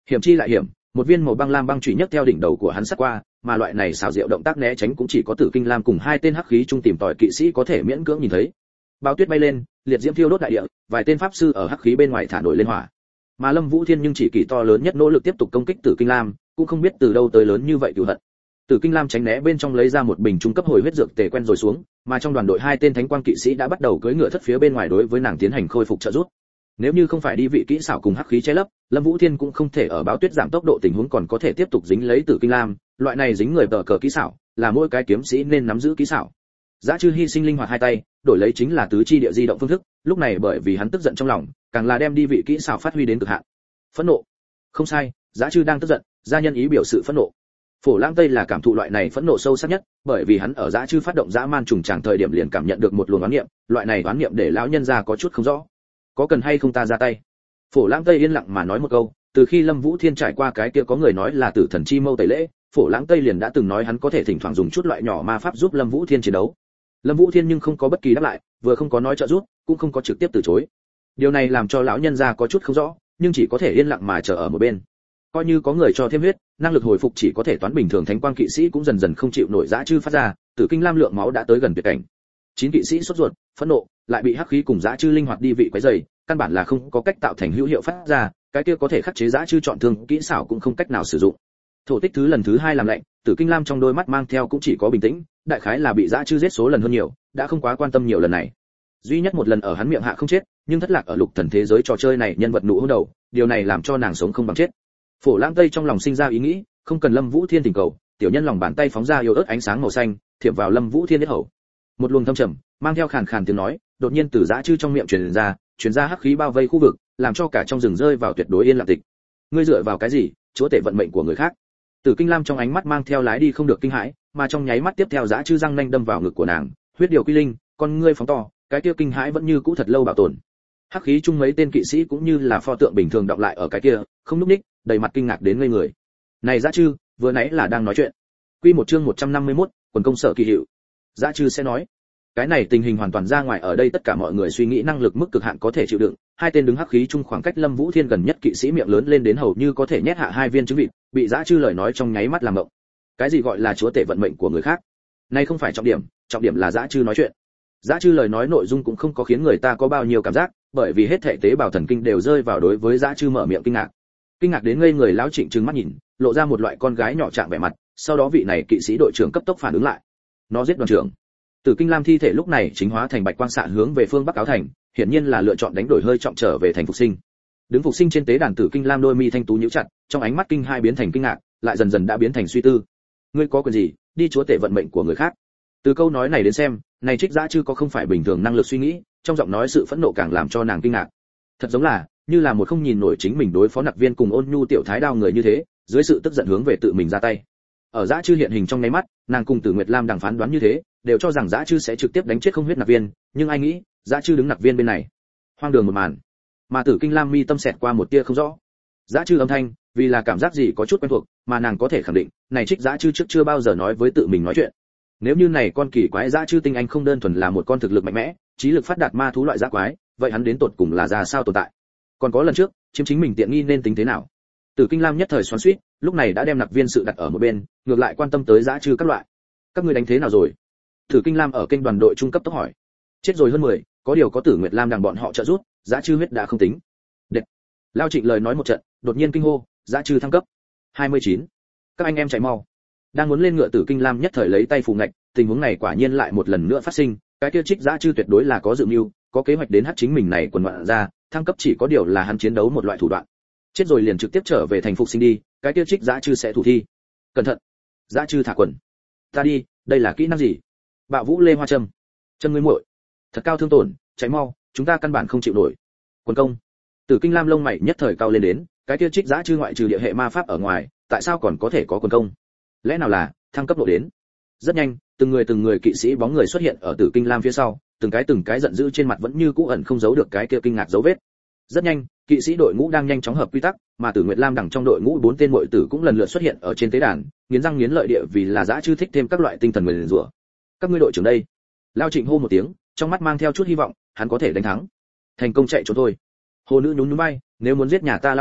Hiểm chi lại hiểm, một viên màu băng lam băng chùy nhấc theo đỉnh đầu của hắn sát qua, mà loại này xảo diệu động tác né tránh cũng chỉ có Tử Kinh Lam cùng hai tên hắc khí trung tìm tòi kỵ sĩ có thể miễn cưỡng nhìn thấy. Bao tuyết bay lên, liệt diễm thiêu đốt đại địa, vài tên pháp sư ở hắc khí bên ngoài thả nổi lên hỏa. Mà Lâm Vũ Thiên nhưng chỉ kỳ to lớn nhất nỗ lực tiếp tục công kích Tử Kinh Lam, cũng không biết từ đâu tới lớn như vậy cừu hận. Tử Kinh Lam tránh né bên trong lấy ra một bình trung cấp hồi huyết dược tề quen rồi xuống, mà trong đoàn đội hai tên thánh quang kỵ sĩ đã bắt đầu cưỡi ngựa thất phía bên ngoài đối với nàng tiến hành khôi phục trợ giúp. Nếu như không phải đi vị kỹ xảo cùng hắc khí che lấp, Lâm Vũ Thiên cũng không thể ở báo tuyết giảm tốc độ tình huống còn có thể tiếp tục dính lấy Tử Kinh Lam, loại này dính người tờ cờ kỹ xảo, là mỗi cái kiếm sĩ nên nắm giữ kỹ xảo. Dã Trư hy sinh linh hoạt hai tay, đổi lấy chính là tứ chi địa di động phương thức, lúc này bởi vì hắn tức giận trong lòng, càng là đem đi vị kỹ xảo phát huy đến cực hạn. Phẫn nộ. Không sai, Dã Trư đang tức giận, gia nhân ý biểu sự phẫn nộ. Phổ Lãng Tây là cảm thụ loại này phẫn nộ sâu sắc nhất, bởi vì hắn ở Dã Trư phát động dã man trùng tràng thời điểm liền cảm nhận được một luồng oán niệm, loại này oán niệm để lão nhân gia có chút không rõ. Có cần hay không ta ra tay? Phổ Lãng Tây yên lặng mà nói một câu, từ khi Lâm Vũ Thiên trải qua cái kia có người nói là Tử Thần Chi Mâu tẩy lễ, Phổ Lãng Tây liền đã từng nói hắn có thể thỉnh thoảng dùng chút loại nhỏ ma pháp giúp Lâm Vũ Thiên chiến đấu. Lâm Vũ Thiên nhưng không có bất kỳ đáp lại, vừa không có nói trợ giúp, cũng không có trực tiếp từ chối. Điều này làm cho lão nhân gia có chút không rõ, nhưng chỉ có thể yên lặng mà chờ ở một bên. Coi như có người cho thêm huyết, năng lực hồi phục chỉ có thể toán bình thường thánh quang kỵ sĩ cũng dần dần không chịu nổi Dã Trư phát ra, Tử Kinh Lam lượng máu đã tới gần tuyệt cảnh. Chín kỵ sĩ sốt ruột, phẫn nộ, lại bị hắc khí cùng Dã Trư linh hoạt đi vị quấy rầy, căn bản là không có cách tạo thành hữu hiệu phát ra, cái kia có thể khắc chế Dã Trư chọn thương kỹ xảo cũng không cách nào sử dụng. Thổ tích thứ lần thứ hai làm lạnh, Tử Kinh Lam trong đôi mắt mang theo cũng chỉ có bình tĩnh, đại khái là bị Dã Trư giết số lần hơn nhiều, đã không quá quan tâm nhiều lần này. Duy nhất một lần ở hắn miệng hạ không chết, nhưng thất lạc ở lục thần thế giới trò chơi này nhân vật nụ hôn đầu, điều này làm cho nàng sống không bằng chết. Phổ Lãng Tây trong lòng sinh ra ý nghĩ, không cần Lâm Vũ Thiên tình cầu, tiểu nhân lòng bàn tay phóng ra yếu ớt ánh sáng màu xanh, thiệp vào Lâm Vũ Thiên huyết hầu. Một luồng thâm trầm, mang theo khàn khàn tiếng nói, đột nhiên từ Dã Trư trong miệng truyền ra, truyền ra hắc khí bao vây khu vực, làm cho cả trong rừng rơi vào tuyệt đối yên lặng tịch. Ngươi dựa vào cái gì, chúa tể vận mệnh của người khác? Tử Kinh Lam trong ánh mắt mang theo lái đi không được kinh hãi, mà trong nháy mắt tiếp theo Dã Trư răng nanh đâm vào ngực của nàng, huyết điều quy linh, con ngươi phóng to, cái kia kinh hãi vẫn như cũ thật lâu bảo tồn. Hắc khí chung mấy tên kỵ sĩ cũng như là pho tượng bình thường đọng lại ở cái kia, không lúc ních, đầy mặt kinh ngạc đến ngây người. Này Dã Trư, vừa nãy là đang nói chuyện. Quy một chương một trăm năm mươi mốt, quần công sở kỳ hiệu. Dã Trư sẽ nói, cái này tình hình hoàn toàn ra ngoài ở đây tất cả mọi người suy nghĩ năng lực mức cực hạn có thể chịu đựng, hai tên đứng hắc khí chung khoảng cách Lâm Vũ Thiên gần nhất kỵ sĩ miệng lớn lên đến hầu như có thể nhét hạ hai viên trứng vịt, bị Dã Trư lời nói trong nháy mắt làm ngộng. Cái gì gọi là chúa tể vận mệnh của người khác? Này không phải trọng điểm, trọng điểm là Dã Trư nói chuyện. Dã Trư lời nói nội dung cũng không có khiến người ta có bao nhiêu cảm giác, bởi vì hết thảy tế bào thần kinh đều rơi vào đối với Dã Trư mở miệng kinh ngạc. Kinh ngạc đến ngây người lão Trịnh trừng mắt nhìn, lộ ra một loại con gái nhỏ trạng vẻ mặt, sau đó vị này kỵ sĩ đội trưởng cấp tốc phản ứng lại. Nó giết đoàn trưởng. Tử Kinh Lam thi thể lúc này chính hóa thành bạch quang xạ hướng về phương Bắc Áo Thành, hiển nhiên là lựa chọn đánh đổi hơi trọng trở về thành phục sinh. Đứng phục sinh trên tế đàn Tử Kinh Lam đôi mi thanh tú nhíu chặt, trong ánh mắt kinh hai biến thành kinh ngạc, lại dần dần đã biến thành suy tư. Ngươi có quyền gì, đi chúa tể vận mệnh của người khác? Từ câu nói này đến xem, này Trích Dã Trư có không phải bình thường năng lực suy nghĩ, trong giọng nói sự phẫn nộ càng làm cho nàng kinh ngạc. Thật giống là, như là một không nhìn nổi chính mình đối phó Nặc Viên cùng Ôn Nhu tiểu thái đao người như thế, dưới sự tức giận hướng về tự mình ra tay. Ở Dã Trư hiện hình trong nháy mắt, nàng cùng Tử Nguyệt Lam đằng phán đoán như thế, đều cho rằng Dã Trư sẽ trực tiếp đánh chết không huyết Nặc Viên, nhưng ai nghĩ, Dã Trư đứng Nặc Viên bên này. Hoang đường một màn. Mà Tử Kinh Lam mi tâm xẹt qua một tia không rõ. Dã Trư âm thanh, vì là cảm giác gì có chút quen thuộc, mà nàng có thể khẳng định, này Trích Dã Trư trước chưa bao giờ nói với tự mình nói chuyện. Nếu như này con kỳ quái Dã Trư tinh anh không đơn thuần là một con thực lực mạnh mẽ, trí lực phát đạt ma thú loại dã quái, vậy hắn đến tột cùng là ra sao tồn tại? Còn có lần trước, chiếm chính mình tiện nghi nên tính thế nào? Tử Kinh Lam nhất thời xoắn xuýt, lúc này đã đem Nặc Viên sự đặt ở một bên, ngược lại quan tâm tới Dã Trư các loại. Các ngươi đánh thế nào rồi? Tử Kinh Lam ở kênh đoàn đội trung cấp tốc hỏi. Chết rồi hơn mười, có điều có Tử Nguyệt Lam đằng bọn họ trợ giúp, Dã Trư huyết đã không tính. Đệt. Lao Trịnh lời nói một trận, đột nhiên kinh hô, Dã Trư thăng cấp. hai mươi chín. Các anh em chạy mau. Đang muốn lên ngựa Tử Kinh Lam nhất thời lấy tay phủ ngạch, tình huống này quả nhiên lại một lần nữa phát sinh, cái kia Trích Dã Trư tuyệt đối là có dự mưu, có kế hoạch đến hất chính mình này quần loạn ra, thăng cấp chỉ có điều là hắn chiến đấu một loại thủ đoạn. Chết rồi liền trực tiếp trở về thành phục sinh đi, cái kia Trích Dã Trư sẽ thủ thi. Cẩn thận. Dã Trư thả quần. Ta đi, đây là kỹ năng gì? Bạo Vũ Lê Hoa Trâm. Chân ngươi muội. Thật cao thương tổn, cháy mau, chúng ta căn bản không chịu nổi. Quần công. Tử Kinh Lam lông mày nhất thời cao lên đến, cái kia Trích Dã Trư ngoại trừ địa hệ ma pháp ở ngoài, tại sao còn có thể có quần công? Lẽ nào là thăng cấp độ đến? Rất nhanh, từng người từng người kỵ sĩ bóng người xuất hiện ở Tử Kinh Lam phía sau, từng cái từng cái giận dữ trên mặt vẫn như cũ ẩn không giấu được cái kia kinh ngạc dấu vết. Rất nhanh, kỵ sĩ đội ngũ đang nhanh chóng hợp quy tắc, mà Tử Nguyệt Lam đằng trong đội ngũ bốn tên muội tử cũng lần lượt xuất hiện ở trên tế đàn, nghiến răng nghiến lợi địa vì là Dã Trư thích thêm các loại tinh thần nguyền rủa. Các ngươi đội trưởng đây. Lao Trịnh hô một tiếng, trong mắt mang theo chút hy vọng, hắn có thể đánh thắng. Thành công chạy trốn thôi. Hồ nữ nhún nhún vai, nếu muốn giết nhà ta lão đại,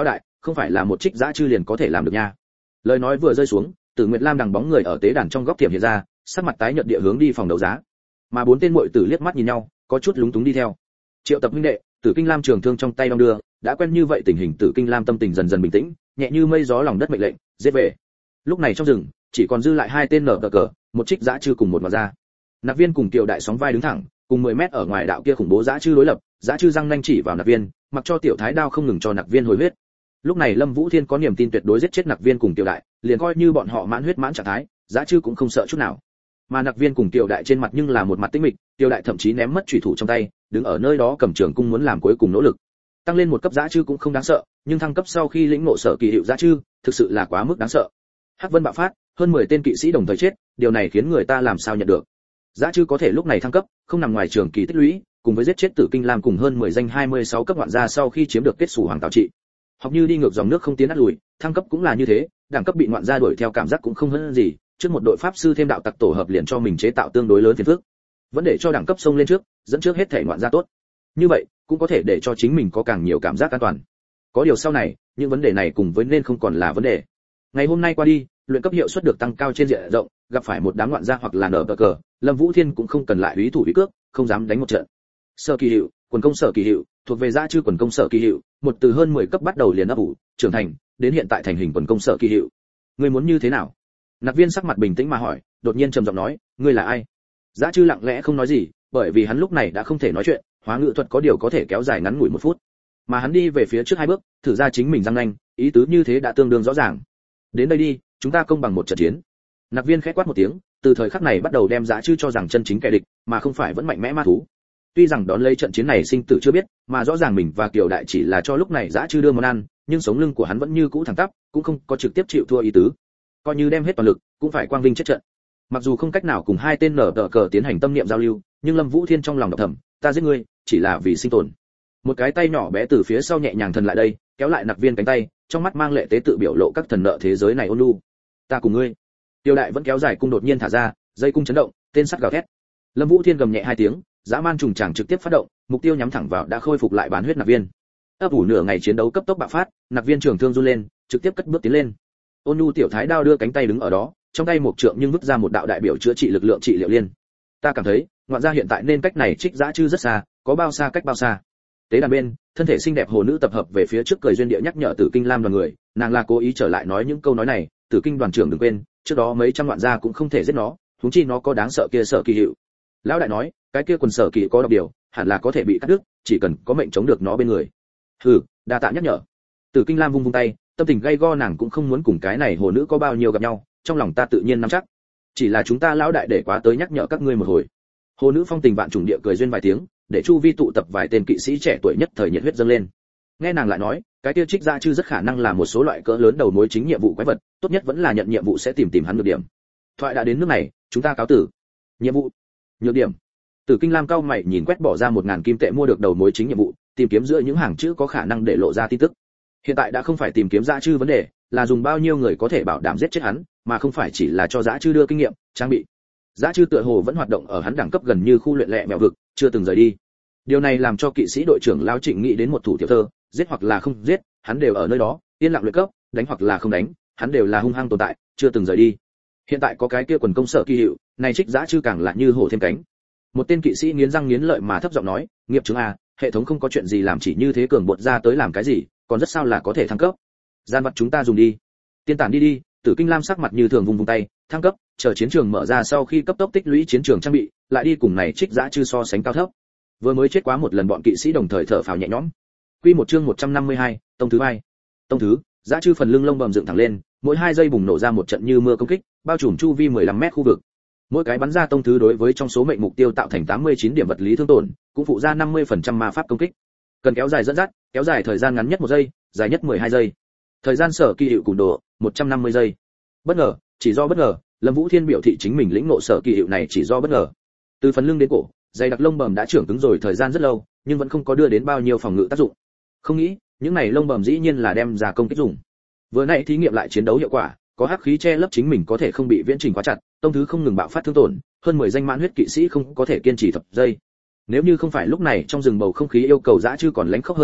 không phải là một trích dã chư liền có thể làm được nha. Lời nói vừa rơi xuống, Tử Nguyệt Lam đằng bóng người ở tế đàn trong góc tiệm hiện ra, sắc mặt tái nhợt địa hướng đi phòng đấu giá. Mà bốn tên muội tử liếc mắt nhìn nhau, có chút lúng túng đi theo. Triệu Tập huynh đệ, Tử Kinh Lam trường thương trong tay đong đưa, đã quen như vậy tình hình Tử Kinh Lam tâm tình dần dần bình tĩnh, nhẹ như mây gió lòng đất mệnh lệnh, giết về. Lúc này trong rừng, chỉ còn dư lại hai tên nở cờ, một trích dã chư cùng một ngọa ra. Nạp Viên cùng Tiểu Đại sóng vai đứng thẳng, cùng mười mét ở ngoài đạo kia khủng bố dã chư đối lập, dã chư răng nanh chỉ vào Nạp Viên, mặc cho Tiểu Thái đao không ngừng cho Nạp Viên hồi huyết. Lúc này Lâm Vũ Thiên có niềm tin tuyệt đối giết chết Nạp Viên cùng Tiểu Đại, liền coi như bọn họ mãn huyết mãn trạng thái, dã chư cũng không sợ chút nào. Mà Nạp Viên cùng Tiểu Đại trên mặt nhưng là một mặt tĩnh mịch, Tiểu Đại thậm chí ném mất chủy thủ trong tay, đứng ở nơi đó cầm trường cung muốn làm cuối cùng nỗ lực. Tăng lên một cấp dã chư cũng không đáng sợ, nhưng thăng cấp sau khi lĩnh ngộ sở kỳ hiệu dã chư, thực sự là quá mức đáng sợ. Hắc Vân bạo phát, hơn mười tên kỵ sĩ đồng thời chết, điều này khiến người ta làm sao nhận được. Dã chư có thể lúc này thăng cấp, không nằm ngoài trường kỳ tích lũy, cùng với giết chết Tử Kinh Lam cùng hơn mười danh hai mươi sáu cấp ngoạn gia sau khi chiếm được kết sủ hoàng tạo trị. Học như đi ngược dòng nước không tiến át lùi, thăng cấp cũng là như thế, đẳng cấp bị ngoạn gia đuổi theo cảm giác cũng không hơn gì, trước một đội pháp sư thêm đạo tặc tổ hợp liền cho mình chế tạo tương đối lớn phiền phức. Vẫn để cho đẳng cấp sông lên trước, dẫn trước hết thể ngoạn gia tốt. Như vậy, cũng có thể để cho chính mình có càng nhiều cảm giác an toàn. Có điều sau này, những vấn đề này cùng với nên không còn là vấn đề. Ngày hôm nay qua đi, luyện cấp hiệu suất được tăng cao trên diện rộng, gặp phải một đám ngoạn gia hoặc là nở cờ cờ, Lâm Vũ Thiên cũng không cần lại úy thủ úy cước, không dám đánh một trận. Sở kỳ hiệu, quần công sở kỳ hiệu, thuộc về dã chư quần công sở kỳ hiệu, một từ hơn mười cấp bắt đầu liền ấp ủ, trưởng thành, đến hiện tại thành hình quần công sở kỳ hiệu. Ngươi muốn như thế nào? Nạp Viên sắc mặt bình tĩnh mà hỏi, đột nhiên trầm giọng nói, ngươi là ai? Dã chư lặng lẽ không nói gì, bởi vì hắn lúc này đã không thể nói chuyện, hóa ngữ thuật có điều có thể kéo dài ngắn ngủi một phút. Mà hắn đi về phía trước hai bước, thử ra chính mình răng nanh, ý tứ như thế đã tương đương rõ ràng. Đến đây đi, chúng ta công bằng một trận chiến. Nạp Viên khẽ quát một tiếng, từ thời khắc này bắt đầu đem dã chư cho rằng chân chính kẻ địch, mà không phải vẫn mạnh mẽ ma thú. Tuy rằng đón lấy trận chiến này sinh tử chưa biết, mà rõ ràng mình và Kiều Đại chỉ là cho lúc này dã chư đưa món ăn, nhưng sống lưng của hắn vẫn như cũ thẳng tắp, cũng không có trực tiếp chịu thua ý tứ. Coi như đem hết toàn lực, cũng phải quang vinh chết trận. Mặc dù không cách nào cùng hai tên nở tờ cờ tiến hành tâm niệm giao lưu, nhưng Lâm Vũ Thiên trong lòng độc thầm, ta giết ngươi, chỉ là vì sinh tồn. Một cái tay nhỏ bé từ phía sau nhẹ nhàng thần lại đây, kéo lại Nạp Viên cánh tay, trong mắt mang lệ tế tự biểu lộ các thần nợ thế giới này ôn nhu. Ta cùng ngươi. Tiêu Đại vẫn kéo dài cung đột nhiên thả ra, dây cung chấn động, tên sắt gào thét. Lâm Vũ Thiên gầm nhẹ hai tiếng, dã man trùng tràng trực tiếp phát động, mục tiêu nhắm thẳng vào đã khôi phục lại bán huyết Nạp Viên. Ấp ủ nửa ngày chiến đấu cấp tốc bạo phát, Nạp Viên trường thương run lên, trực tiếp cất bước tiến lên. Ôn nhu tiểu thái đao đưa cánh tay đứng ở đó, trong tay một trượng nhưng vứt ra một đạo đại biểu chữa trị lực lượng trị liệu liên. Ta cảm thấy, ngoạn gia hiện tại nên cách này trích dã chư rất xa, có bao xa cách bao xa. Tế đàn bên, thân thể xinh đẹp hồ nữ tập hợp về phía trước cười duyên địa nhắc nhở Tử Kinh Lam đoàn người, nàng là cố ý trở lại nói những câu nói này, Tử Kinh đoàn trưởng đừng quên, trước đó mấy trăm ngoạn gia cũng không thể giết nó, huống chi nó có đáng sợ kia sở kỳ hiệu. Lão đại nói, cái kia quần sở kỳ có độc điều, hẳn là có thể bị cắt đứt, chỉ cần có mệnh chống được nó bên người. Hừ, đa tạ nhắc nhở. Tử Kinh Lam vung vung tay, tâm tình gay go nàng cũng không muốn cùng cái này hồ nữ có bao nhiêu gặp nhau, trong lòng ta tự nhiên nắm chắc. Chỉ là chúng ta lão đại để quá tới nhắc nhở các ngươi một hồi. Hồ nữ phong tình vạn trùng địa cười duyên vài tiếng, để chu vi tụ tập vài tên kỵ sĩ trẻ tuổi nhất thời nhiệt huyết dâng lên. Nghe nàng lại nói, cái kia trích dã chư rất khả năng là một số loại cỡ lớn đầu mối chính nhiệm vụ quái vật, tốt nhất vẫn là nhận nhiệm vụ sẽ tìm tìm hắn được điểm. Thoại đã đến nước này, chúng ta cáo tử. Nhiệm vụ, nhược điểm. Tử Kinh Lam cao mày nhìn quét bỏ ra một ngàn kim tệ mua được đầu mối chính nhiệm vụ, tìm kiếm giữa những hàng chữ có khả năng để lộ ra tin tức. Hiện tại đã không phải tìm kiếm dã chư vấn đề, là dùng bao nhiêu người có thể bảo đảm giết chết hắn, mà không phải chỉ là cho dã chư đưa kinh nghiệm, trang bị. Dã chư tựa hồ vẫn hoạt động ở hắn đẳng cấp gần như khu luyện lẹ mèo vực, chưa từng rời đi. Điều này làm cho kỵ sĩ đội trưởng Lão Trịnh nghĩ đến một thủ tiểu thơ, giết hoặc là không giết, hắn đều ở nơi đó, yên lặng luyện cấp, đánh hoặc là không đánh, hắn đều là hung hăng tồn tại, chưa từng rời đi. Hiện tại có cái kia quần công sở kỳ hiệu, này trích dã chư càng là như hổ thêm cánh. Một tên kỵ sĩ nghiến răng nghiến lợi mà thấp giọng nói, nghiệp chứng a, hệ thống không có chuyện gì làm chỉ như thế cường bột ra tới làm cái gì, còn rất sao là có thể thăng cấp. Gian vật chúng ta dùng đi. Tiên tản đi đi. Tử Kinh Lam sắc mặt như thường vùng vùng tay, thăng cấp, chờ chiến trường mở ra sau khi cấp tốc tích lũy chiến trường trang bị, lại đi cùng này trích dã chư so sánh cao thấp. Vừa mới chết quá một lần bọn kỵ sĩ đồng thời thở phào nhẹ nhõm. Quy một chương một trăm năm mươi hai, tông thứ vai. Tông thứ, dã chư phần lưng lông bầm dựng thẳng lên, mỗi hai giây bùng nổ ra một trận như mưa công kích, bao trùm chu vi mười lăm mét khu vực. Mỗi cái bắn ra tông thứ đối với trong số mệnh mục tiêu tạo thành tám mươi chín điểm vật lý thương tổn, cũng phụ ra năm mươi phần trăm ma pháp công kích. Cần kéo dài dẫn dắt, kéo dài thời gian ngắn nhất một giây, dài nhất mười hai giây. Thời gian sở kỳ hiệu cùng độ một trăm năm mươi giây. Bất ngờ, chỉ do bất ngờ, Lâm Vũ Thiên biểu thị chính mình lĩnh ngộ sở kỳ hiệu này chỉ do bất ngờ. Từ phần lưng đến cổ, dày đặc lông bầm đã trưởng cứng rồi thời gian rất lâu, nhưng vẫn không có đưa đến bao nhiêu phòng ngự tác dụng. Không nghĩ, những này lông bầm dĩ nhiên là đem ra công kích dùng. Vừa nãy thí nghiệm lại chiến đấu hiệu quả, có hắc khí che lấp chính mình có thể không bị viễn trình quá chặt, tông thứ không ngừng bạo phát thương tổn, hơn mười danh mãn huyết kỵ sĩ không có thể kiên trì thập giây. Nếu như không phải lúc này trong rừng bầu không khí yêu cầu dã chư còn lánh khốc hơn một ít,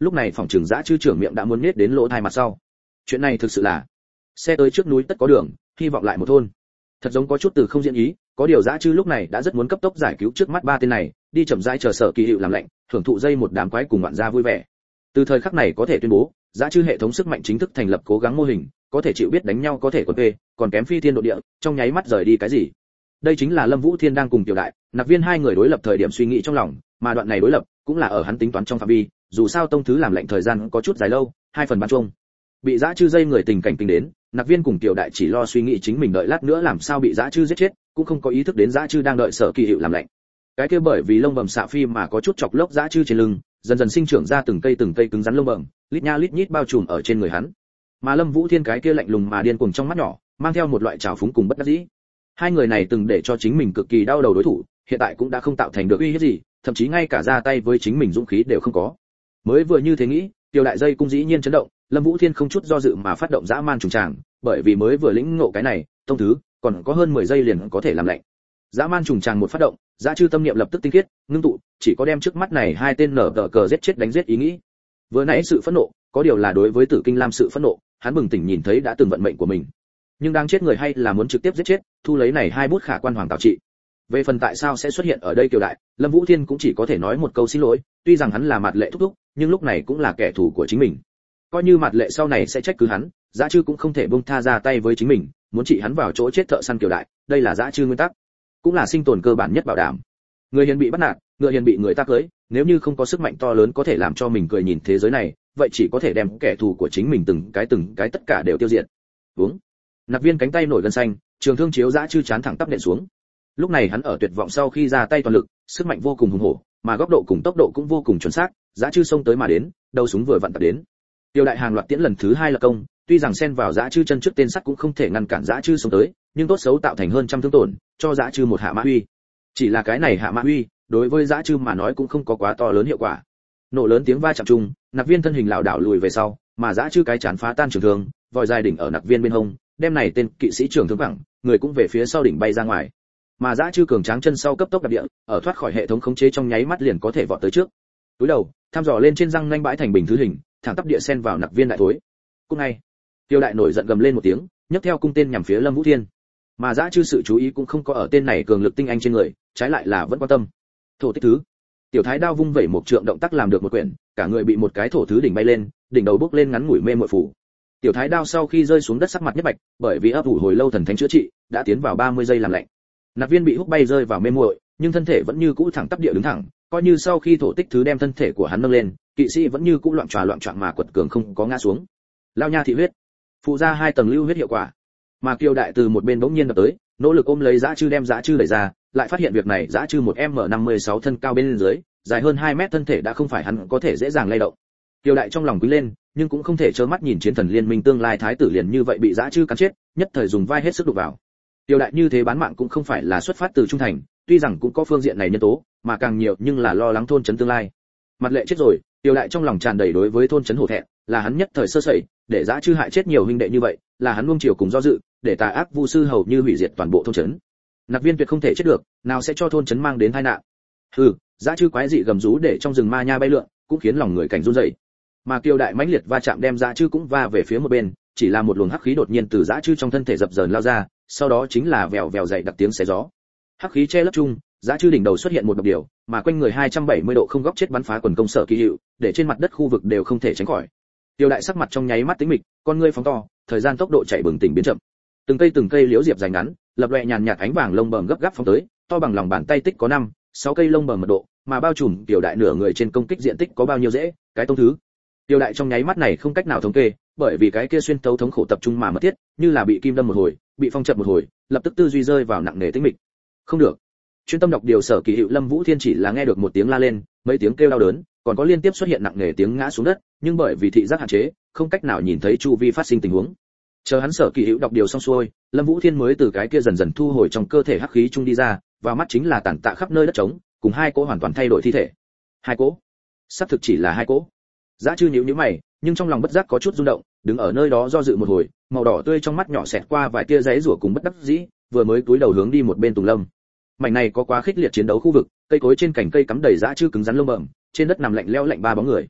lúc này phòng trường dã chư trưởng miệng đã muốn nết đến lỗ tai mặt sau. Chuyện này thực sự là, xe tới trước núi tất có đường, hy vọng lại một thôn. Thật giống có chút từ không diễn ý, có điều dã chư lúc này đã rất muốn cấp tốc giải cứu trước mắt ba tên này, đi chậm rãi chờ Sở Kỳ Hiệu làm lệnh, thưởng thụ dây một đám quái cùng ngoạn gia vui vẻ. Từ thời khắc này có thể tuyên bố, dã chư hệ thống sức mạnh chính thức thành lập cố gắng mô hình, có thể chịu biết đánh nhau có thể quần kê, còn kém phi thiên độ địa, trong nháy mắt rời đi cái gì. Đây chính là Lâm Vũ Thiên đang cùng Tiểu Đại, Nạp Viên hai người đối lập thời điểm suy nghĩ trong lòng, mà đoạn này đối lập cũng là ở hắn tính toán trong phạm vi, dù sao tông thứ làm lệnh thời gian có chút dài lâu, hai phần ban chung. Bị dã chư dây người tình cảnh kinh đến, Nạp Viên cùng Tiểu Đại chỉ lo suy nghĩ chính mình đợi lát nữa làm sao bị dã chư giết chết, cũng không có ý thức đến dã chư đang đợi Sở Kỳ Hiệu làm lệnh. Cái kia bởi vì lông bầm xạ phi mà có chút chọc lốc dã chư trên lưng, dần dần sinh trưởng ra từng cây từng cây cứng rắn lông bầm, lít nha lít nhít bao trùm ở trên người hắn. Mà Lâm Vũ Thiên cái kia lạnh lùng mà điên cuồng trong mắt nhỏ, mang theo một loại trào phúng cùng bất đắc dĩ. Hai người này từng để cho chính mình cực kỳ đau đầu đối thủ, hiện tại cũng đã không tạo thành được uy hiếp gì, thậm chí ngay cả ra tay với chính mình dũng khí đều không có. Mới vừa như thế nghĩ, Tiểu Đại dây cung dĩ nhiên chấn động, Lâm Vũ Thiên không chút do dự mà phát động dã man trùng tràng, bởi vì mới vừa lĩnh ngộ cái này, tông thứ, còn có hơn mười giây liền có thể làm lệnh. Dã man trùng tràng một phát động, dã chư tâm niệm lập tức tinh khiết, ngưng tụ, chỉ có đem trước mắt này hai tên nở tờ cờ giết chết đánh giết ý nghĩ. Vừa nãy sự phẫn nộ, có điều là đối với Tử Kinh Lam sự phẫn nộ, hắn bừng tỉnh nhìn thấy đã từng vận mệnh của mình. Nhưng đang chết người hay là muốn trực tiếp giết chết, thu lấy này hai bút khả quan hoàng tào trị. Về phần tại sao sẽ xuất hiện ở đây Kiều Đại, Lâm Vũ Thiên cũng chỉ có thể nói một câu xin lỗi, tuy rằng hắn là Mạt Lệ thúc thúc, nhưng lúc này cũng là kẻ thù của chính mình. Coi như Mạt Lệ sau này sẽ trách cứ hắn, dã chư cũng không thể buông tha ra tay với chính mình, muốn trị hắn vào chỗ chết thợ săn Kiều Đại, đây là dã chư nguyên tắc, cũng là sinh tồn cơ bản nhất bảo đảm. Người hiền bị bắt nạt, ngựa hiền bị người ta cưới, nếu như không có sức mạnh to lớn có thể làm cho mình cười nhìn thế giới này, vậy chỉ có thể đem kẻ thù của chính mình từng cái từng cái tất cả đều tiêu diệt. Uống. Nạp Viên cánh tay nổi gân xanh, trường thương chiếu dã chư chán thẳng tắp nện xuống. Lúc này hắn ở tuyệt vọng sau khi ra tay toàn lực, sức mạnh vô cùng hùng hổ, mà góc độ cùng tốc độ cũng vô cùng chuẩn xác, dã chư xông tới mà đến, đầu súng vừa vặn tập đến. Tiêu Đại hàng loạt tiễn lần thứ hai là công, tuy rằng xen vào dã chư chân trước tên sắt cũng không thể ngăn cản dã chư xông tới, nhưng tốt xấu tạo thành hơn trăm thương tổn, cho dã chư một hạ mã huy. Chỉ là cái này hạ mã huy, đối với dã chư mà nói cũng không có quá to lớn hiệu quả. Nổ lớn tiếng va chạm chung, Nạp Viên thân hình lảo đảo lùi về sau, mà dã chư cái chán phá tan trường thương, vòi dài đỉnh ở Nạp Viên bên hông, đem này tên kỵ sĩ trường thương vẳng, người cũng về phía sau đỉnh bay ra ngoài. Mà dã chư cường tráng chân sau cấp tốc đạp địa, ở thoát khỏi hệ thống khống chế trong nháy mắt liền có thể vọt tới trước. Túi đầu, thăm dò lên trên răng nanh bãi thành bình thứ hình, thẳng tắp địa sen vào Nạp Viên đại thối. Cung ngay, Tiêu Đại nổi giận gầm lên một tiếng, nhấc theo cung tên nhằm phía Lâm Vũ Thiên. Mà dã chư sự chú ý cũng không có ở tên này cường lực tinh anh trên người, trái lại là vẫn quan tâm. Thổ tích thứ. Tiểu Thái đao vung vẩy một trượng động tác làm được một quyển, cả người bị một cái thổ thứ đỉnh bay lên, đỉnh đầu bốc lên ngắn ngủi mê muội phủ. Tiểu Thái đao sau khi rơi xuống đất sắc mặt nhất bạch, bởi vì ấp ủ hồi lâu thần thánh chữa trị, đã tiến vào ba mươi giây làm lạnh. Nạp Viên bị húc bay rơi vào mê muội, nhưng thân thể vẫn như cũ thẳng tắp địa đứng thẳng, coi như sau khi thổ tích thứ đem thân thể của hắn nâng lên, kỵ sĩ vẫn như cũ loạn tròa loạn choạng mà quật cường không có ngã xuống. Lao nha thị huyết, phụ ra hai tầng lưu huyết hiệu quả. Mà Kiều Đại từ một bên bỗng nhiên đập tới, nỗ lực ôm lấy dã chư đem dã chư đẩy ra, lại phát hiện việc này dã chư một em năm mươi sáu thân cao bên dưới, dài hơn hai mét thân thể đã không phải hắn có thể dễ dàng lay động. Kiều Đại trong lòng quý lên, nhưng cũng không thể trơ mắt nhìn chiến thần liên minh tương lai thái tử liền như vậy bị dã chư cắn chết, nhất thời dùng vai hết sức đục vào. Kiều Đại như thế bán mạng cũng không phải là xuất phát từ trung thành, tuy rằng cũng có phương diện này nhân tố, mà càng nhiều nhưng là lo lắng thôn trấn tương lai. Mặt Lệ chết rồi, Kiều Đại trong lòng tràn đầy đối với thôn trấn hổ thẹn, là hắn nhất thời sơ sẩy, để dã chư hại chết nhiều huynh đệ như vậy, là hắn nuông chiều cùng do dự, để tà ác vu sư hầu như hủy diệt toàn bộ thôn trấn. Nạp Viên tuyệt không thể chết được, nào sẽ cho thôn trấn mang đến tai nạn. Hừ, dã chư quái dị gầm rú để trong rừng ma nha bay lượn, cũng khiến lòng người cảnh run rẩy. Mà Kiều Đại mãnh liệt va chạm đem dã chư cũng va về phía một bên, chỉ là một luồng hắc khí đột nhiên từ dã chư trong thân thể dập dờn lao ra, sau đó chính là vèo vèo dậy đặc tiếng xé gió. Hắc khí che lấp chung, dã chư đỉnh đầu xuất hiện một độc điều, mà quanh người hai trăm bảy mươi độ không góc chết bắn phá quần công Sở Kỳ Hiệu, để trên mặt đất khu vực đều không thể tránh khỏi. Kiều Đại sắc mặt trong nháy mắt tính mịch, con ngươi phóng to, thời gian tốc độ chạy bừng tỉnh biến chậm. Từng cây từng cây liễu diệp dài ngắn, lập loè nhàn nhạt ánh vàng lông bờm gấp gáp phóng tới, to bằng lòng bàn tay tích có năm, sáu cây lông bờm mật độ, mà bao trùm Kiều Đại nửa người trên công kích diện tích có bao nhiêu dễ, cái tông thứ. Kiều Đại trong nháy mắt này không cách nào thống kê, bởi vì cái kia xuyên tấu thống khổ tập trung mà mất thiết, như là bị kim đâm một hồi, bị phong chập một hồi, lập tức tư duy rơi vào nặng nề tĩnh mịch. Không được. Chuyên tâm đọc điều Sở Kỳ Hiệu Lâm Vũ Thiên chỉ là nghe được một tiếng la lên, mấy tiếng kêu đau đớn, còn có liên tiếp xuất hiện nặng nề tiếng ngã xuống đất, nhưng bởi vì thị giác hạn chế, không cách nào nhìn thấy chu vi phát sinh tình huống. Chờ hắn Sở Kỳ Hiệu đọc điều xong xuôi, Lâm Vũ Thiên mới từ cái kia dần dần thu hồi trong cơ thể hắc khí trung đi ra, vào mắt chính là tàn tạ khắp nơi đất trống, cùng hai cỗ hoàn toàn thay đổi thi thể. Hai cỗ? Sắp thực chỉ là hai cỗ. Dã chư nhíu nhíu mày, nhưng trong lòng bất giác có chút rung động, đứng ở nơi đó do dự một hồi, màu đỏ tươi trong mắt nhỏ xẹt qua vài tia giấy rủa cùng bất đắc dĩ, vừa mới cúi đầu hướng đi một bên tùng lâm. Mảnh này có quá khích liệt chiến đấu khu vực, cây cối trên cành cây cắm đầy dã chư cứng rắn lông bẩm, trên đất nằm lạnh lẽo lạnh ba bóng người.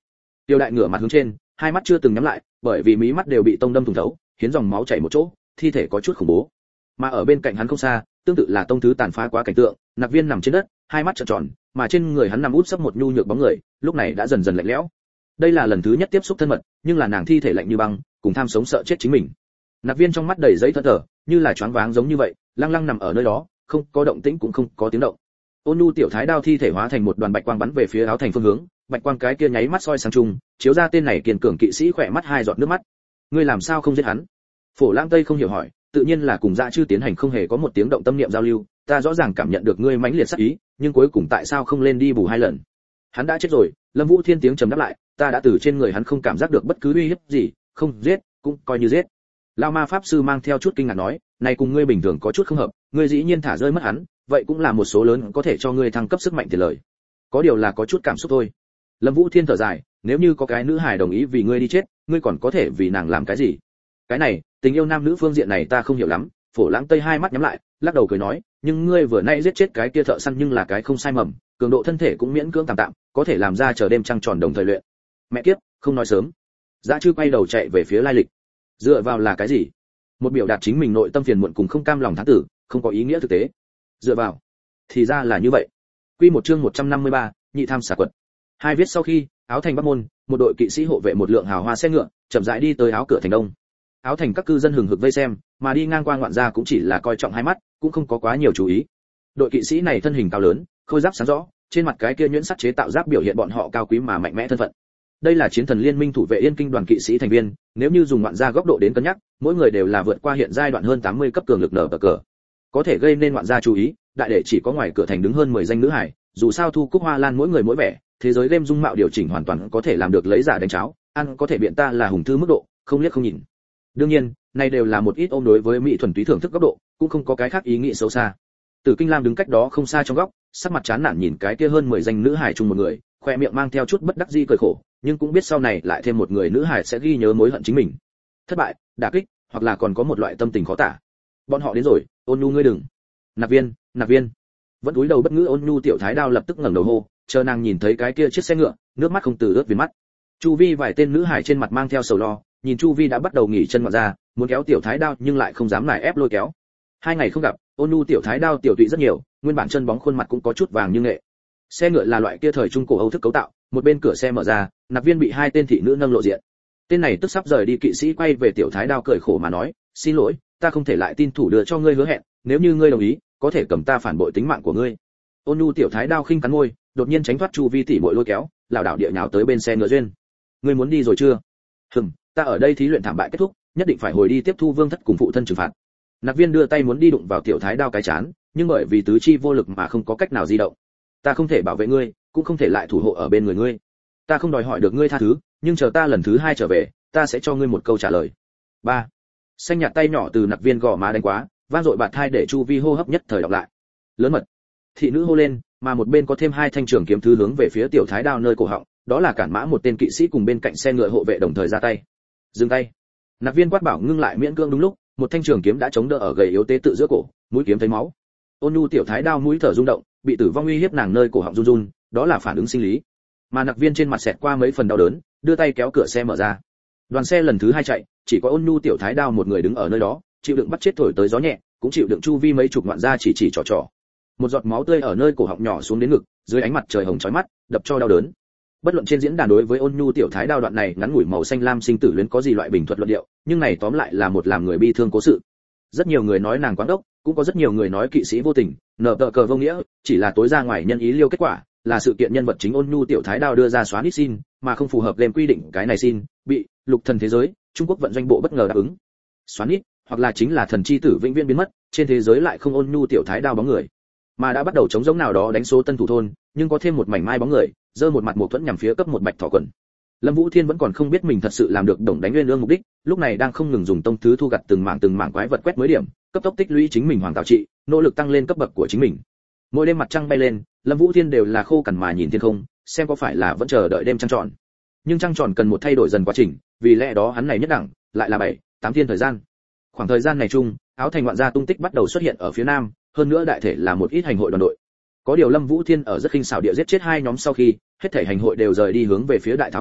Tiêu Đại ngửa mặt hướng trên, hai mắt chưa từng nhắm lại, bởi vì mí mắt đều bị tông đâm thủng thấu, khiến dòng máu chảy một chỗ, thi thể có chút khủng bố. Mà ở bên cạnh hắn không xa, tương tự là tông thứ tàn phá quá cảnh tượng, Nặc Viên nằm trên đất, hai mắt trợn tròn, mà trên người hắn nằm úp sấp một nhu nhược bóng người, lúc này đã dần dần lạnh lẽo. Đây là lần thứ nhất tiếp xúc thân mật, nhưng là nàng thi thể lạnh như băng, cùng tham sống sợ chết chính mình. Nặc Viên trong mắt đầy giấy thẫn thờ, như là choáng váng giống như vậy, lăng lăng nằm ở nơi đó, không có động tĩnh cũng không có tiếng động. Ôn Nhu tiểu thái đao thi thể hóa thành một đoàn bạch quang bắn về phía áo thành phương hướng, bạch quang cái kia nháy mắt soi sáng trung, chiếu ra tên này kiên cường kỵ sĩ khỏe mắt hai giọt nước mắt. Ngươi làm sao không giết hắn? Phổ Lãng Tây không hiểu hỏi, tự nhiên là cùng Dã Trư tiến hành không hề có một tiếng động tâm niệm giao lưu, ta rõ ràng cảm nhận được ngươi mãnh liệt sát ý, nhưng cuối cùng tại sao không lên đi bù hai lần? Hắn đã chết rồi, Lâm Vũ Thiên tiếng trầm đáp lại, ta đã từ trên người hắn không cảm giác được bất cứ uy hiếp gì, không giết, cũng coi như giết. Lão ma pháp sư mang theo chút kinh ngạc nói, này cùng ngươi bình thường có chút không hợp, ngươi dĩ nhiên thả rơi mất hắn, vậy cũng là một số lớn có thể cho ngươi thăng cấp sức mạnh tiền lời. Có điều là có chút cảm xúc thôi. Lâm Vũ Thiên thở dài, nếu như có cái nữ hài đồng ý vì ngươi đi chết, ngươi còn có thể vì nàng làm cái gì? Cái này, tình yêu nam nữ phương diện này ta không hiểu lắm. Phổ Lãng Tây hai mắt nhắm lại, lắc đầu cười nói, nhưng ngươi vừa nay giết chết cái kia thợ săn nhưng là cái không sai mầm, cường độ thân thể cũng miễn cưỡng tạm tạm, có thể làm ra chờ đêm trăng tròn đồng thời luyện. Mẹ kiếp, không nói sớm. Dã Trư quay đầu chạy về phía lai lịch. Dựa vào là cái gì? Một biểu đạt chính mình nội tâm phiền muộn cùng không cam lòng thán tử, không có ý nghĩa thực tế. Dựa vào, thì ra là như vậy. Quy một chương một trăm năm mươi ba, nhị tham xả quật. Hai viết sau khi, áo thành Bắc môn, một đội kỵ sĩ hộ vệ một lượng hào hoa xe ngựa, chậm rãi đi tới áo cửa thành đông. Áo thành các cư dân hừng hực vây xem, mà đi ngang qua ngoạn gia cũng chỉ là coi trọng hai mắt, cũng không có quá nhiều chú ý. Đội kỵ sĩ này thân hình cao lớn, khôi giáp sáng rõ, trên mặt cái kia nhuyễn sắt chế tạo giáp biểu hiện bọn họ cao quý mà mạnh mẽ thân phận. Đây là chiến thần liên minh thủ vệ Yên Kinh đoàn kỵ sĩ thành viên, nếu như dùng ngoạn gia góc độ đến cân nhắc, mỗi người đều là vượt qua hiện giai đoạn hơn tám mươi cấp cường lực nở cờ. Có thể gây nên ngoạn gia chú ý, đại để chỉ có ngoài cửa thành đứng hơn mười danh nữ hải, dù sao thu cúc hoa lan mỗi người mỗi vẻ, thế giới game dung mạo điều chỉnh hoàn toàn có thể làm được lấy giả đánh cháo, ăn có thể biện ta là hùng thư mức độ, không liếc không nhìn. Đương nhiên, này đều là một ít ôm đối với mỹ thuần túy thưởng thức góc độ, cũng không có cái khác ý nghĩ xấu xa. Tử Kinh Lam đứng cách đó không xa trong góc, sắc mặt chán nản nhìn cái kia hơn mười danh nữ hải chung một người, khoe miệng mang theo chút bất đắc dĩ cười khổ, nhưng cũng biết sau này lại thêm một người nữ hải sẽ ghi nhớ mối hận chính mình. Thất bại, đả kích, hoặc là còn có một loại tâm tình khó tả. Bọn họ đến rồi, Ôn Nhu ngươi đừng. Nạp Viên, Nạp Viên. Vẫn cúi đầu bất ngữ Ôn Nhu tiểu thái đao lập tức ngẩng đầu hô, chờ nàng nhìn thấy cái kia chiếc xe ngựa, nước mắt không từ ướt viền mắt. Chu vi vài tên nữ hải trên mặt mang theo sầu lo, nhìn Chu vi đã bắt đầu nghỉ chân ngoạn ra, muốn kéo tiểu thái đao nhưng lại không dám nài ép lôi kéo. Hai ngày không gặp, Ôn Nhu tiểu thái đao tiểu tụy rất nhiều, nguyên bản chân bóng khuôn mặt cũng có chút vàng như nghệ. Xe ngựa là loại kia thời trung cổ Âu thức cấu tạo, một bên cửa xe mở ra, Nạp Viên bị hai tên thị nữ nâng lộ diện. Tên này tức sắp rời đi kỵ sĩ quay về tiểu thái đao cười khổ mà nói, xin lỗi, ta không thể lại tin thủ đưa cho ngươi hứa hẹn, nếu như ngươi đồng ý, có thể cầm ta phản bội tính mạng của ngươi. Ôn Nhu tiểu thái đao khinh cắn môi, đột nhiên tránh thoát Chu vi tỷ muội lôi kéo, lảo đảo địa nhào tới bên xe ngựa duyên. Ngươi muốn đi rồi chưa? Hừm, ta ở đây thí luyện thảm bại kết thúc, nhất định phải hồi đi tiếp thu vương thất cùng phụ thân trừng phạt. Nạp Viên đưa tay muốn đi đụng vào tiểu thái đao cái chán, nhưng bởi vì tứ chi vô lực mà không có cách nào di động. Ta không thể bảo vệ ngươi, cũng không thể lại thủ hộ ở bên người ngươi. Ta không đòi hỏi được ngươi tha thứ, nhưng chờ ta lần thứ hai trở về, ta sẽ cho ngươi một câu trả lời. Ba. Xanh nhạt tay nhỏ từ Nạp Viên gò má đánh quá, vang dội bạt thai để Chu vi hô hấp nhất thời đọc lại. Lớn mật. Thị nữ hô lên, mà một bên có thêm hai thanh trường kiếm thứ hướng về phía tiểu thái đao nơi cổ họng, đó là cản mã một tên kỵ sĩ cùng bên cạnh xe ngựa hộ vệ đồng thời ra tay. Dừng tay. Nạp Viên quát bảo ngưng lại miễn cưỡng đúng lúc, một thanh trường kiếm đã chống đỡ ở gầy yếu tế tự giữa cổ, mũi kiếm thấy máu. Ôn Nhu tiểu thái đao mũi thở rung động, bị tử vong uy hiếp nàng nơi cổ họng run run, đó là phản ứng sinh lý. Mà Nạp Viên trên mặt xẹt qua mấy phần đau đớn, đưa tay kéo cửa xe mở ra. Đoàn xe lần thứ hai chạy, chỉ có Ôn Nhu tiểu thái đao một người đứng ở nơi đó, chịu đựng bắt chết thổi tới gió nhẹ, cũng chịu đựng chu vi mấy chục ngoạn gia chỉ chỉ trò trò. Một giọt máu tươi ở nơi cổ họng nhỏ xuống đến ngực, dưới ánh mặt trời hồng chói mắt, đập cho đau đớn. Bất luận trên diễn đàn đối với Ôn Nhu tiểu thái đao đoạn này ngắn ngủi màu xanh lam sinh tử luyến có gì loại bình thuật luận điệu, nhưng này tóm lại là một làm người bi thương cố sự. Rất nhiều người nói nàng quáng đốc, cũng có rất nhiều người nói kỵ sĩ vô tình, nở tờ cờ vô nghĩa, chỉ là tối ra ngoài nhân ý liêu kết quả, là sự kiện nhân vật chính Ôn Nhu tiểu thái đao đưa ra xóa nít xin, mà không phù hợp game quy định cái này xin, bị Lục Thần thế giới, Trung Quốc vận doanh bộ bất ngờ đáp ứng. Xóa nít, hoặc là chính là thần chi tử vĩnh viễn biến mất, trên thế giới lại không Ôn Nhu tiểu thái đao bóng người. Mà đã bắt đầu chống giống nào đó đánh số tân thủ thôn, nhưng có thêm một mảnh mai bóng người, giơ một mặt một thuẫn nhằm phía cấp một bạch thỏ quần. Lâm Vũ Thiên vẫn còn không biết mình thật sự làm được đồng đánh nguyên lương mục đích, lúc này đang không ngừng dùng tông thứ thu gặt từng mảng từng mảng quái vật quét mới điểm, cấp tốc tích lũy chính mình hoàng tạo trị, nỗ lực tăng lên cấp bậc của chính mình. Mỗi đêm mặt trăng bay lên, Lâm Vũ Thiên đều là khô cằn mà nhìn thiên không, xem có phải là vẫn chờ đợi đêm trăng tròn. Nhưng trăng tròn cần một thay đổi dần quá trình, vì lẽ đó hắn này nhất đẳng, lại là bảy, tám thiên thời gian. Khoảng thời gian này chung, áo thành ngoạn gia tung tích bắt đầu xuất hiện ở phía nam, hơn nữa đại thể là một ít hành hội đoàn đội. Có điều Lâm Vũ Thiên ở rất khinh xảo địa giết chết hai nhóm sau khi, hết thảy hành hội đều rời đi hướng về phía đại thảo nguyên,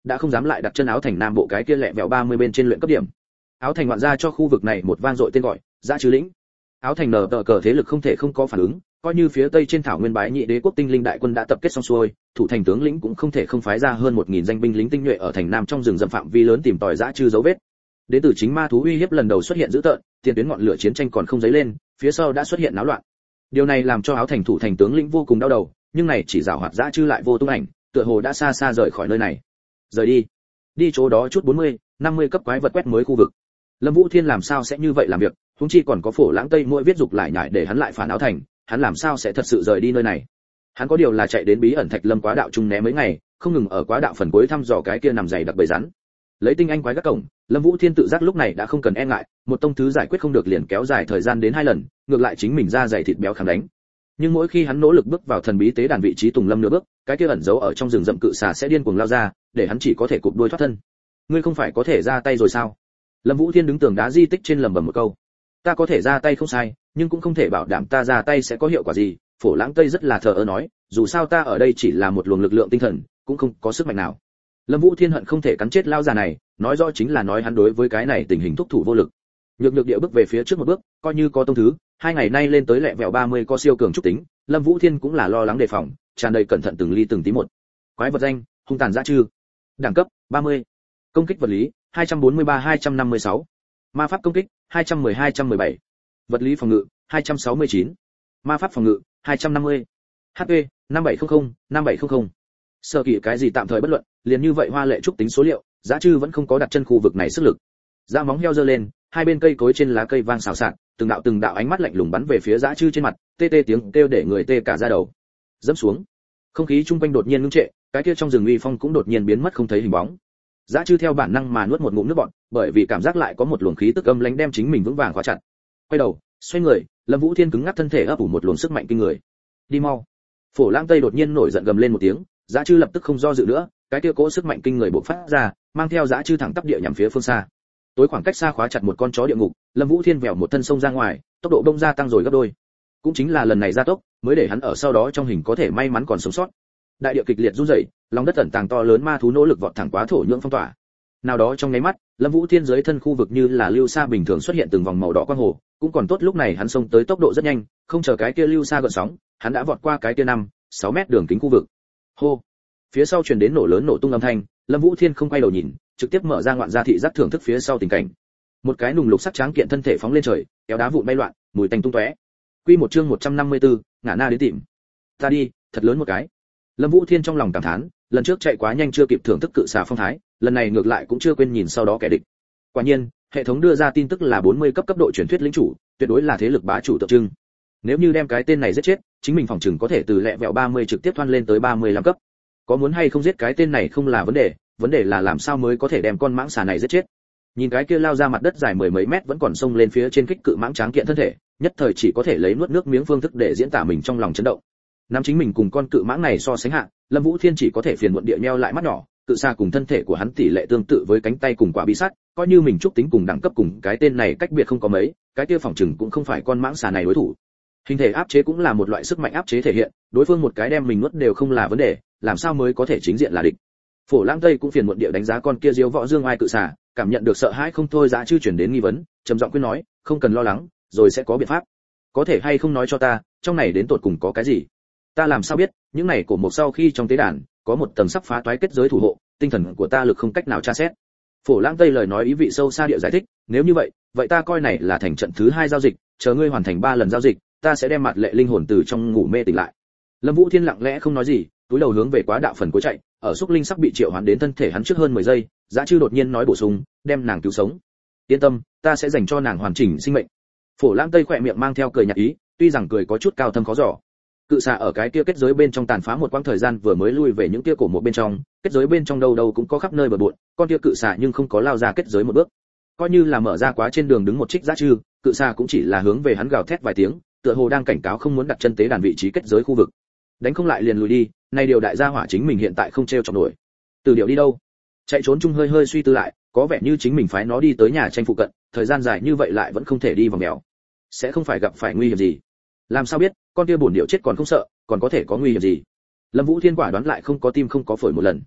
đã không dám lại đặt chân áo thành nam bộ cái kia lẹ vẹo ba mươi bên trên luyện cấp điểm. Áo thành ngoạn ra cho khu vực này một vang dội tên gọi, Dã Trư lĩnh. Áo thành nở tờ cờ thế lực không thể không có phản ứng, coi như phía tây trên thảo nguyên bái nhị đế quốc tinh linh đại quân đã tập kết xong xuôi, thủ thành tướng lĩnh cũng không thể không phái ra hơn một nghìn danh binh lính tinh nhuệ ở thành nam trong rừng rậm phạm vi lớn tìm tòi Dã Trư dấu vết. Đến từ chính ma thú uy hiếp lần đầu xuất hiện dữ tợn, tiền tuyến ngọn lửa chiến tranh còn không dấy lên, phía sau đã xuất hiện náo loạn. Điều này làm cho áo thành thủ thành tướng lĩnh vô cùng đau đầu, nhưng này chỉ giảo hoạt Dã Trư lại vô tung ảnh, tựa hồ đã xa xa rời khỏi nơi này. Rời đi, đi chỗ đó chút bốn mươi, năm mươi cấp quái vật quét mới khu vực. Lâm Vũ Thiên làm sao sẽ như vậy làm việc, huống chi còn có Phổ Lãng Tây mỗi viết dục lại nhải để hắn lại phản áo thành, hắn làm sao sẽ thật sự rời đi nơi này. Hắn có điều là chạy đến bí ẩn Thạch Lâm Quá Đạo trung né mấy ngày, không ngừng ở Quá Đạo phần cuối thăm dò cái kia nằm dày đặc bầy rắn. Lấy tinh anh quái các cổng, Lâm Vũ Thiên tự giác lúc này đã không cần e ngại, một tông thứ giải quyết không được liền kéo dài thời gian đến hai lần, ngược lại chính mình ra dày thịt béo kháng đánh. Nhưng mỗi khi hắn nỗ lực bước vào thần bí tế đàn vị trí Tùng Lâm nửa bước, cái kia ẩn giấu ở trong rừng rậm cự xà sẽ điên cuồng lao ra, để hắn chỉ có thể cụp đuôi thoát thân. Ngươi không phải có thể ra tay rồi sao? Lâm Vũ Thiên đứng tường đá di tích trên lẩm bẩm một câu. Ta có thể ra tay không sai, nhưng cũng không thể bảo đảm ta ra tay sẽ có hiệu quả gì. Phổ Lãng Tây rất là thờ ơ nói, dù sao ta ở đây chỉ là một luồng lực lượng tinh thần, cũng không có sức mạnh nào. Lâm Vũ Thiên hận không thể cắn chết lao già này, nói rõ chính là nói hắn đối với cái này tình hình thúc thủ vô lực. Nhược nhược địa bước về phía trước một bước, coi như có tông thứ, hai ngày nay lên tới lẹ vẹo ba mươi có siêu cường trúc tính, Lâm Vũ Thiên cũng là lo lắng đề phòng, tràn đầy cẩn thận từng ly từng tí một. Quái vật danh, hung tàn dã trư. Đẳng cấp, ba mươi. Công kích vật lý, hai trăm bốn mươi ba hai trăm năm mươi sáu. Ma pháp công kích, hai trăm mười hai trăm mười bảy. Vật lý phòng ngự, hai trăm sáu mươi chín. Ma pháp phòng ngự, hai trăm năm mươi. hát pê, năm bảy không không, năm bảy không không. Sở kỳ cái gì tạm thời bất luận, liền như vậy hoa lệ trúc tính số liệu, dã trư vẫn không có đặt chân khu vực này sức lực. Da móng heo giơ lên, hai bên cây cối trên lá cây vang xào xạc, từng đạo từng đạo ánh mắt lạnh lùng bắn về phía dã trư trên mặt, tê tê tiếng kêu để người tê cả da đầu. Dẫm xuống. Không khí trung quanh đột nhiên ngưng trệ, cái kia trong rừng uy phong cũng đột nhiên biến mất không thấy hình bóng. Dã trư theo bản năng mà nuốt một ngụm nước bọt, bởi vì cảm giác lại có một luồng khí tức âm lãnh đem chính mình vững vàng khóa chặt. Quay đầu, xoay người, Lâm Vũ Thiên cứng ngắc thân thể ấp ủ một luồng sức mạnh kinh người. Đi mau. Phổ Lãng Tây đột nhiên nổi giận gầm lên một tiếng, dã trư lập tức không do dự nữa, cái kia cỗ sức mạnh kinh người bộc phát ra, mang theo dã trư thẳng tắp địa nhằm phía phương xa. Tối khoảng cách xa khóa chặt một con chó địa ngục, Lâm Vũ Thiên vèo một thân sông ra ngoài, tốc độ đông gia tăng rồi gấp đôi. Cũng chính là lần này gia tốc, mới để hắn ở sau đó trong hình có thể may mắn còn sống sót. Đại địa kịch liệt rung rẩy, lòng đất ẩn tàng to lớn ma thú nỗ lực vọt thẳng quá thổ nhưỡng phong tỏa. Nào đó trong nháy mắt, Lâm Vũ Thiên dưới thân khu vực như là lưu sa bình thường xuất hiện từng vòng màu đỏ quang hồ, cũng còn tốt lúc này hắn xông tới tốc độ rất nhanh, không chờ cái kia lưu sa gợn sóng, hắn đã vọt qua cái kia năm, sáu mét đường kính khu vực. Hô. Phía sau truyền đến nổ lớn nổ tung âm thanh, Lâm Vũ Thiên không quay đầu nhìn, trực tiếp mở ra ngoạn gia thị giác thưởng thức phía sau tình cảnh. Một cái nùng lục sắc tráng kiện thân thể phóng lên trời, kéo đá vụn bay loạn, mùi tanh tung tóe. Quy một chương một trăm năm mươi tư, ngã na đến tìm. Ta đi, thật lớn một cái. Lâm Vũ Thiên trong lòng cảm thán, lần trước chạy quá nhanh chưa kịp thưởng thức cự xà phong thái, lần này ngược lại cũng chưa quên nhìn sau đó kẻ địch. Quả nhiên, hệ thống đưa ra tin tức là bốn mươi cấp cấp độ truyền thuyết lĩnh chủ, tuyệt đối là thế lực bá chủ tượng trưng. Nếu như đem cái tên này giết chết, chính mình phòng chừng có thể từ lẹ vẹo ba mươi trực tiếp thoăn lên tới ba mươi lăm cấp. Có muốn hay không giết cái tên này không là vấn đề, vấn đề là làm sao mới có thể đem con mãng xà này giết chết. Nhìn cái kia lao ra mặt đất dài mười mấy mét vẫn còn xông lên phía trên kích cự mãng tráng kiện thân thể, nhất thời chỉ có thể lấy nuốt nước miếng phương thức để diễn tả mình trong lòng chấn động. Nắm chính mình cùng con cự mãng này so sánh hạ, Lâm Vũ Thiên chỉ có thể phiền muộn địa nheo lại mắt nhỏ, cự xà cùng thân thể của hắn tỷ lệ tương tự với cánh tay cùng quả bi sắt, coi như mình trúc tính cùng đẳng cấp cùng cái tên này cách biệt không có mấy, cái kia phòng chừng cũng không phải con mãng xà này đối thủ. Hình thể áp chế cũng là một loại sức mạnh áp chế thể hiện, đối phương một cái đem mình nuốt đều không là vấn đề, làm sao mới có thể chính diện là địch. Phổ Lãng Tây cũng phiền muộn địa đánh giá con kia diếu võ dương oai cự xà, cảm nhận được sợ hãi không thôi dã chư chuyển đến nghi vấn, trầm giọng khuyên nói, không cần lo lắng, rồi sẽ có biện pháp. Có thể hay không nói cho ta, trong này đến tột cùng có cái gì? Ta làm sao biết, những này cổ một sau khi trong tế đàn có một tầng sắp phá toái kết giới thủ hộ, tinh thần của ta lực không cách nào tra xét. Phổ Lãng Tây lời nói ý vị sâu xa địa giải thích, nếu như vậy, vậy ta coi này là thành trận thứ hai giao dịch, chờ ngươi hoàn thành ba lần giao dịch, ta sẽ đem mặt lệ linh hồn từ trong ngủ mê tỉnh lại. Lâm Vũ Thiên lặng lẽ không nói gì, túi đầu hướng về Quá Đạo phần cuối chạy, ở xúc linh sắc bị triệu hoán đến thân thể hắn trước hơn mười giây, Dã Trư đột nhiên nói bổ sung, đem nàng cứu sống. Yên tâm, ta sẽ dành cho nàng hoàn chỉnh sinh mệnh. Phổ Lãng Tây khỏe miệng mang theo cười nhạt ý, tuy rằng cười có chút cao thâm khó dò. Cự xà ở cái kia kết giới bên trong tàn phá một quãng thời gian vừa mới lui về những kia cổ một bên trong, kết giới bên trong đâu đâu cũng có khắp nơi bừa bộn, con kia cự xà nhưng không có lao ra kết giới một bước. Coi như là mở ra quá trên đường đứng một trích Dã Trư, cự xà cũng chỉ là hướng về hắn gào thét vài tiếng, tựa hồ đang cảnh cáo không muốn đặt chân tế đàn vị trí kết giới khu vực. Đánh không lại liền lùi đi, này điều đại gia hỏa chính mình hiện tại không treo chọc nổi. Từ điều đi đâu? Chạy trốn chung hơi hơi suy tư lại, có vẻ như chính mình phái nó đi tới nhà tranh phụ cận, thời gian dài như vậy lại vẫn không thể đi vòng mèo. Sẽ không phải gặp phải nguy hiểm gì? Làm sao biết, con kia bổn điệu chết còn không sợ, còn có thể có nguy hiểm gì? Lâm Vũ Thiên quả đoán lại không có tim không có phổi một lần.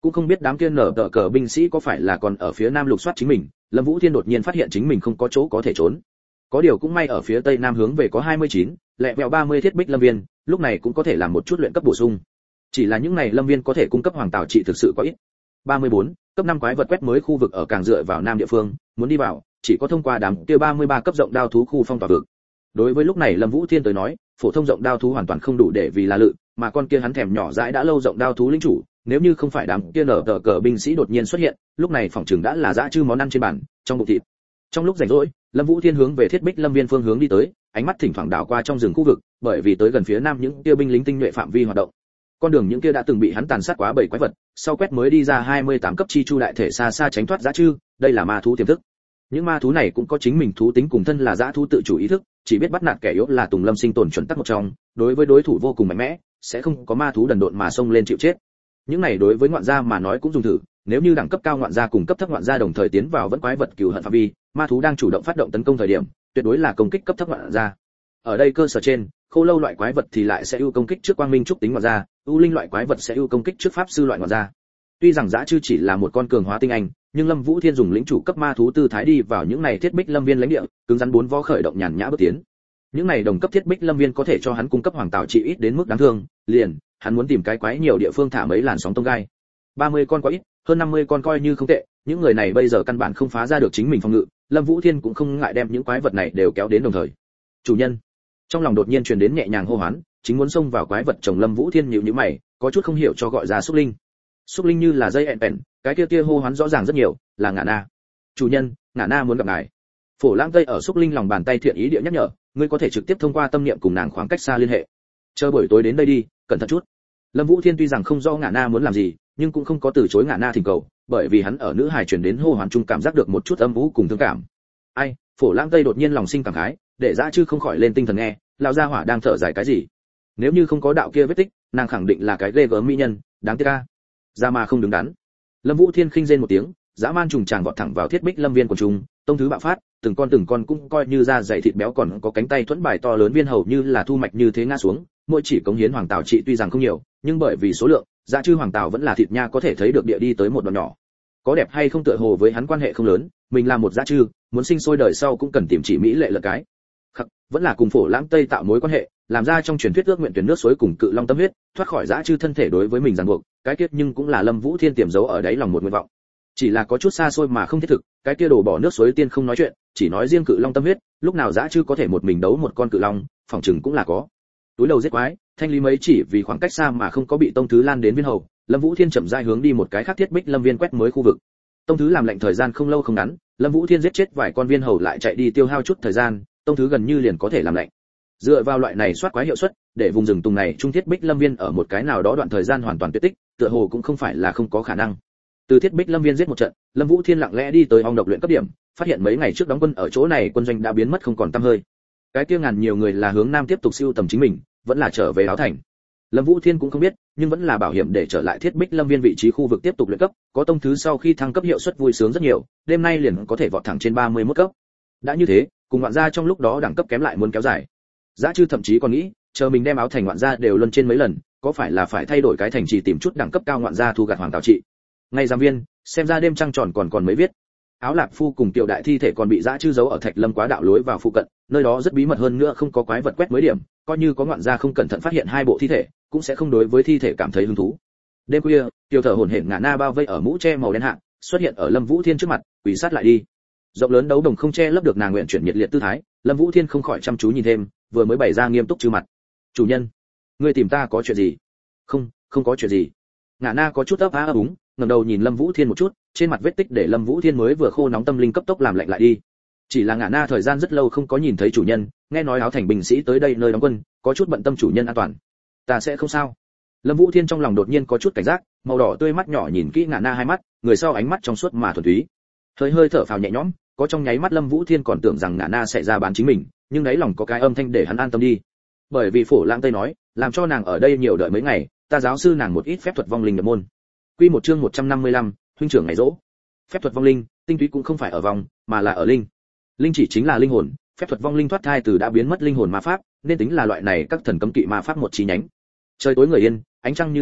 cũng không biết đám kia nở tờ cờ binh sĩ có phải là còn ở phía nam lục soát chính mình. Lâm Vũ Thiên đột nhiên phát hiện chính mình không có chỗ có thể trốn. Có điều cũng may ở phía tây nam hướng về có hai mươi chín, lẹ vẹo ba mươi thiết bích lâm viên, lúc này cũng có thể làm một chút luyện cấp bổ sung. Chỉ là những này lâm viên có thể cung cấp hoàng tảo trị thực sự quá ít. ba mươi bốn, cấp năm quái vật quét mới khu vực ở càng dựa vào nam địa phương, muốn đi vào, chỉ có thông qua đám kia ba mươi ba cấp rộng đao thú khu phong tỏa vực. Đối với lúc này Lâm Vũ Thiên tới nói, phổ thông rộng đao thú hoàn toàn không đủ để vì là lự, mà con kia hắn thèm nhỏ dãi đã lâu rộng đao thú lĩnh chủ, nếu như không phải đám kia nở tờ cờ binh sĩ đột nhiên xuất hiện, lúc này phòng trường đã là dã chư món ăn trên bàn, trong bụng thịt. Trong lúc rảnh rỗi, Lâm Vũ Thiên hướng về thiết bích lâm viên phương hướng đi tới, ánh mắt thỉnh thoảng đảo qua trong rừng khu vực, bởi vì tới gần phía nam những kia binh lính tinh nhuệ phạm vi hoạt động. Con đường những kia đã từng bị hắn tàn sát quá bảy quái vật, sau quét mới đi ra hai mươi tám cấp chi chu đại thể xa xa tránh thoát dã chư, đây là ma thú tiềm thức. Những ma thú này cũng có chính mình thú tính cùng thân là dã thú tự chủ ý thức, chỉ biết bắt nạt kẻ yếu là Tùng Lâm sinh tồn chuẩn tắc một trong, đối với đối thủ vô cùng mạnh mẽ, sẽ không có ma thú đần độn mà xông lên chịu chết. Những này đối với ngoạn gia mà nói cũng dùng thử, nếu như đẳng cấp cao ngoạn gia cùng cấp thấp ngoạn gia đồng thời tiến vào vẫn quái vật cừu hận phạm vi, ma thú đang chủ động phát động tấn công thời điểm, tuyệt đối là công kích cấp thấp ngoạn gia. Ở đây cơ sở trên, khô lâu loại quái vật thì lại sẽ ưu công kích trước quang minh trúc tính ngoạn gia, ưu linh loại quái vật sẽ ưu công kích trước pháp sư loại ngoạn gia. Tuy rằng dã chư chỉ là một con cường hóa tinh anh, nhưng Lâm Vũ Thiên dùng lĩnh chủ cấp ma thú tư thái đi vào những này thiết bích lâm viên lãnh địa, cứng rắn bốn vó khởi động nhàn nhã bước tiến. Những này đồng cấp thiết bích lâm viên có thể cho hắn cung cấp hoàng tảo trị ít đến mức đáng thương, liền, hắn muốn tìm cái quái nhiều địa phương thả mấy làn sóng tông gai. ba mươi con quá ít, hơn năm mươi con coi như không tệ, những người này bây giờ căn bản không phá ra được chính mình phòng ngự, Lâm Vũ Thiên cũng không ngại đem những quái vật này đều kéo đến đồng thời. Chủ nhân. Trong lòng đột nhiên truyền đến nhẹ nhàng hô hoán, chính muốn xông vào quái vật chồng Lâm Vũ Thiên nhíu nhíu mày, có chút không hiểu cho gọi ra xúc linh. Xúc linh như là dây ẹn bèn, cái kia kia hô hoán rõ ràng rất nhiều, là Ngạ Na. Chủ nhân, Ngạ Na muốn gặp ngài. Phổ Lãng Tây ở xúc linh lòng bàn tay thiện ý địa nhắc nhở, ngươi có thể trực tiếp thông qua tâm niệm cùng nàng khoảng cách xa liên hệ. Chờ buổi tối đến đây đi, cẩn thận chút. Lâm Vũ Thiên tuy rằng không rõ Ngạ Na muốn làm gì, nhưng cũng không có từ chối Ngạ Na thỉnh cầu, bởi vì hắn ở nữ hài truyền đến hô hoán chung cảm giác được một chút âm u cùng thương cảm. Ai, Phổ Lãng Tây đột nhiên lòng sinh cảm khái, để dã chư không khỏi lên tinh thần nghe, lão gia hỏa đang thở dài cái gì? Nếu như không có đạo kia vết tích, nàng khẳng định là cái ghê gớm mỹ nhân, đáng tiếc a. Ra mà không đứng đắn. Lâm Vũ Thiên khinh rên một tiếng, dã man trùng tràng vọt thẳng vào thiết bích lâm viên của chúng, tông thứ bạo phát, từng con từng con cũng coi như da dày thịt béo còn có cánh tay thuẫn bài to lớn viên hầu như là thu mạch như thế ngã xuống, mỗi chỉ cống hiến hoàng tảo trị tuy rằng không nhiều, nhưng bởi vì số lượng, dã chư hoàng tảo vẫn là thịt nha có thể thấy được địa đi tới một đoạn nhỏ. Có đẹp hay không tựa hồ với hắn quan hệ không lớn, mình là một dã chư, muốn sinh sôi đời sau cũng cần tìm chỉ mỹ lệ lợn cái. Khắc, vẫn là cùng Phổ Lãng Tây tạo mối quan hệ, làm ra trong truyền thuyết ước nguyện tuyển nước suối cùng cự long tâm huyết, thoát khỏi dã chư thân thể đối với mình ràng buộc, cái kết nhưng cũng là Lâm Vũ Thiên tiềm giấu ở đáy lòng một nguyện vọng. Chỉ là có chút xa xôi mà không thiết thực, cái kia đổ bỏ nước suối tiên không nói chuyện, chỉ nói riêng cự long tâm huyết, lúc nào dã chư có thể một mình đấu một con cự long, phòng chừng cũng là có. Túi đầu giết quái, thanh lý mấy chỉ vì khoảng cách xa mà không có bị tông thứ lan đến viên hầu, Lâm Vũ Thiên chậm rãi hướng đi một cái khác thiết bích lâm viên quét mới khu vực. Tông thứ làm lệnh thời gian không lâu không ngắn, Lâm Vũ Thiên giết chết vài con viên hầu lại chạy đi tiêu hao chút thời gian, tông thứ gần như liền có thể làm lệnh. Dựa vào loại này soát quái hiệu suất, để vùng rừng tùng này trung thiết bích lâm viên ở một cái nào đó đoạn thời gian hoàn toàn tuyệt tích, tựa hồ cũng không phải là không có khả năng. Từ thiết bích lâm viên giết một trận, Lâm Vũ Thiên lặng lẽ đi tới ong độc luyện cấp điểm, phát hiện mấy ngày trước đóng quân ở chỗ này quân doanh đã biến mất không còn tăm hơi. Cái kia ngàn nhiều người là hướng nam tiếp tục siêu tầm chính mình, vẫn là trở về áo thành. Lâm Vũ Thiên cũng không biết, nhưng vẫn là bảo hiểm để trở lại thiết bích lâm viên vị trí khu vực tiếp tục luyện cấp, có tông thứ sau khi thăng cấp hiệu suất vui sướng rất nhiều, đêm nay liền có thể vọt thẳng trên ba mươi mốt cấp. Đã như thế, cùng ngoạn gia trong lúc đó đẳng cấp kém lại muốn kéo dài. Dã chư thậm chí còn nghĩ, chờ mình đem áo thành ngoạn gia đều luân trên mấy lần, có phải là phải thay đổi cái thành trì tìm chút đẳng cấp cao ngoạn gia thu gặt hoàng tảo trị. Ngay giám viên, xem ra đêm trăng tròn còn còn mới viết. Áo Lạp Phu cùng Tiểu Đại thi thể còn bị dã chư giấu ở Thạch Lâm quá đạo lối vào phụ cận, nơi đó rất bí mật hơn nữa không có quái vật quét mới điểm, coi như có ngoạn gia không cẩn thận phát hiện hai bộ thi thể, cũng sẽ không đối với thi thể cảm thấy hứng thú. Đêm khuya, Tiểu thở hổn hển Ngạ Na bao vây ở mũ che màu đen hạ, xuất hiện ở Lâm Vũ Thiên trước mặt, quỳ sát lại đi. Rộng lớn đấu đồng không che lấp được nàng nguyện chuyển nhiệt liệt tư thái, Lâm Vũ Thiên không khỏi chăm chú nhìn thêm, vừa mới bày ra nghiêm túc trừ mặt. "Chủ nhân, ngươi tìm ta có chuyện gì?" "Không, không có chuyện gì." Ngạ Na có chút ấp á ấp úng, ngẩng đầu nhìn Lâm Vũ Thiên một chút, trên mặt vết tích để Lâm Vũ Thiên mới vừa khô nóng tâm linh cấp tốc làm lạnh lại đi. Chỉ là Ngạ Na thời gian rất lâu không có nhìn thấy chủ nhân, nghe nói áo thành binh sĩ tới đây nơi đóng quân, có chút bận tâm chủ nhân an toàn. "Ta sẽ không sao." Lâm Vũ Thiên trong lòng đột nhiên có chút cảnh giác, màu đỏ tươi mắt nhỏ nhìn kỹ Ngạ Na hai mắt, người sau ánh mắt trong suốt mà thuần túy. Hơi hơi thở phào nhẹ nhõm, có trong nháy mắt Lâm Vũ Thiên còn tưởng rằng Ngạ Na sẽ ra bán chính mình, nhưng đáy lòng có cái âm thanh để hắn an tâm đi. Bởi vì Phổ Lãng Tây nói, làm cho nàng ở đây nhiều đợi mấy ngày, ta giáo sư nàng một ít phép thuật vong linh nhập môn. Quy một chương một trăm năm mươi lăm, huynh trưởng ngày rỗ. Phép thuật vong linh, tinh túy cũng không phải ở vong, mà là ở linh. Linh chỉ chính là linh hồn, phép thuật vong linh thoát thai từ đã biến mất linh hồn ma pháp, nên tính là loại này các thần cấm kỵ ma pháp một chi nhánh. Trời tối người yên, ánh trăng như nước,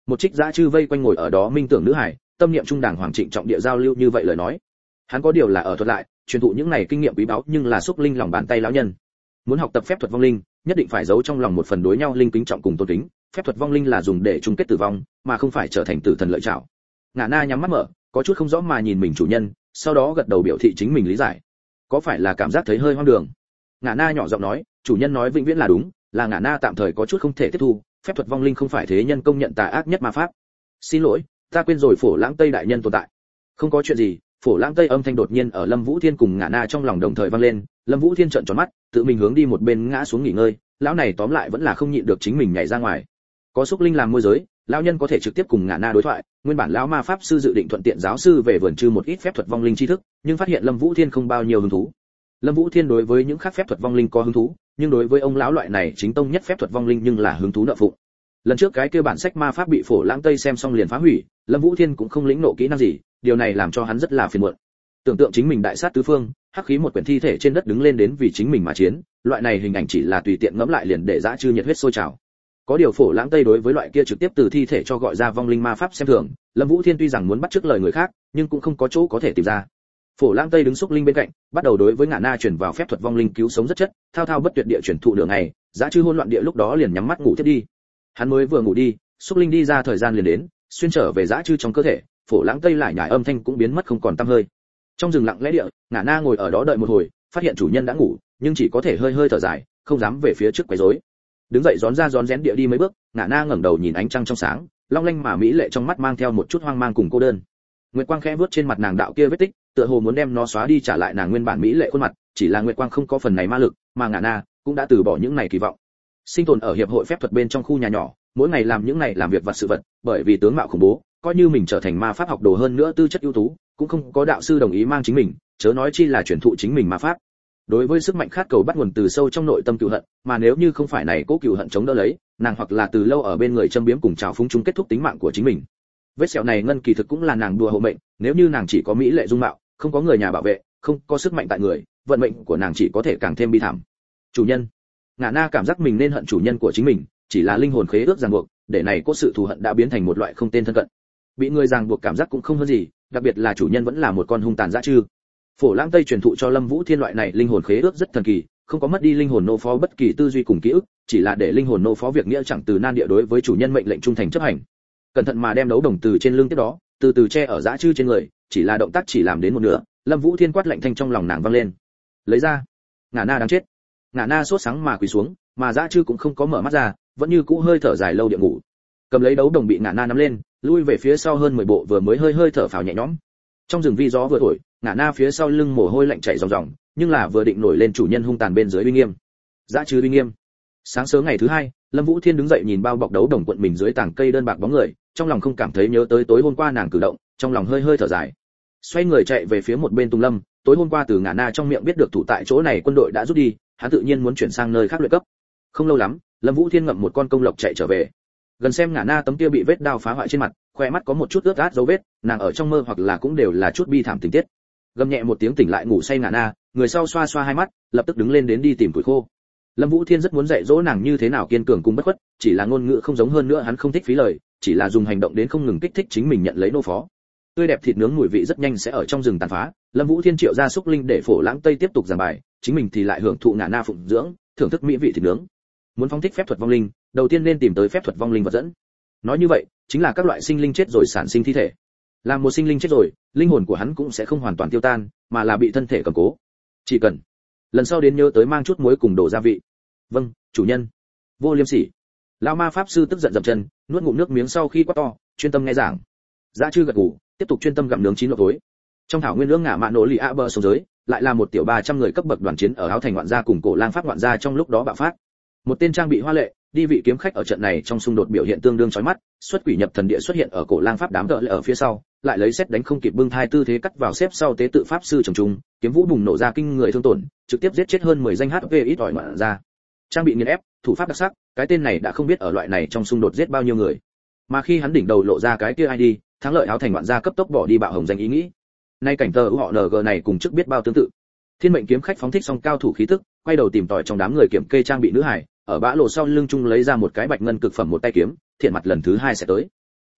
một trích dã chư vây quanh ngồi ở đó minh tưởng nữ hải, tâm niệm trung đàng hoàng trịnh trọng địa giao lưu như vậy lời nói. Hắn có điều là ở thuật lại, truyền thụ những này kinh nghiệm quý báu nhưng là xúc linh lòng bàn tay lão nhân. Muốn học tập phép thuật vong linh, nhất định phải giấu trong lòng một phần đối nhau linh kính trọng cùng tôn kính, phép thuật vong linh là dùng để chung kết tử vong, mà không phải trở thành tử thần lợi trảo. Ngã Na nhắm mắt mở, có chút không rõ mà nhìn mình chủ nhân, sau đó gật đầu biểu thị chính mình lý giải. Có phải là cảm giác thấy hơi hoang đường? Ngã Na nhỏ giọng nói, chủ nhân nói vĩnh viễn là đúng, là Ngã Na tạm thời có chút không thể tiếp thu, phép thuật vong linh không phải thế nhân công nhận tà ác nhất ma pháp. Xin lỗi, ta quên rồi Phổ Lãng Tây đại nhân tồn tại. Không có chuyện gì. Phổ Lãng Tây âm thanh đột nhiên ở Lâm Vũ Thiên cùng Ngã Na trong lòng đồng thời vang lên, Lâm Vũ Thiên trợn tròn mắt, tự mình hướng đi một bên ngã xuống nghỉ ngơi, lão này tóm lại vẫn là không nhịn được chính mình nhảy ra ngoài. Có xúc linh làm môi giới, lão nhân có thể trực tiếp cùng Ngã Na đối thoại, nguyên bản lão ma pháp sư dự định thuận tiện giáo sư về vườn trư một ít phép thuật vong linh tri thức, nhưng phát hiện Lâm Vũ Thiên không bao nhiêu hứng thú. Lâm Vũ Thiên đối với những khác phép thuật vong linh có hứng thú, nhưng đối với ông lão loại này chính tông nhất phép thuật vong linh nhưng là hứng thú nợ phụ. Lần trước cái kia bản sách ma pháp bị Phổ Lãng Tây xem xong liền phá hủy, Lâm Vũ Thiên cũng không lĩnh nộ kỹ năng gì, điều này làm cho hắn rất là phiền muộn. Tưởng tượng chính mình đại sát tứ phương, hắc khí một quyển thi thể trên đất đứng lên đến vì chính mình mà chiến, loại này hình ảnh chỉ là tùy tiện ngẫm lại liền để dã chư nhiệt huyết sôi trào. Có điều Phổ Lãng Tây đối với loại kia trực tiếp từ thi thể cho gọi ra vong linh ma pháp xem thường, Lâm Vũ Thiên tuy rằng muốn bắt chước lời người khác, nhưng cũng không có chỗ có thể tìm ra. Phổ Lãng Tây đứng xúc linh bên cạnh, bắt đầu đối với Ngã Na chuyển vào phép thuật vong linh cứu sống rất chất, thao thao bất tuyệt địa chuyển thụ đường này, dã chư hỗn loạn địa lúc đó liền nhắm mắt ngủ tiếp đi. Hắn mới vừa ngủ đi, xúc linh đi ra thời gian liền đến, xuyên trở về dã chư trong cơ thể, Phổ Lãng Tây lại nhải âm thanh cũng biến mất không còn tăm hơi. Trong rừng lặng lẽ địa, Ngã Na ngồi ở đó đợi một hồi, phát hiện chủ nhân đã ngủ, nhưng chỉ có thể hơi hơi thở dài, không dám về phía trước quấy rối. Đứng dậy rón ra rón rén địa đi mấy bước, Ngã Na ngẩng đầu nhìn ánh trăng trong sáng, long lanh mà mỹ lệ trong mắt mang theo một chút hoang mang cùng cô đơn. Nguyệt quang khẽ vuốt trên mặt nàng đạo kia vết tích, tựa hồ muốn đem nó xóa đi trả lại nàng nguyên bản mỹ lệ khuôn mặt, chỉ là Nguyệt quang không có phần này ma lực, mà Ngã Na cũng đã từ bỏ những này kỳ vọng. Sinh tồn ở hiệp hội phép thuật bên trong khu nhà nhỏ, mỗi ngày làm những này làm việc vặt sự vật, bởi vì tướng mạo khủng bố, coi như mình trở thành ma pháp học đồ hơn nữa tư chất ưu tú, cũng không có đạo sư đồng ý mang chính mình, chớ nói chi là truyền thụ chính mình ma pháp. Đối với sức mạnh khát cầu bắt nguồn từ sâu trong nội tâm cừu hận, mà nếu như không phải này cố cừu hận chống đỡ lấy, nàng hoặc là từ lâu ở bên người châm biếm cùng trào phúng chung kết thúc tính mạng của chính mình. Vết sẹo này ngân kỳ thực cũng là nàng đùa hộ mệnh, nếu như nàng chỉ có mỹ lệ dung mạo, không có người nhà bảo vệ, không có sức mạnh tại người, vận mệnh của nàng chỉ có thể càng thêm bi thảm. Chủ nhân, Ngã Na cảm giác mình nên hận chủ nhân của chính mình, chỉ là linh hồn khế ước ràng buộc, để này có sự thù hận đã biến thành một loại không tên thân cận. Bị người ràng buộc cảm giác cũng không hơn gì, đặc biệt là chủ nhân vẫn là một con hung tàn dã chư. Phổ Lãng Tây truyền thụ cho Lâm Vũ Thiên loại này linh hồn khế ước rất thần kỳ, không có mất đi linh hồn nô phó bất kỳ tư duy cùng ký ức, chỉ là để linh hồn nô phó việc nghĩa chẳng từ nan địa đối với chủ nhân mệnh lệnh trung thành chấp hành. Cẩn thận mà đem đấu đồng từ trên lưng tiếp đó, từ từ che ở dã chư trên người, chỉ là động tác chỉ làm đến một nửa, Lâm Vũ Thiên quát lạnh thanh trong lòng nàng vang lên. Lấy ra. Ngã Na đáng chết. Ngã Na sốt sáng mà quỳ xuống, mà dã chư cũng không có mở mắt ra, vẫn như cũ hơi thở dài lâu địa ngủ. Cầm lấy đấu đồng bị Ngã Na nắm lên, lui về phía sau hơn mười bộ vừa mới hơi hơi thở phào nhẹ nhõm. Trong rừng vi gió vừa thổi, Ngã Na phía sau lưng mồ hôi lạnh chảy ròng ròng, nhưng là vừa định nổi lên chủ nhân hung tàn bên dưới uy nghiêm. Dã chư uy nghiêm. Sáng sớm ngày thứ hai, Lâm Vũ Thiên đứng dậy nhìn bao bọc đấu đồng cuộn mình dưới tảng cây đơn bạc bóng người, trong lòng không cảm thấy nhớ tới tối hôm qua nàng cử động, trong lòng hơi hơi thở dài. Xoay người chạy về phía một bên Tùng Lâm, tối hôm qua từ Ngã Na trong miệng biết được thủ tại chỗ này quân đội đã rút đi, hắn tự nhiên muốn chuyển sang nơi khác luyện cấp. Không lâu lắm, Lâm Vũ Thiên ngậm một con công lộc chạy trở về. Gần xem Ngã Na tấm kia bị vết đao phá hoại trên mặt, khoe mắt có một chút ướt át dấu vết, nàng ở trong mơ hoặc là cũng đều là chút bi thảm tình tiết. Gầm nhẹ một tiếng tỉnh lại ngủ say Ngã Na, người sau xoa xoa hai mắt, lập tức đứng lên đến đi tìm củi khô. Lâm Vũ Thiên rất muốn dạy dỗ nàng như thế nào kiên cường cùng bất khuất, chỉ là ngôn ngữ không giống hơn nữa hắn không thích phí lời, chỉ là dùng hành động đến không ngừng kích thích chính mình nhận lấy nô phó. Tươi đẹp thịt nướng mùi vị rất nhanh sẽ ở trong rừng tàn phá, Lâm Vũ Thiên triệu ra xúc linh để Phổ Lãng Tây tiếp tục giảng bài, chính mình thì lại hưởng thụ Ngã Na phụng dưỡng, thưởng thức mỹ vị thịt nướng. Muốn phóng thích phép thuật vong linh, đầu tiên nên tìm tới phép thuật vong linh vật dẫn. Nói như vậy, chính là các loại sinh linh chết rồi sản sinh thi thể. Làm một sinh linh chết rồi, linh hồn của hắn cũng sẽ không hoàn toàn tiêu tan, mà là bị thân thể cầm cố. Chỉ cần lần sau đến nhớ tới mang chút muối cùng đổ gia vị. Vâng, chủ nhân. Vô liêm sỉ. Lão ma pháp sư tức giận dậm chân, nuốt ngụm nước miếng sau khi quát to, chuyên tâm nghe giảng. Dã chư gật gù, tiếp tục chuyên tâm gặm nướng chín lộc tối. Trong thảo nguyên lưỡng ngả mạn nổ lì a bờ sông giới, lại là một tiểu ba trăm người cấp bậc đoàn chiến ở áo thành ngoạn gia cùng cổ lang pháp ngoạn gia trong lúc đó bạo phát. Một tên trang bị hoa lệ, đi vị kiếm khách ở trận này trong xung đột biểu hiện tương đương chói mắt, xuất quỷ nhập thần địa xuất hiện ở cổ lang pháp đám đỡ lại ở phía sau, lại lấy xét đánh không kịp bưng thai tư thế cắt vào xếp sau tế tự pháp sư trùng trùng, kiếm vũ bùng nổ ra kinh người thương tổn, trực tiếp giết chết hơn mười danh hát pê ít ỏi ngoạn gia. Trang bị nghiền ép, thủ pháp đặc sắc, cái tên này đã không biết ở loại này trong xung đột giết bao nhiêu người. Mà khi hắn đỉnh đầu lộ ra cái kia i đê, thắng lợi áo thành ngoạn gia cấp tốc bỏ đi bạo hồng danh ý nghĩ. Nay cảnh tờ họ en giê này cùng trước biết bao tương tự. Thiên mệnh kiếm khách phóng thích xong cao thủ khí tức, quay đầu tìm tòi trong đám người kiểm kê trang bị nữ hải, ở bã lộ sau lưng chung lấy ra một cái bạch ngân cực phẩm một tay kiếm, thiện mặt lần thứ hai sẽ tới.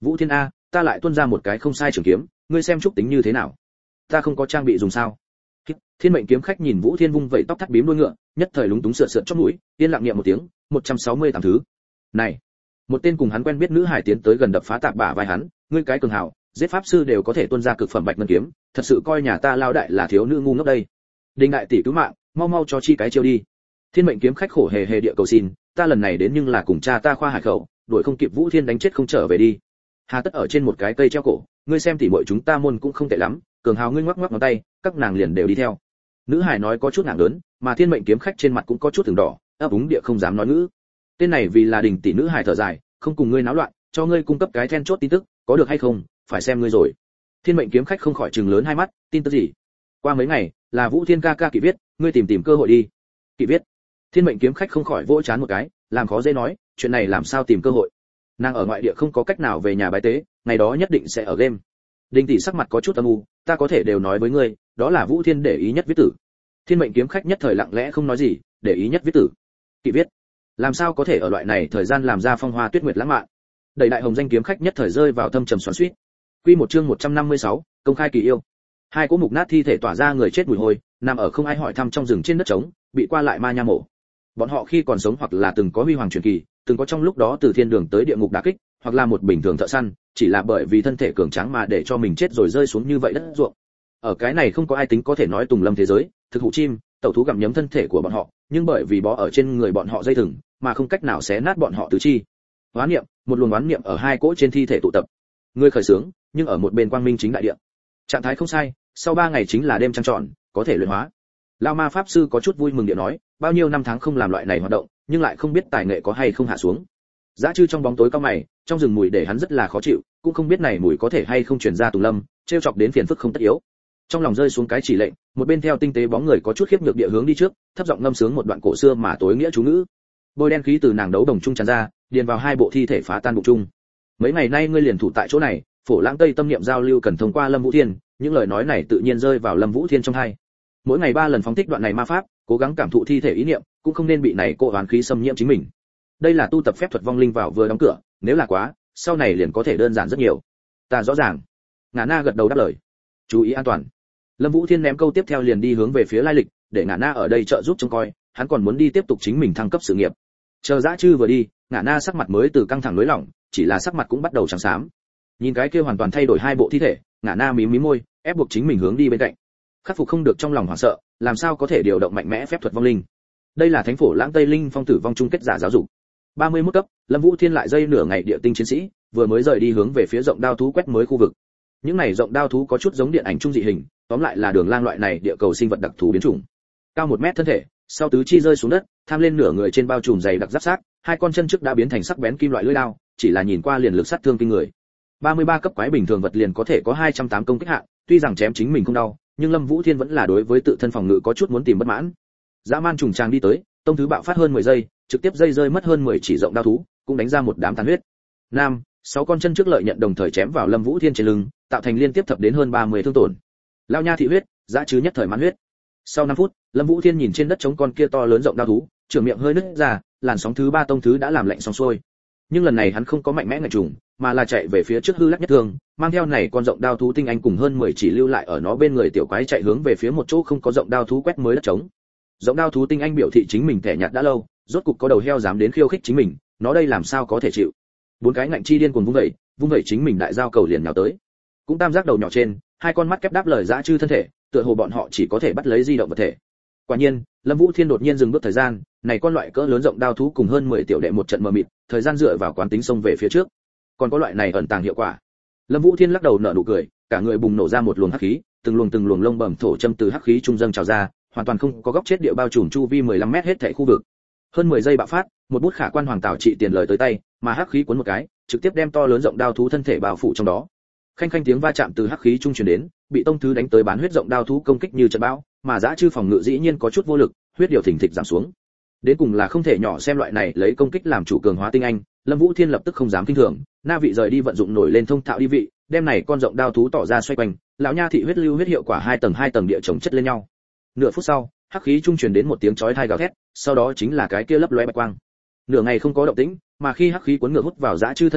Vũ Thiên a, ta lại tuôn ra một cái không sai trường kiếm, ngươi xem chúc tính như thế nào? Ta không có trang bị dùng sao? Thiên mệnh kiếm khách nhìn Vũ Thiên vung vẩy tóc thắt bím đuôi ngựa, nhất thời lúng túng sượt sượt chóp mũi, yên lặng niệm một tiếng, một trăm sáu mươi tám thứ. Này, một tên cùng hắn quen biết nữ hải tiến tới gần đập phá tạp bả vai hắn, ngươi cái cường hào, giết pháp sư đều có thể tuôn ra cực phẩm bạch ngân kiếm, thật sự coi nhà ta lao đại là thiếu nữ ngu ngốc đây. Đinh đại tỷ cứu mạng, mau mau cho chi cái chiêu đi. Thiên mệnh kiếm khách khổ hề hề địa cầu xin, ta lần này đến nhưng là cùng cha ta khoa hải khẩu, đuổi không kịp Vũ Thiên đánh chết không trở về đi. Hà tất ở trên một cái cây treo cổ, ngươi xem tỉ muội chúng ta môn cũng không tệ lắm, cường hào ngươi ngoắc ngoắc ngón tay, các nàng liền đều đi theo. Nữ hải nói có chút nặng lớn, mà thiên mệnh kiếm khách trên mặt cũng có chút từng đỏ, ấp úng địa không dám nói ngữ. Tên này vì là đình tỷ nữ hải thở dài, không cùng ngươi náo loạn, cho ngươi cung cấp cái then chốt tin tức, có được hay không, phải xem ngươi rồi. Thiên mệnh kiếm khách không khỏi trừng lớn hai mắt, tin tức gì? Qua mấy ngày, là Vũ Thiên ca ca kỵ viết, ngươi tìm tìm cơ hội đi. Kỵ viết. Thiên mệnh kiếm khách không khỏi vỗ chán một cái, làm khó dễ nói, chuyện này làm sao tìm cơ hội? Nàng ở ngoại địa không có cách nào về nhà bái tế, ngày đó nhất định sẽ ở game. Đinh tỷ sắc mặt có chút âm u, ta có thể đều nói với ngươi, đó là Vũ Thiên để ý nhất viết tử. Thiên mệnh kiếm khách nhất thời lặng lẽ không nói gì, để ý nhất viết tử. Kỵ viết. Làm sao có thể ở loại này thời gian làm ra phong hoa tuyết nguyệt lãng mạn? Đầy đại hồng danh kiếm khách nhất thời rơi vào thâm trầm xoắn xuýt. Quy một chương một trăm năm mươi sáu, công khai kỳ yêu. Hai cỗ mục nát thi thể tỏa ra người chết mùi hôi, nằm ở không ai hỏi thăm trong rừng trên đất trống, bị qua lại ma nha mổ. Bọn họ khi còn sống hoặc là từng có huy hoàng truyền kỳ, từng có trong lúc đó từ thiên đường tới địa ngục đả kích, hoặc là một bình thường thợ săn, chỉ là bởi vì thân thể cường tráng mà để cho mình chết rồi rơi xuống như vậy đất ruộng. Ở cái này không có ai tính có thể nói tùng lâm thế giới, thực hụ chim, tẩu thú gặm nhấm thân thể của bọn họ, nhưng bởi vì bó ở trên người bọn họ dây thừng, mà không cách nào xé nát bọn họ tứ chi. Oán niệm, một luồng oán niệm ở hai cỗ trên thi thể tụ tập. Người khởi sướng, nhưng ở một bên quang minh chính đại địa. Trạng thái không sai, sau ba ngày chính là đêm trăng tròn, có thể luyện hóa. Lão ma pháp sư có chút vui mừng địa nói, bao nhiêu năm tháng không làm loại này hoạt động, nhưng lại không biết tài nghệ có hay không hạ xuống. Dã Trư trong bóng tối cao mày, trong rừng mùi để hắn rất là khó chịu, cũng không biết này mùi có thể hay không truyền ra Tùng Lâm, trêu chọc đến phiền phức không tất yếu. Trong lòng rơi xuống cái chỉ lệnh, một bên theo tinh tế bóng người có chút khiếp nhược địa hướng đi trước, thấp giọng ngâm sướng một đoạn cổ xưa mà tối nghĩa chú ngữ. Bôi đen khí từ nàng đấu đồng trung tràn ra, điền vào hai bộ thi thể phá tan bụng chung. Mấy ngày nay ngươi liền thủ tại chỗ này, Phổ Lãng Tây tâm niệm giao lưu cần thông qua Lâm Vũ Thiên, những lời nói này tự nhiên rơi vào Lâm Vũ Thiên trong tai. Mỗi ngày ba lần phóng thích đoạn này ma pháp, cố gắng cảm thụ thi thể ý niệm, cũng không nên bị này cô oán khí xâm nhiễm chính mình. Đây là tu tập phép thuật vong linh vào vừa đóng cửa, nếu là quá, sau này liền có thể đơn giản rất nhiều. Ta rõ ràng. Ngã Na gật đầu đáp lời. Chú ý an toàn. Lâm Vũ Thiên ném câu tiếp theo liền đi hướng về phía lai lịch, để Ngã Na ở đây trợ giúp trông coi, hắn còn muốn đi tiếp tục chính mình thăng cấp sự nghiệp. Chờ Dã Trư vừa đi, Ngã Na sắc mặt mới từ căng thẳng lối lỏng, chỉ là sắc mặt cũng bắt đầu trắng xám. Nhìn cái kia hoàn toàn thay đổi hai bộ thi thể, Ngã Na mím mím môi, ép buộc chính mình hướng đi bên cạnh. Khắc phục không được trong lòng hoảng sợ, làm sao có thể điều động mạnh mẽ phép thuật vong linh. Đây là thánh phổ Lãng Tây linh phong tử vong chung kết giả giáo dục. ba mươi mốt cấp, Lâm Vũ Thiên lại dây nửa ngày địa tinh chiến sĩ, vừa mới rời đi hướng về phía rộng đao thú quét mới khu vực. Những này rộng đao thú có chút giống điện ảnh trung dị hình, tóm lại là đường lang loại này địa cầu sinh vật đặc thù biến chủng. Cao một mét thân thể, sau tứ chi rơi xuống đất, tham lên nửa người trên bao trùm dày đặc giáp xác, hai con chân trước đã biến thành sắc bén kim loại lưỡi dao, chỉ là nhìn qua liền lực sát thương kinh người. ba mươi ba cấp quái bình thường vật liền có thể có hai trăm tám công kích hạn, tuy rằng chém chính mình không đau, nhưng Lâm Vũ Thiên vẫn là đối với tự thân phòng ngự có chút muốn tìm bất mãn. Dã man trùng tràng đi tới, tông thứ bạo phát hơn mười giây, trực tiếp dây rơi mất hơn mười chỉ rộng đao thú, cũng đánh ra một đám tàn huyết. Nam, sáu con chân trước lợi nhận đồng thời chém vào Lâm Vũ Thiên trên lưng, tạo thành liên tiếp thập đến hơn ba mươi thương tổn. Lao nha thị huyết, Dã Trư nhất thời mãn huyết. Sau năm phút, Lâm Vũ Thiên nhìn trên đất trống con kia to lớn rộng đao thú, trường miệng hơi nứt ra, làn sóng thứ ba tông thứ đã làm lạnh xong xuôi. Nhưng lần này hắn không có mạnh mẽ ngạch trùng, mà là chạy về phía trước hư lắc nhất thương, mang theo này con rộng đao thú tinh anh cùng hơn mười chỉ lưu lại ở nó bên người tiểu quái chạy hướng về phía một chỗ không có rộng đao thú quét mới đất trống. Rộng đao thú tinh anh biểu thị chính mình thẻ nhạt đã lâu, rốt cục có đầu heo dám đến khiêu khích chính mình, nó đây làm sao có thể chịu. Bốn cái ngạnh chi điên cuồng vung vẩy, vung vẩy chính mình đại giao cầu liền nhào tới. Cũng tam giác đầu nhỏ trên, hai con mắt kép đáp lời Dã Trư thân thể, tựa hồ bọn họ chỉ có thể bắt lấy di động vật thể. Quả nhiên, Lâm Vũ Thiên đột nhiên dừng bước thời gian, này con loại cỡ lớn rộng đao thú cùng hơn mười tiểu đệ một trận mờ mịt, thời gian dựa vào quán tính xông về phía trước. Còn có loại này ẩn tàng hiệu quả. Lâm Vũ Thiên lắc đầu nở nụ cười, cả người bùng nổ ra một luồng hắc khí, từng luồng từng luồng lông bẩm thổ châm từ hắc khí trung dâng trào ra, hoàn toàn không có góc chết địa bao trùm chu vi mười lăm mét hết thảy khu vực. Hơn mười giây bạo phát, một bút khả quan hoàng tảo trị tiền lời tới tay, mà hắc khí cuốn một cái, trực tiếp đem to lớn rộng đao thú thân thể bao phủ trong đó. Khanh khanh tiếng va chạm từ hắc khí trung truyền đến, bị tông thứ đánh tới bán huyết rộng đao thú công kích như trận bão, mà Dã Trư phòng ngự dĩ nhiên có chút vô lực, huyết điều thỉnh thịch giảm xuống. Đến cùng là không thể nhỏ xem loại này lấy công kích làm chủ cường hóa tinh anh, Lâm Vũ Thiên lập tức không dám kinh thường, na vị rời đi vận dụng nổi lên thông thạo đi vị, đem này con rộng đao thú tỏ ra xoay quanh, lão nha thị huyết lưu huyết hiệu quả hai tầng hai tầng địa chồng chất lên nhau. Nửa phút sau, hắc khí trung truyền đến một tiếng chói tai gào thét, sau đó chính là cái kia lấp lóe bạch quang. Nửa ngày không có động tĩnh, mà khi hắc khí cuốn ngược hút vào Dã Trư thân thể,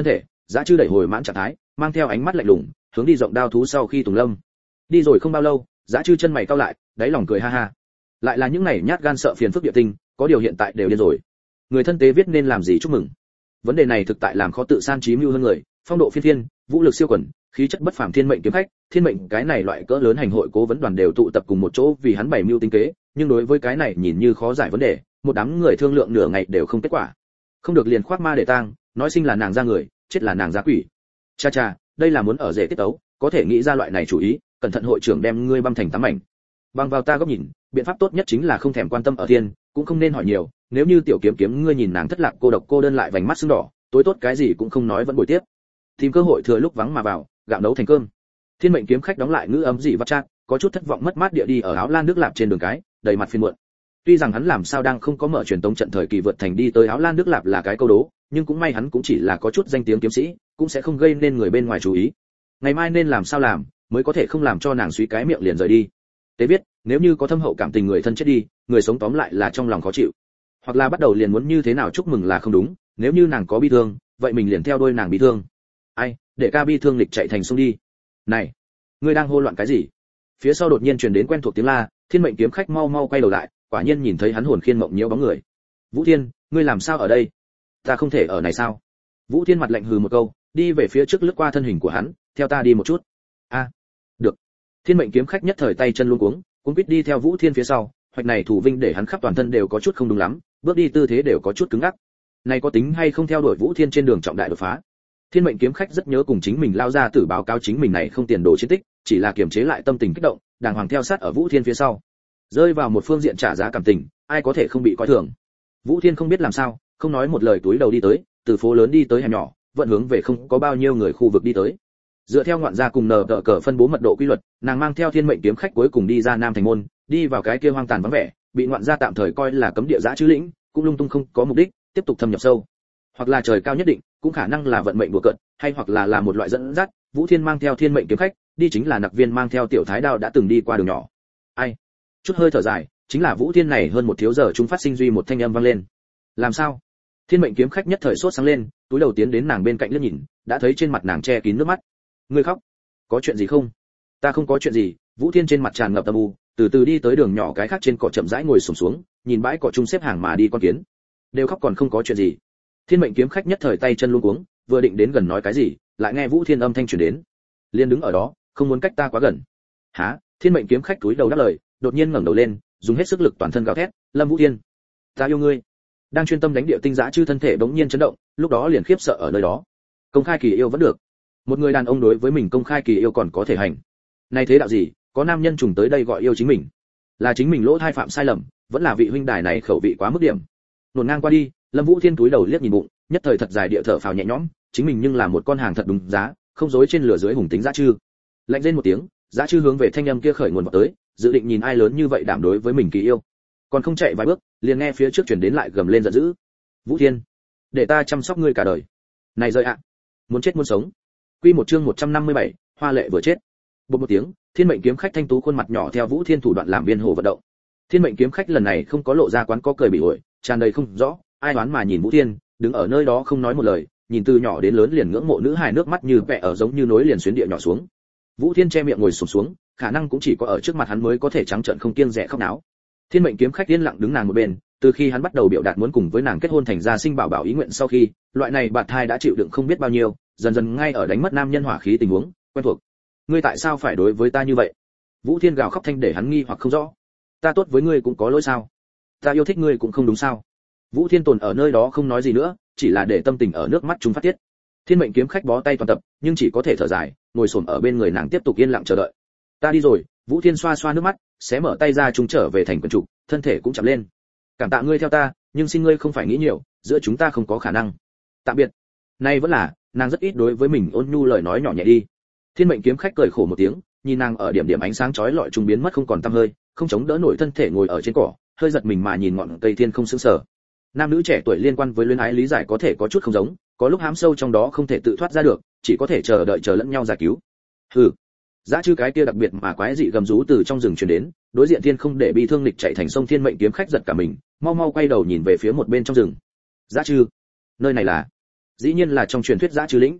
Dã Trư đẩy hồi mãn trạng thái, mang theo ánh mắt lạnh lùng, hướng đi rộng đao thú sau khi Tùng Lâm. Đi rồi không bao lâu, Dã Trư chân mày cau lại, đáy lòng cười ha ha. Lại là những này nhát gan sợ phiền phức địa tinh, có điều hiện tại đều điên rồi. Người thân tế viết nên làm gì chúc mừng. Vấn đề này thực tại làm khó tự san trí mưu hơn người, phong độ phiên thiên, vũ lực siêu quần, khí chất bất phàm thiên mệnh kiếm khách, thiên mệnh cái này loại cỡ lớn hành hội cố vấn đoàn đều tụ tập cùng một chỗ vì hắn bày mưu tính kế, nhưng đối với cái này nhìn như khó giải vấn đề, một đám người thương lượng nửa ngày đều không kết quả. Không được liền khoác ma để tang, nói sinh là nàng ra người, chết là nàng ra quỷ. Cha cha, đây là muốn ở rể tiết tấu, có thể nghĩ ra loại này chủ ý, cẩn thận hội trưởng đem ngươi băm thành tám mảnh. Bằng vào ta góc nhìn, biện pháp tốt nhất chính là không thèm quan tâm ở thiên, cũng không nên hỏi nhiều, nếu như tiểu kiếm kiếm ngươi nhìn nàng thất lạc cô độc cô đơn lại vành mắt sưng đỏ, tối tốt cái gì cũng không nói vẫn bồi tiếp. Tìm cơ hội thừa lúc vắng mà vào, gạo nấu thành cơm. Thiên mệnh kiếm khách đóng lại ngữ ấm dị vắt chát, có chút thất vọng mất mát địa đi ở áo lan nước lạp trên đường cái, đầy mặt phiền muộn. Tuy rằng hắn làm sao đang không có mở truyền tống trận thời kỳ vượt thành đi tới áo lan nước lạp là cái câu đố, nhưng cũng may hắn cũng chỉ là có chút danh tiếng kiếm sĩ, cũng sẽ không gây nên người bên ngoài chú ý. Ngày mai nên làm sao làm, mới có thể không làm cho nàng suy cái miệng liền rời đi. Tế biết, nếu như có thâm hậu cảm tình người thân chết đi, người sống tóm lại là trong lòng khó chịu. Hoặc là bắt đầu liền muốn như thế nào chúc mừng là không đúng, nếu như nàng có bi thương, vậy mình liền theo đuôi nàng bi thương. Ai, để ca bi thương lịch chạy thành sông đi. Này, ngươi đang hô loạn cái gì? Phía sau đột nhiên truyền đến quen thuộc tiếng la, thiên mệnh kiếm khách mau mau quay đầu lại, quả nhiên nhìn thấy hắn hồn khiên mộng nhiễu bóng người. Vũ Thiên, ngươi làm sao ở đây? Ta không thể ở này sao? Vũ Thiên mặt lạnh hừ một câu, đi về phía trước lướt qua thân hình của hắn, theo ta đi một chút. A, được. Thiên mệnh kiếm khách nhất thời tay chân luống cuống, cuống quýt đi theo Vũ Thiên phía sau, hoạch này thủ vinh để hắn khắp toàn thân đều có chút không đúng lắm, bước đi tư thế đều có chút cứng ngắc. Này có tính hay không theo đuổi Vũ Thiên trên đường trọng đại đột phá? Thiên mệnh kiếm khách rất nhớ cùng chính mình lao ra tử báo cáo chính mình này không tiền đồ chiến tích, chỉ là kiềm chế lại tâm tình kích động, đàng hoàng theo sát ở Vũ Thiên phía sau. Rơi vào một phương diện trả giá cảm tình, ai có thể không bị coi thường. Vũ Thiên không biết làm sao, không nói một lời túi đầu đi tới, từ phố lớn đi tới hẻm nhỏ, vận hướng về không có bao nhiêu người khu vực đi tới. Dựa theo ngoạn gia cùng nờ đỡ cờ phân bố mật độ quy luật, nàng mang theo thiên mệnh kiếm khách cuối cùng đi ra Nam Thành môn, đi vào cái kia hoang tàn vắng vẻ, bị ngoạn gia tạm thời coi là cấm địa dã chứ lĩnh, cũng lung tung không có mục đích, tiếp tục thâm nhập sâu. Hoặc là trời cao nhất định, cũng khả năng là vận mệnh đùa cợt, hay hoặc là là một loại dẫn dắt, Vũ Thiên mang theo thiên mệnh kiếm khách, đi chính là Nặc Viên mang theo tiểu thái đao đã từng đi qua đường nhỏ. Ai? Chút hơi thở dài, chính là Vũ Thiên này hơn một thiếu giờ chúng phát sinh duy một thanh âm vang lên. Làm sao? Thiên mệnh kiếm khách nhất thời sốt sáng lên, túi đầu tiến đến nàng bên cạnh liếc nhìn, đã thấy trên mặt nàng che kín nước mắt. Ngươi khóc? Có chuyện gì không? Ta không có chuyện gì. Vũ Thiên trên mặt tràn ngập âm u, từ từ đi tới đường nhỏ cái khác trên cỏ chậm rãi ngồi xổm xuống, nhìn bãi cỏ chung xếp hàng mà đi con kiến. Đều khóc còn không có chuyện gì. Thiên mệnh kiếm khách nhất thời tay chân luống cuống, vừa định đến gần nói cái gì, lại nghe Vũ Thiên âm thanh truyền đến. Liên đứng ở đó, không muốn cách ta quá gần. Hả? Thiên mệnh kiếm khách túi đầu đáp lời, đột nhiên ngẩng đầu lên, dùng hết sức lực toàn thân gào thét, Lâm Vũ Thiên, ta yêu ngươi. Đang chuyên tâm đánh địa tinh dã chư thân thể bỗng nhiên chấn động, lúc đó liền khiếp sợ ở nơi đó. Công khai kỳ yêu vẫn được, một người đàn ông đối với mình công khai kỳ yêu còn có thể hành. Nay thế đạo gì, có nam nhân trùng tới đây gọi yêu chính mình, là chính mình lỗ thai phạm sai lầm, vẫn là vị huynh đài này khẩu vị quá mức điểm. Nổn ngang qua đi, Lâm Vũ Thiên túi đầu liếc nhìn bụng, nhất thời thật dài địa thở phào nhẹ nhõm, chính mình nhưng là một con hàng thật đúng giá, không dối trên lửa dưới hùng tính dã chư. Lạnh lên một tiếng, dã chư hướng về thanh âm kia khởi nguồn vào tới, dự định nhìn ai lớn như vậy đảm đối với mình kỳ yêu. Còn không chạy vài bước, liền nghe phía trước truyền đến lại gầm lên giận dữ. Vũ Thiên, để ta chăm sóc ngươi cả đời. Này rơi ạ, muốn chết muốn sống. Quy một chương một trăm năm mươi bảy, hoa lệ vừa chết. Bụp một tiếng, thiên mệnh kiếm khách thanh tú khuôn mặt nhỏ theo Vũ Thiên thủ đoạn làm viên hồ vận động. Thiên mệnh kiếm khách lần này không có lộ ra quán có cười bị ổi, tràn đầy không rõ, ai đoán mà nhìn Vũ Thiên, đứng ở nơi đó không nói một lời, nhìn từ nhỏ đến lớn liền ngưỡng mộ nữ hài nước mắt như vẽ ở giống như nối liền xuyến địa nhỏ xuống. Vũ Thiên che miệng ngồi xổm xuống, khả năng cũng chỉ có ở trước mặt hắn mới có thể trắng trợn không kiêng dè khóc náo. Thiên mệnh kiếm khách yên lặng đứng nàng một bên, từ khi hắn bắt đầu biểu đạt muốn cùng với nàng kết hôn thành gia sinh bảo bảo ý nguyện sau khi, loại này bạt thai đã chịu đựng không biết bao nhiêu, dần dần ngay ở đánh mất nam nhân hỏa khí tình huống quen thuộc. Ngươi tại sao phải đối với ta như vậy? Vũ Thiên gào khóc thanh để hắn nghi hoặc không rõ. Ta tốt với ngươi cũng có lỗi sao? Ta yêu thích ngươi cũng không đúng sao? Vũ Thiên tồn ở nơi đó không nói gì nữa, chỉ là để tâm tình ở nước mắt chúng phát tiết. Thiên mệnh kiếm khách bó tay toàn tập, nhưng chỉ có thể thở dài, ngồi xổm ở bên người nàng tiếp tục yên lặng chờ đợi. Ta đi rồi. Vũ Thiên xoa xoa nước mắt, xé mở tay ra chúng trở về thành quần trục, thân thể cũng chậm lên. Cảm tạ ngươi theo ta, nhưng xin ngươi không phải nghĩ nhiều, giữa chúng ta không có khả năng. Tạm biệt. Nay vẫn là, nàng rất ít đối với mình ôn nhu lời nói nhỏ nhẹ đi. Thiên mệnh kiếm khách cười khổ một tiếng, nhìn nàng ở điểm điểm ánh sáng chói lọi trung biến mất không còn tăm hơi, không chống đỡ nổi thân thể ngồi ở trên cỏ, hơi giật mình mà nhìn ngọn cây thiên không sững sờ. Nam nữ trẻ tuổi liên quan với luyến ái lý giải có thể có chút không giống, có lúc hám sâu trong đó không thể tự thoát ra được, chỉ có thể chờ đợi chờ lẫn nhau giải cứu. Hừ. Dã chư cái kia đặc biệt mà quái dị gầm rú từ trong rừng truyền đến, đối diện thiên không để bị thương lịch chạy thành sông thiên mệnh kiếm khách giật cả mình, mau mau quay đầu nhìn về phía một bên trong rừng. Dã chư, nơi này là? Dĩ nhiên là trong truyền thuyết dã chư lĩnh.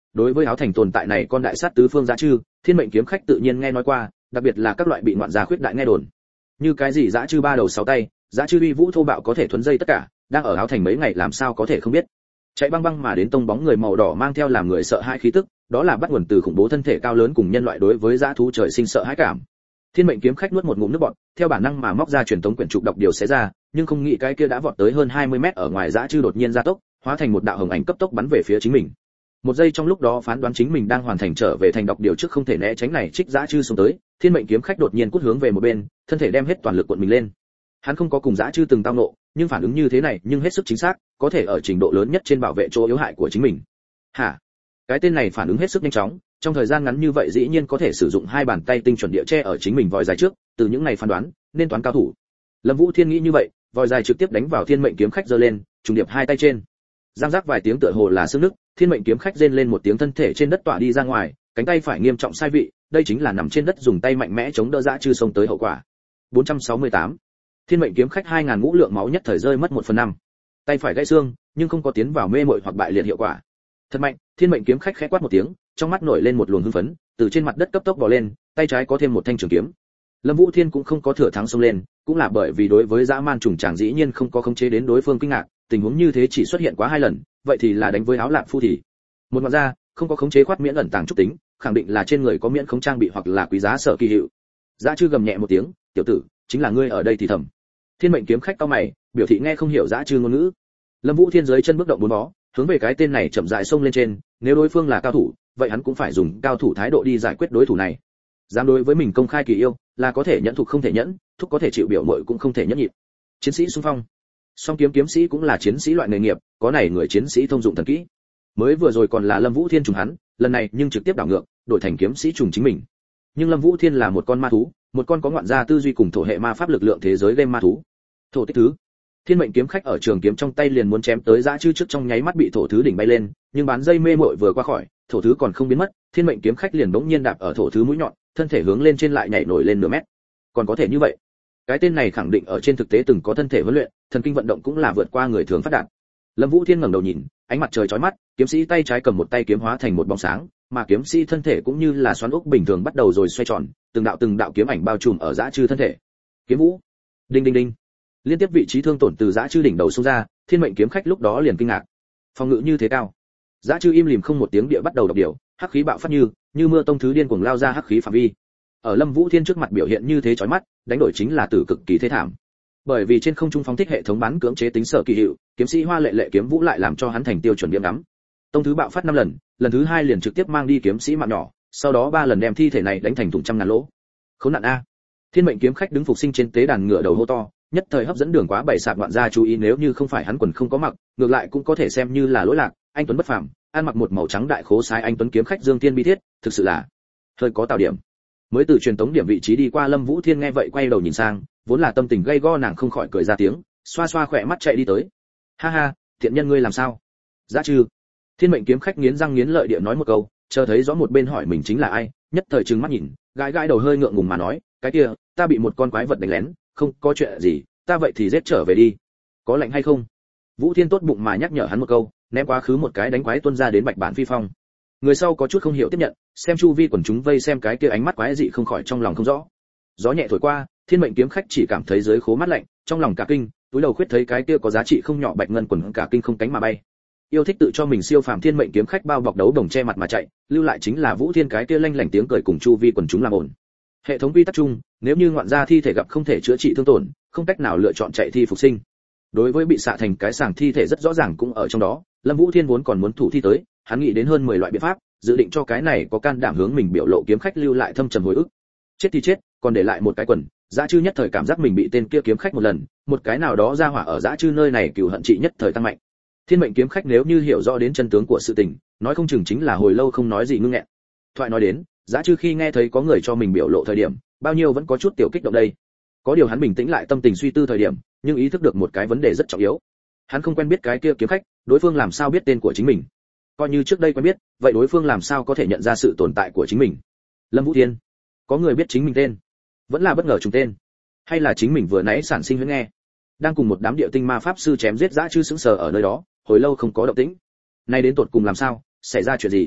Đối với áo thành tồn tại này con đại sát tứ phương dã chư, thiên mệnh kiếm khách tự nhiên nghe nói qua, đặc biệt là các loại bị ngoạn gia khuyết đại nghe đồn. Như cái gì dã chư ba đầu sáu tay, dã chư uy vũ thô bạo có thể thuấn dây tất cả, đang ở áo thành mấy ngày làm sao có thể không biết. Chạy băng băng mà đến tông bóng người màu đỏ mang theo làm người sợ hãi khí tức, đó là bắt nguồn từ khủng bố thân thể cao lớn cùng nhân loại đối với dã thú trời sinh sợ hãi cảm. Thiên mệnh kiếm khách nuốt một ngụm nước bọt, theo bản năng mà móc ra truyền tống quyển trục đọc điều xé ra, nhưng không nghĩ cái kia đã vọt tới hơn hai mươi mét ở ngoài dã chư đột nhiên gia tốc, hóa thành một đạo hồng ảnh cấp tốc bắn về phía chính mình. Một giây trong lúc đó phán đoán chính mình đang hoàn thành trở về thành đọc điều trước không thể né tránh này trích dã chư xuống tới, thiên mệnh kiếm khách đột nhiên cút hướng về một bên, thân thể đem hết toàn lực cuộn mình lên. Hắn không có cùng dã chư từng tao nộ, nhưng phản ứng như thế này nhưng hết sức chính xác, có thể ở trình độ lớn nhất trên bảo vệ chỗ yếu hại của chính mình. Hả? Cái tên này phản ứng hết sức nhanh chóng, trong thời gian ngắn như vậy dĩ nhiên có thể sử dụng hai bàn tay tinh chuẩn địa che ở chính mình vòi dài trước, từ những này phán đoán, nên toán cao thủ. Lâm Vũ Thiên nghĩ như vậy, vòi dài trực tiếp đánh vào thiên mệnh kiếm khách giơ lên, trùng điệp hai tay trên. Giang giác vài tiếng tựa hồ là xương nứt, thiên mệnh kiếm khách rên lên một tiếng thân thể trên đất tọa đi ra ngoài, cánh tay phải nghiêm trọng sai vị, đây chính là nằm trên đất dùng tay mạnh mẽ chống đỡ dã chư xông tới hậu quả. bốn trăm sáu mươi tám Thiên mệnh kiếm khách hai ngàn ngũ lượng máu nhất thời rơi mất một phần năm. Tay phải gãy xương, nhưng không có tiến vào mê muội hoặc bại liệt hiệu quả. Thật mạnh, thiên mệnh kiếm khách khẽ quát một tiếng, trong mắt nổi lên một luồng hưng phấn, từ trên mặt đất cấp tốc bò lên, tay trái có thêm một thanh trường kiếm. Lâm Vũ Thiên cũng không có thừa thắng xông lên, cũng là bởi vì đối với dã man trùng chàng dĩ nhiên không có khống chế đến đối phương kinh ngạc, tình huống như thế chỉ xuất hiện quá hai lần, vậy thì là đánh với áo lạp phu thì. Một mặt ra, không có khống chế khoát miễn ẩn tàng trúc tính, khẳng định là trên người có miễn không trang bị hoặc là quý giá sở kỳ hiệu. Dã chư gầm nhẹ một tiếng, "Tiểu tử, chính là ngươi ở đây thì thầm." Thiên mệnh kiếm khách cao mày, biểu thị nghe không hiểu dã chư ngôn ngữ. Lâm Vũ Thiên dưới chân bước động bốn bó, hướng về cái tên này chậm rãi xông lên trên, nếu đối phương là cao thủ, vậy hắn cũng phải dùng cao thủ thái độ đi giải quyết đối thủ này. Dám đối với mình công khai kỳ yêu, là có thể nhẫn thục không thể nhẫn, thúc có thể chịu biểu muội cũng không thể nhẫn nhịn. Chiến sĩ xung phong. Song kiếm kiếm sĩ cũng là chiến sĩ loại nghề nghiệp, có này người chiến sĩ thông dụng thần kỹ. Mới vừa rồi còn là Lâm Vũ Thiên trùng hắn, lần này nhưng trực tiếp đảo ngược, đổi thành kiếm sĩ trùng chính mình. Nhưng Lâm Vũ Thiên là một con ma thú, một con có ngoạn gia tư duy cùng thổ hệ ma pháp lực lượng thế giới game ma thú. Thổ tích thứ. Thiên mệnh kiếm khách ở trường kiếm trong tay liền muốn chém tới dã chư trước, trong nháy mắt bị thổ thứ đỉnh bay lên, nhưng bán dây mê muội vừa qua khỏi, thổ thứ còn không biến mất, thiên mệnh kiếm khách liền bỗng nhiên đạp ở thổ thứ mũi nhọn, thân thể hướng lên trên lại nhảy nổi lên nửa mét. Còn có thể như vậy? Cái tên này khẳng định ở trên thực tế từng có thân thể huấn luyện, thần kinh vận động cũng là vượt qua người thường phát đạt. Lâm Vũ Thiên ngẩng đầu nhìn, ánh mặt trời chói mắt, kiếm sĩ tay trái cầm một tay kiếm hóa thành một bóng sáng, mà kiếm sĩ thân thể cũng như là xoắn ốc bình thường bắt đầu rồi xoay tròn, từng đạo từng đạo kiếm ảnh bao trùm ở dã chư thân thể. Kiếm vũ. Đinh đinh đinh. Liên tiếp vị trí thương tổn từ dã chư đỉnh đầu xông ra, thiên mệnh kiếm khách lúc đó liền kinh ngạc. Phòng ngự như thế cao. Dã chư im lìm không một tiếng địa bắt đầu đọc điều, hắc khí bạo phát như như mưa tông thứ điên cuồng lao ra hắc khí phạm vi. Ở Lâm Vũ Thiên trước mặt biểu hiện như thế chói mắt, đánh đổi chính là tử cực kỳ thế thảm. Bởi vì trên không trung phóng thích hệ thống bắn cưỡng chế tính sở kỳ hiệu, kiếm sĩ hoa lệ lệ kiếm vũ lại làm cho hắn thành tiêu chuẩn điểm đắm. Tông thứ bạo phát năm lần, lần thứ hai liền trực tiếp mang đi kiếm sĩ mạng nhỏ, sau đó ba lần đem thi thể này đánh thành thủng trăm ngàn lỗ. Khốn nạn a. Thiên mệnh kiếm khách đứng phục sinh trên tế đàn ngựa đầu hô to, nhất thời hấp dẫn đường quá bảy sạp ngoạn gia chú ý, nếu như không phải hắn quần không có mặc, ngược lại cũng có thể xem như là lỗi lạc, anh tuấn bất phàm, ăn mặc một màu trắng đại khố sái anh tuấn kiếm khách Dương Thiên bi thiết, thực sự là hơi có tạo điểm. Mới từ truyền tống điểm vị trí đi qua, Lâm Vũ Thiên nghe vậy quay đầu nhìn sang, vốn là tâm tình gay go nàng không khỏi cười ra tiếng, xoa xoa khỏe mắt chạy đi tới. Ha ha, thiện nhân ngươi làm sao? Dã chư. Thiên mệnh kiếm khách nghiến răng nghiến lợi địa nói một câu, chờ thấy rõ một bên hỏi mình chính là ai, nhất thời trừng mắt nhìn, gãi gãi đầu hơi ngượng ngùng mà nói, cái kia, ta bị một con quái vật đánh lén, không có chuyện gì, ta vậy thì giết trở về đi. Có lạnh hay không? Vũ Thiên tốt bụng mà nhắc nhở hắn một câu, ném quá khứ một cái đánh quái tuôn ra đến bạch bản phi phong. Người sau có chút không hiểu tiếp nhận, xem chu vi quần chúng vây xem cái kia ánh mắt quái dị không khỏi trong lòng không rõ. Gió nhẹ thổi qua, thiên mệnh kiếm khách chỉ cảm thấy dưới khố mát lạnh, trong lòng cả kinh, túi đầu khuyết thấy cái kia có giá trị không nhỏ bạch ngân quần cả kinh không cánh mà bay. Yêu thích tự cho mình siêu phàm thiên mệnh kiếm khách bao bọc đấu đồng che mặt mà chạy, lưu lại chính là Vũ Thiên cái kia lanh lảnh tiếng cười cùng chu vi quần chúng làm ổn. Hệ thống quy tắc chung, nếu như ngoạn gia thi thể gặp không thể chữa trị thương tổn, không cách nào lựa chọn chạy thi phục sinh. Đối với bị xạ thành cái sàng thi thể rất rõ ràng cũng ở trong đó, Lâm Vũ Thiên vốn còn muốn thủ thi tới, hắn nghĩ đến hơn mười loại biện pháp, dự định cho cái này có can đảm hướng mình biểu lộ kiếm khách lưu lại thâm trầm hồi ức. Chết thì chết, còn để lại một cái quần, dã chư nhất thời cảm giác mình bị tên kia kiếm khách một lần, một cái nào đó ra hỏa ở dã chư nơi này cừu hận trị nhất thời tăng mạnh. Thiên mệnh kiếm khách nếu như hiểu rõ đến chân tướng của sự tình, nói không chừng chính là hồi lâu không nói gì ngưng nghẹn. Thoại nói đến, dã chư khi nghe thấy có người cho mình biểu lộ thời điểm, bao nhiêu vẫn có chút tiểu kích động đây. Có điều hắn bình tĩnh lại tâm tình suy tư thời điểm, nhưng ý thức được một cái vấn đề rất trọng yếu. Hắn không quen biết cái kia kiếm khách, đối phương làm sao biết tên của chính mình? Coi như trước đây quen biết, vậy đối phương làm sao có thể nhận ra sự tồn tại của chính mình? Lâm Vũ Thiên, có người biết chính mình tên, vẫn là bất ngờ trùng tên, hay là chính mình vừa nãy sản sinh huyễn nghe? Đang cùng một đám địa tinh ma pháp sư chém giết dã chư sững sờ ở nơi đó, hồi lâu không có động tĩnh. Nay đến tột cùng làm sao, xảy ra chuyện gì?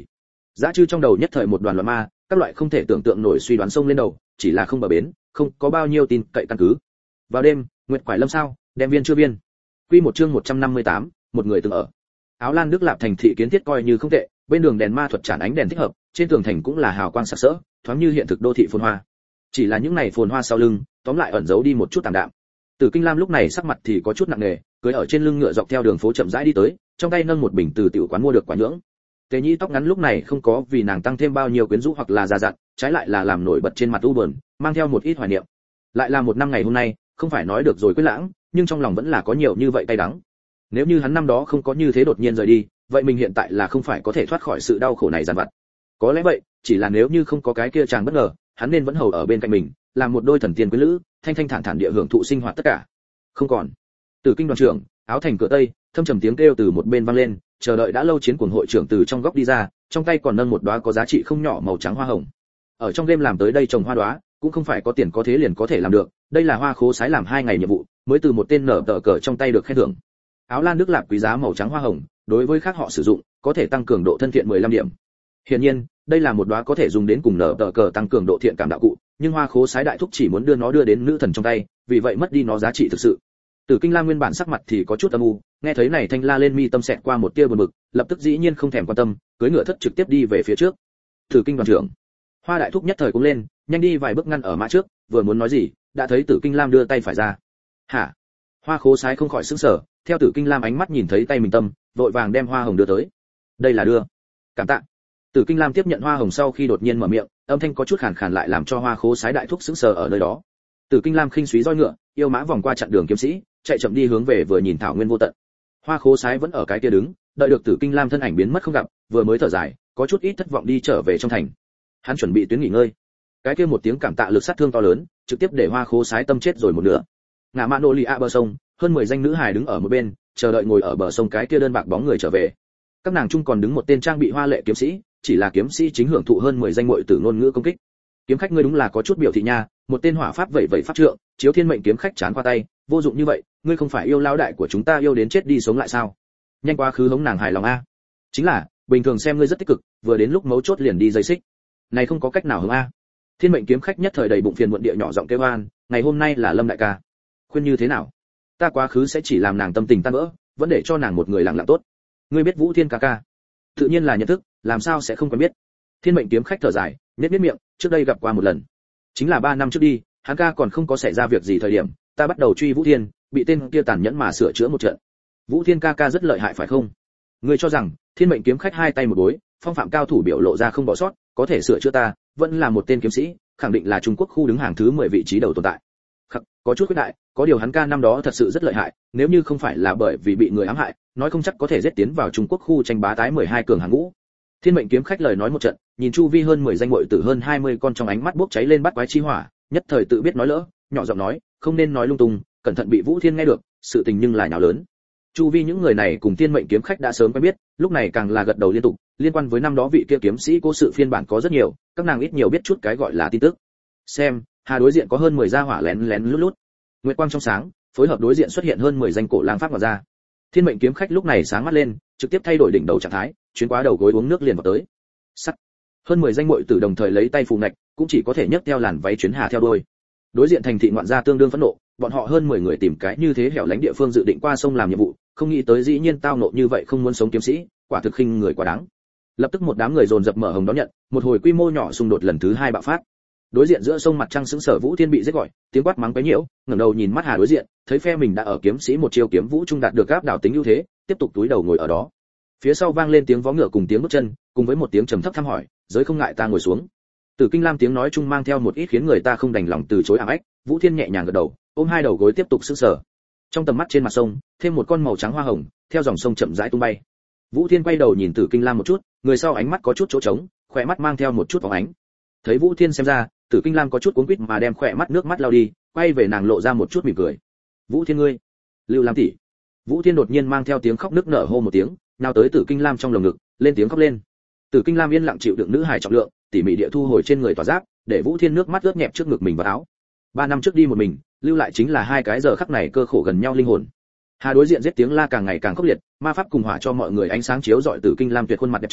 Dã Trư trong đầu nhất thời một đoàn loạn ma, các loại không thể tưởng tượng nổi suy đoán xông lên đầu, chỉ là không bờ bến, không có bao nhiêu tin cậy căn cứ. Vào đêm, nguyệt quải lâm sao, đem viên chưa viên. Quy một chương một trăm năm mươi tám, một người từng ở. Áo Lan Đức Lạp thành thị kiến thiết coi như không tệ, bên đường đèn ma thuật tràn ánh đèn thích hợp, trên tường thành cũng là hào quang sặc sỡ, thoáng như hiện thực đô thị phồn hoa. Chỉ là những này phồn hoa sau lưng, tóm lại ẩn giấu đi một chút tạm đạm. Tử Kinh Lam lúc này sắc mặt thì có chút nặng nề, cưỡi ở trên lưng ngựa dọc theo đường phố chậm rãi đi tới, trong tay nâng một bình từ tiểu quán mua được quả nhưỡng. Tề Nhi tóc ngắn lúc này không có vì nàng tăng thêm bao nhiêu quyến rũ hoặc là già dặn, trái lại là làm nổi bật trên mặt u buồn, mang theo một ít hoài niệm. Lại là một năm ngày hôm nay, không phải nói được rồi quyết lãng, nhưng trong lòng vẫn là có nhiều như vậy cay đắng. Nếu như hắn năm đó không có như thế đột nhiên rời đi, vậy mình hiện tại là không phải có thể thoát khỏi sự đau khổ này dằn vặt. Có lẽ vậy, chỉ là nếu như không có cái kia chàng bất ngờ, hắn nên vẫn hầu ở bên cạnh mình, làm một đôi thần tiên quý lữ, thanh thanh thản thản địa hưởng thụ sinh hoạt tất cả. Không còn. Tử Kinh đoàn trưởng, áo thành cửa tây, thâm trầm tiếng kêu từ một bên vang lên, chờ đợi đã lâu chiến cuồng hội trưởng từ trong góc đi ra, trong tay còn nâng một đóa có giá trị không nhỏ màu trắng hoa hồng. Ở trong game làm tới đây trồng hoa đóa, cũng không phải có tiền có thế liền có thể làm được, đây là Hoa Khố sái làm hai ngày nhiệm vụ, mới từ một tên nở tờ cờ trong tay được khen thưởng. Áo Lan Đức Lạp quý giá màu trắng hoa hồng, đối với khác họ sử dụng, có thể tăng cường độ thân thiện mười lăm điểm. Hiển nhiên, đây là một đóa có thể dùng đến cùng nở tờ cờ tăng cường độ thiện cảm đạo cụ, nhưng Hoa Khố sái đại thúc chỉ muốn đưa nó đưa đến nữ thần trong tay, vì vậy mất đi nó giá trị thực sự. Tử Kinh Lam nguyên bản sắc mặt thì có chút âm u, nghe thấy này thanh la lên mi tâm xẹt qua một tia buồn bực, lập tức dĩ nhiên không thèm quan tâm, cưỡi ngựa thất trực tiếp đi về phía trước. Tử Kinh đoàn trưởng, Hoa đại thúc nhất thời cũng lên, nhanh đi vài bước ngăn ở mã trước, vừa muốn nói gì, đã thấy Tử Kinh Lam đưa tay phải ra. Hả? Hoa Khố sái không khỏi sững sờ, theo Tử Kinh Lam ánh mắt nhìn thấy tay mình tâm, vội vàng đem hoa hồng đưa tới. Đây là đưa. Cảm tạ. Tử Kinh Lam tiếp nhận hoa hồng sau khi đột nhiên mở miệng, âm thanh có chút khàn khàn lại làm cho Hoa Khố sái đại thúc sững sờ ở nơi đó. Tử Kinh Lam khinh súy roi ngựa, yêu mã vòng qua chặn đường kiếm sĩ, chạy chậm đi hướng về vừa nhìn thảo nguyên vô tận. Hoa Khố sái vẫn ở cái kia đứng, đợi được Tử Kinh Lam thân ảnh biến mất không gặp, vừa mới thở dài, có chút ít thất vọng đi trở về trong thành. Hắn chuẩn bị tuyến nghỉ ngơi. Cái kia một tiếng cảm tạ lực sát thương to lớn, trực tiếp để Hoa Khố sái tâm chết rồi một nửa. Ngã Mã Nô Lì A bờ sông, hơn mười danh nữ hài đứng ở một bên, chờ đợi ngồi ở bờ sông cái kia đơn bạc bóng người trở về. Các nàng chung còn đứng một tên trang bị hoa lệ kiếm sĩ, chỉ là kiếm sĩ chính hưởng thụ hơn mười danh muội tử ngôn ngữ công kích. Kiếm khách ngươi đúng là có chút biểu thị nha, một tên hỏa pháp vậy vậy pháp trượng, chiếu thiên mệnh kiếm khách chán qua tay, vô dụng như vậy, ngươi không phải yêu lão đại của chúng ta yêu đến chết đi sống lại sao? Nhanh quá khứ hống nàng hài lòng a. Chính là, bình thường xem ngươi rất tích cực, vừa đến lúc mấu chốt liền đi dây xích. Này không có cách nào hứng a. Thiên mệnh kiếm khách nhất thời đầy bụng phiền muộn địa nhỏ giọng kêu oan, ngày hôm nay là Lâm đại ca. Khuyên như thế nào? Ta quá khứ sẽ chỉ làm nàng tâm tình tan vỡ, vẫn để cho nàng một người lặng lặng tốt. Ngươi biết Vũ Thiên ca ca? Tự nhiên là nhận thức, làm sao sẽ không quen biết. Thiên mệnh kiếm khách thở dài, nhếch nhếch miệng, trước đây gặp qua một lần. Chính là ba năm trước đi, hắn ca còn không có xảy ra việc gì thời điểm, ta bắt đầu truy Vũ Thiên, bị tên kia tàn nhẫn mà sửa chữa một trận. Vũ Thiên ca ca rất lợi hại phải không? Ngươi cho rằng, Thiên mệnh kiếm khách hai tay một bối, phong phạm cao thủ biểu lộ ra không bỏ sót, có thể sửa chữa ta, vẫn là một tên kiếm sĩ, khẳng định là Trung Quốc khu đứng hàng thứ mười vị trí đầu tồn tại. Khắc, có chút khuyết đại, có điều hắn ca năm đó thật sự rất lợi hại, nếu như không phải là bởi vì bị người ám hại, nói không chắc có thể giết tiến vào Trung Quốc khu tranh bá tái mười hai cường hàng ngũ. Thiên mệnh kiếm khách lời nói một trận, nhìn chu vi hơn mười danh muội tử hơn hai mươi con trong ánh mắt bốc cháy lên bắt quái chi hỏa, nhất thời tự biết nói lỡ, nhỏ giọng nói, không nên nói lung tung, cẩn thận bị Vũ Thiên nghe được, sự tình nhưng là nhào lớn. Chu vi những người này cùng Thiên mệnh kiếm khách đã sớm quen biết, lúc này càng là gật đầu liên tục, liên quan với năm đó vị kia kiếm sĩ cố sự phiên bản có rất nhiều, các nàng ít nhiều biết chút cái gọi là tin tức. Xem, Hà đối diện có hơn mười gia hỏa lén lén lút lút. Nguyệt quang trong sáng, phối hợp đối diện xuất hiện hơn mười danh cổ lang pháp mà ra. Thiên mệnh kiếm khách lúc này sáng mắt lên, trực tiếp thay đổi đỉnh đầu trạng thái, chuyến qua đầu gối uống nước liền vào tới. Sắt. Hơn mười danh muội tử đồng thời lấy tay phù ngạch, cũng chỉ có thể nhấc theo làn váy chuyến hà theo đuôi. Đối diện thành thị ngoạn gia tương đương phẫn nộ, bọn họ hơn mười người tìm cái như thế hẻo lánh địa phương dự định qua sông làm nhiệm vụ, không nghĩ tới dĩ nhiên tao nộ như vậy không muốn sống kiếm sĩ, quả thực khinh người quá đáng. Lập tức một đám người dồn dập mở hồng đón nhận, một hồi quy mô nhỏ xung đột lần thứ hai bạo phát. Đối diện giữa sông mặt trăng sững sờ Vũ Thiên bị giết gọi, tiếng quát mắng quấy nhiễu, ngẩng đầu nhìn mắt Hà đối diện, thấy phe mình đã ở kiếm sĩ một chiêu kiếm vũ trung đạt được áp đảo tính ưu thế, tiếp tục túi đầu ngồi ở đó. Phía sau vang lên tiếng vó ngựa cùng tiếng bước chân, cùng với một tiếng trầm thấp thăm hỏi, giới không ngại ta ngồi xuống. Tử Kinh Lam tiếng nói chung mang theo một ít khiến người ta không đành lòng từ chối ảm ách, Vũ Thiên nhẹ nhàng gật đầu, ôm hai đầu gối tiếp tục sững sờ. Trong tầm mắt trên mặt sông, thêm một con màu trắng hoa hồng, theo dòng sông chậm rãi tung bay. Vũ Thiên quay đầu nhìn Tử Kinh Lam một chút, người sau ánh mắt có chút chỗ trống, khóe mắt mang theo một chút bóng ánh. Thấy Vũ Thiên xem ra, Tử Kinh Lam có chút cuống quýt mà đem khóe mắt nước mắt lau đi, quay về nàng lộ ra một chút mỉm cười. Vũ Thiên ngươi, Lưu Lam tỷ. Vũ Thiên đột nhiên mang theo tiếng khóc nức nở hô một tiếng, nào tới Tử Kinh Lam trong lồng ngực, lên tiếng khóc lên. Tử Kinh Lam yên lặng chịu đựng nữ hài trọng lượng, tỉ mỉ địa thu hồi trên người tỏa giáp, để Vũ Thiên nước mắt ướt nhẹp trước ngực mình và áo. Ba năm trước đi một mình, lưu lại chính là hai cái giờ khắc này cơ khổ gần nhau linh hồn. Hà đối diện giết tiếng la càng ngày càng khốc liệt, ma pháp cùng hỏa cho mọi người ánh sáng chiếu rọi Tử Kinh Lam tuyệt khuôn mặt đẹp trứng,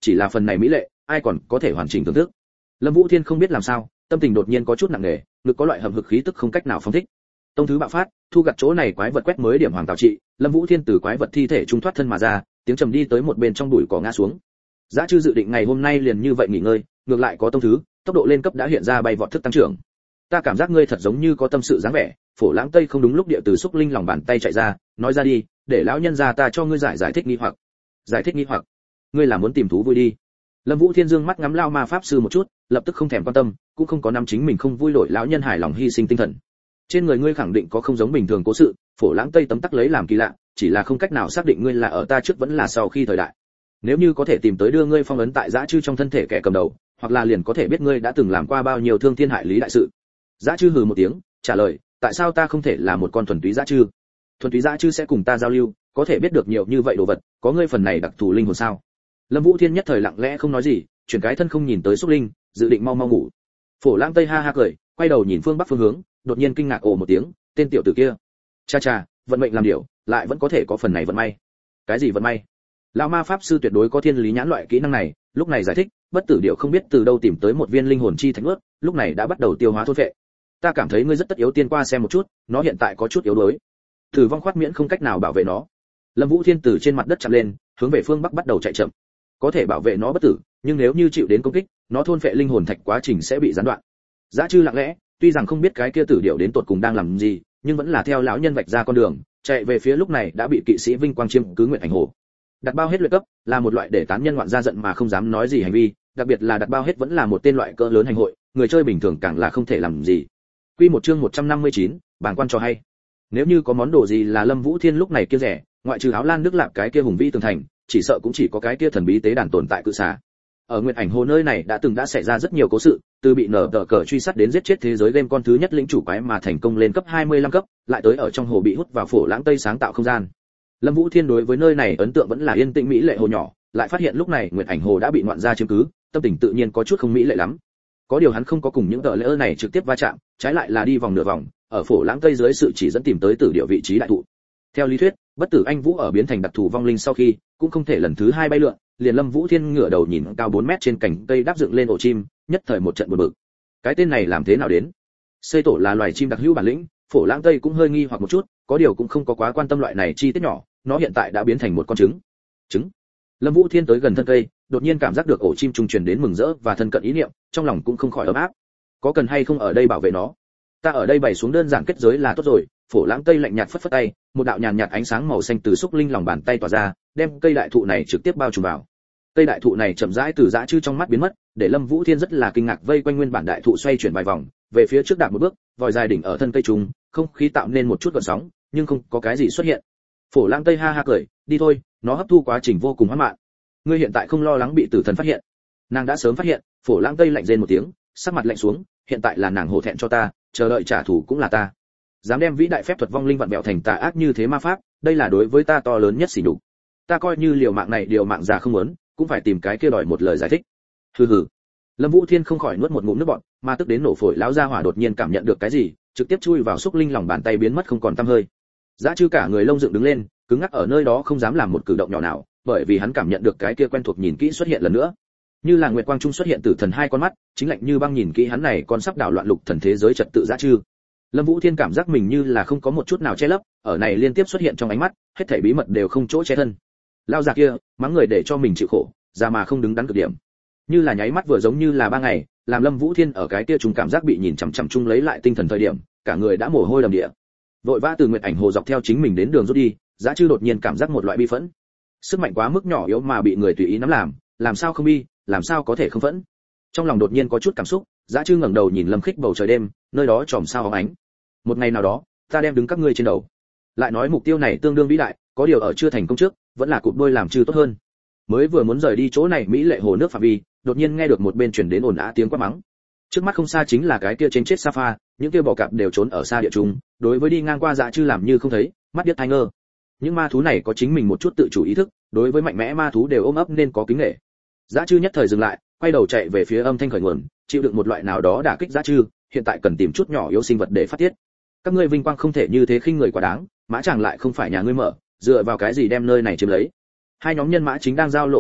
chỉ là phần này mỹ lệ ai còn có thể hoàn chỉnh thưởng thức. Lâm Vũ Thiên không biết làm sao, tâm tình đột nhiên có chút nặng nề, ngực có loại hầm hực khí tức không cách nào phóng thích. Tông thứ bạo phát, thu gặt chỗ này quái vật quét mới điểm hoàng tạo trị, Lâm Vũ Thiên từ quái vật thi thể trung thoát thân mà ra, tiếng trầm đi tới một bên trong bụi cỏ ngã xuống. Dã Trư dự định ngày hôm nay liền như vậy nghỉ ngơi, ngược lại có tông thứ, tốc độ lên cấp đã hiện ra bay vọt thức tăng trưởng. Ta cảm giác ngươi thật giống như có tâm sự dáng vẻ. Phổ Lãng Tây không đúng lúc địa từ xúc linh lòng bàn tay chạy ra, nói ra đi, để lão nhân gia ta cho ngươi giải giải thích nghi hoặc. Giải thích nghi hoặc? Ngươi là muốn tìm thú vui đi. Lâm Vũ Thiên dương mắt ngắm lao ma pháp sư một chút, lập tức không thèm quan tâm, cũng không có nắm chính mình không vui đổi lão nhân hài lòng hy sinh tinh thần. Trên người ngươi khẳng định có không giống bình thường cố sự, Phổ Lãng Tây tấm tắc lấy làm kỳ lạ, chỉ là không cách nào xác định ngươi là ở ta trước vẫn là sau khi thời đại. Nếu như có thể tìm tới đưa ngươi phong ấn tại Dã Trư trong thân thể kẻ cầm đầu, hoặc là liền có thể biết ngươi đã từng làm qua bao nhiêu thương thiên hại lý đại sự. Dã Trư hừ một tiếng, trả lời, tại sao ta không thể là một con thuần túy Dã Trư? Thuần túy Dã Trư sẽ cùng ta giao lưu, có thể biết được nhiều như vậy đồ vật, có ngươi phần này đặc thù linh hồn sao? Lâm Vũ Thiên nhất thời lặng lẽ không nói gì, chuyển cái thân không nhìn tới xúc linh, dự định mau mau ngủ. Phổ Lãng Tây ha ha cười, quay đầu nhìn phương bắc phương hướng, đột nhiên kinh ngạc ồ một tiếng, tên tiểu tử kia, cha cha, vận mệnh làm điều, lại vẫn có thể có phần này vận may. Cái gì vận may? Lão ma pháp sư tuyệt đối có thiên lý nhãn loại kỹ năng này, lúc này giải thích, bất tử điệu không biết từ đâu tìm tới một viên linh hồn chi thánh ướt, lúc này đã bắt đầu tiêu hóa thôn phệ. Ta cảm thấy ngươi rất tất yếu tiên qua xem một chút, nó hiện tại có chút yếu đuối. Tử vong khoát miễn không cách nào bảo vệ nó. Lâm Vũ Thiên từ trên mặt đất chạm lên, hướng về phương bắc bắt đầu chạy chậm. Có thể bảo vệ nó bất tử, nhưng nếu như chịu đến công kích, nó thôn phệ linh hồn thạch quá trình sẽ bị gián đoạn. Dã Trư lặng lẽ, tuy rằng không biết cái kia tử điệu đến tột cùng đang làm gì, nhưng vẫn là theo lão nhân vạch ra con đường, chạy về phía lúc này đã bị kỵ sĩ vinh quang chiêm cứ Nguyệt Ảnh Hồ. Đặt bao hết luyện cấp là một loại để tán nhân ngoạn ra giận mà không dám nói gì hành vi, đặc biệt là đặt bao hết vẫn là một tên loại cỡ lớn hành hội, người chơi bình thường càng là không thể làm gì. Quy một chương một trăm năm mươi chín, bảng quan cho hay. Nếu như có món đồ gì là Lâm Vũ Thiên lúc này kia rẻ, ngoại trừ áo lan nước lạp cái kia hùng vĩ tường thành, chỉ sợ cũng chỉ có cái kia thần bí tế đàn tồn tại cự xà. Ở Nguyệt Ảnh Hồ nơi này đã từng đã xảy ra rất nhiều cố sự, từ bị nở tờ cờ truy sát đến giết chết thế giới game con thứ nhất lĩnh chủ quái mà thành công lên cấp hai mươi lăm cấp, lại tới ở trong hồ bị hút vào Phổ Lãng Tây sáng tạo không gian. Lâm Vũ Thiên đối với nơi này ấn tượng vẫn là yên tĩnh mỹ lệ hồ nhỏ, lại phát hiện lúc này Nguyệt Ảnh Hồ đã bị ngoạn gia chiếm cứ, tâm tình tự nhiên có chút không mỹ lệ lắm. Có điều hắn không có cùng những tờ lễ này trực tiếp va chạm, trái lại là đi vòng nửa vòng, ở Phổ Lãng Tây dưới sự chỉ dẫn tìm tới tử địa vị trí đại thụ. Theo lý thuyết, bất tử anh Vũ ở biến thành đặc thù vong linh sau khi, cũng không thể lần thứ hai bay lượn, liền Lâm Vũ Thiên ngửa đầu nhìn cao bốn mét trên cành cây đáp dựng lên ổ chim, nhất thời một trận buồn bực. Cái tên này làm thế nào đến? Xây tổ là loài chim đặc hữu bản lĩnh, Phổ Lãng Tây cũng hơi nghi hoặc một chút, có điều cũng không có quá quan tâm loại này chi tiết nhỏ, nó hiện tại đã biến thành một con trứng. Trứng. Lâm Vũ Thiên tới gần thân cây, đột nhiên cảm giác được ổ chim trung truyền đến mừng rỡ và thân cận ý niệm, trong lòng cũng không khỏi ấm áp. Có cần hay không ở đây bảo vệ nó? Ta ở đây bày xuống đơn giản kết giới là tốt rồi. Phổ Lãng Tây lạnh nhạt phất phất tay, một đạo nhàn nhạt ánh sáng màu xanh từ xúc linh lòng bàn tay tỏa ra, đem cây đại thụ này trực tiếp bao trùm vào. Cây đại thụ này chậm rãi từ Dã Trư trong mắt biến mất, để Lâm Vũ Thiên rất là kinh ngạc vây quanh nguyên bản đại thụ xoay chuyển vài vòng, về phía trước đạp một bước, vòi dài đỉnh ở thân cây trùng, không khí tạo nên một chút gợn sóng, nhưng không có cái gì xuất hiện. Phổ Lãng Tây ha ha cười, đi thôi, nó hấp thu quá trình vô cùng hoãn mạn. Ngươi hiện tại không lo lắng bị tử thần phát hiện? Nàng đã sớm phát hiện. Phổ Lãng Tây lạnh rên một tiếng, sắc mặt lạnh xuống, hiện tại là nàng hổ thẹn cho ta, chờ đợi trả thù cũng là ta. Dám đem vĩ đại phép thuật vong linh vặn bẹo thành tà ác như thế ma pháp, đây là đối với ta to lớn nhất sỉ nhục. Ta coi như liều mạng này liều mạng già không muốn, cũng phải tìm cái kia đòi một lời giải thích. Hừ hừ. Lâm Vũ Thiên không khỏi nuốt một ngụm nước bọt, mà tức đến nổ phổi lão gia hỏa đột nhiên cảm nhận được cái gì, trực tiếp chui vào xúc linh lòng bàn tay biến mất không còn tăm hơi. Dã Trư cả người lông dựng đứng lên, cứng ngắc ở nơi đó không dám làm một cử động nhỏ nào, bởi vì hắn cảm nhận được cái kia quen thuộc nhìn kỹ xuất hiện lần nữa. Như là nguyệt quang trung xuất hiện tử thần hai con mắt, chính lạnh như băng nhìn kỹ hắn này còn sắp đảo loạn lục thần thế giới trật tự Dã Trư. Lâm Vũ Thiên cảm giác mình như là không có một chút nào che lấp, ở này liên tiếp xuất hiện trong ánh mắt, hết thảy bí mật đều không chỗ che thân. Lao già kia, mắng người để cho mình chịu khổ, ra mà không đứng đắn cực điểm. Như là nháy mắt vừa giống như là ba ngày, làm Lâm Vũ Thiên ở cái kia trùng cảm giác bị nhìn chằm chằm chung lấy lại tinh thần thời điểm, cả người đã mồ hôi đầm địa. Vội vã từ Nguyệt Ảnh Hồ dọc theo chính mình đến đường rút đi, Dã Trư đột nhiên cảm giác một loại bi phẫn. Sức mạnh quá mức nhỏ yếu mà bị người tùy ý nắm làm, làm sao không bi, làm sao có thể không phẫn. Trong lòng đột nhiên có chút cảm xúc, Dã Trư ngẩng đầu nhìn Lâm Khích bầu trời đêm, nơi đó chòm sao óng ánh. Một ngày nào đó, ta đem đứng các ngươi trên đầu. Lại nói mục tiêu này tương đương vĩ đại, có điều ở chưa thành công trước, vẫn là cụp đôi làm chư tốt hơn. Mới vừa muốn rời đi chỗ này mỹ lệ hồ nước phạm vi, đột nhiên nghe được một bên truyền đến ồn ào tiếng quát mắng. Trước mắt không xa chính là cái kia trên chết Safa, những kia bò cạp đều trốn ở xa địa trung, đối với đi ngang qua Dã Trư làm như không thấy, mắt điếc tai ngơ. Những ma thú này có chính mình một chút tự chủ ý thức, đối với mạnh mẽ ma thú đều ôm ấp nên có kính nể. Dã Trư nhất thời dừng lại, quay đầu chạy về phía âm thanh khởi nguồn, chịu đựng một loại nào đó đả kích Dã Trư, hiện tại cần tìm chút nhỏ yếu sinh vật để phát tiết. Các ngươi vinh quang không thể như thế khinh người quá đáng, mã chàng lại không phải nhà ngươi mở, dựa vào cái gì đem nơi này chiếm lấy? Hai nhóm nhân mã chính đang giao lộ đối lập,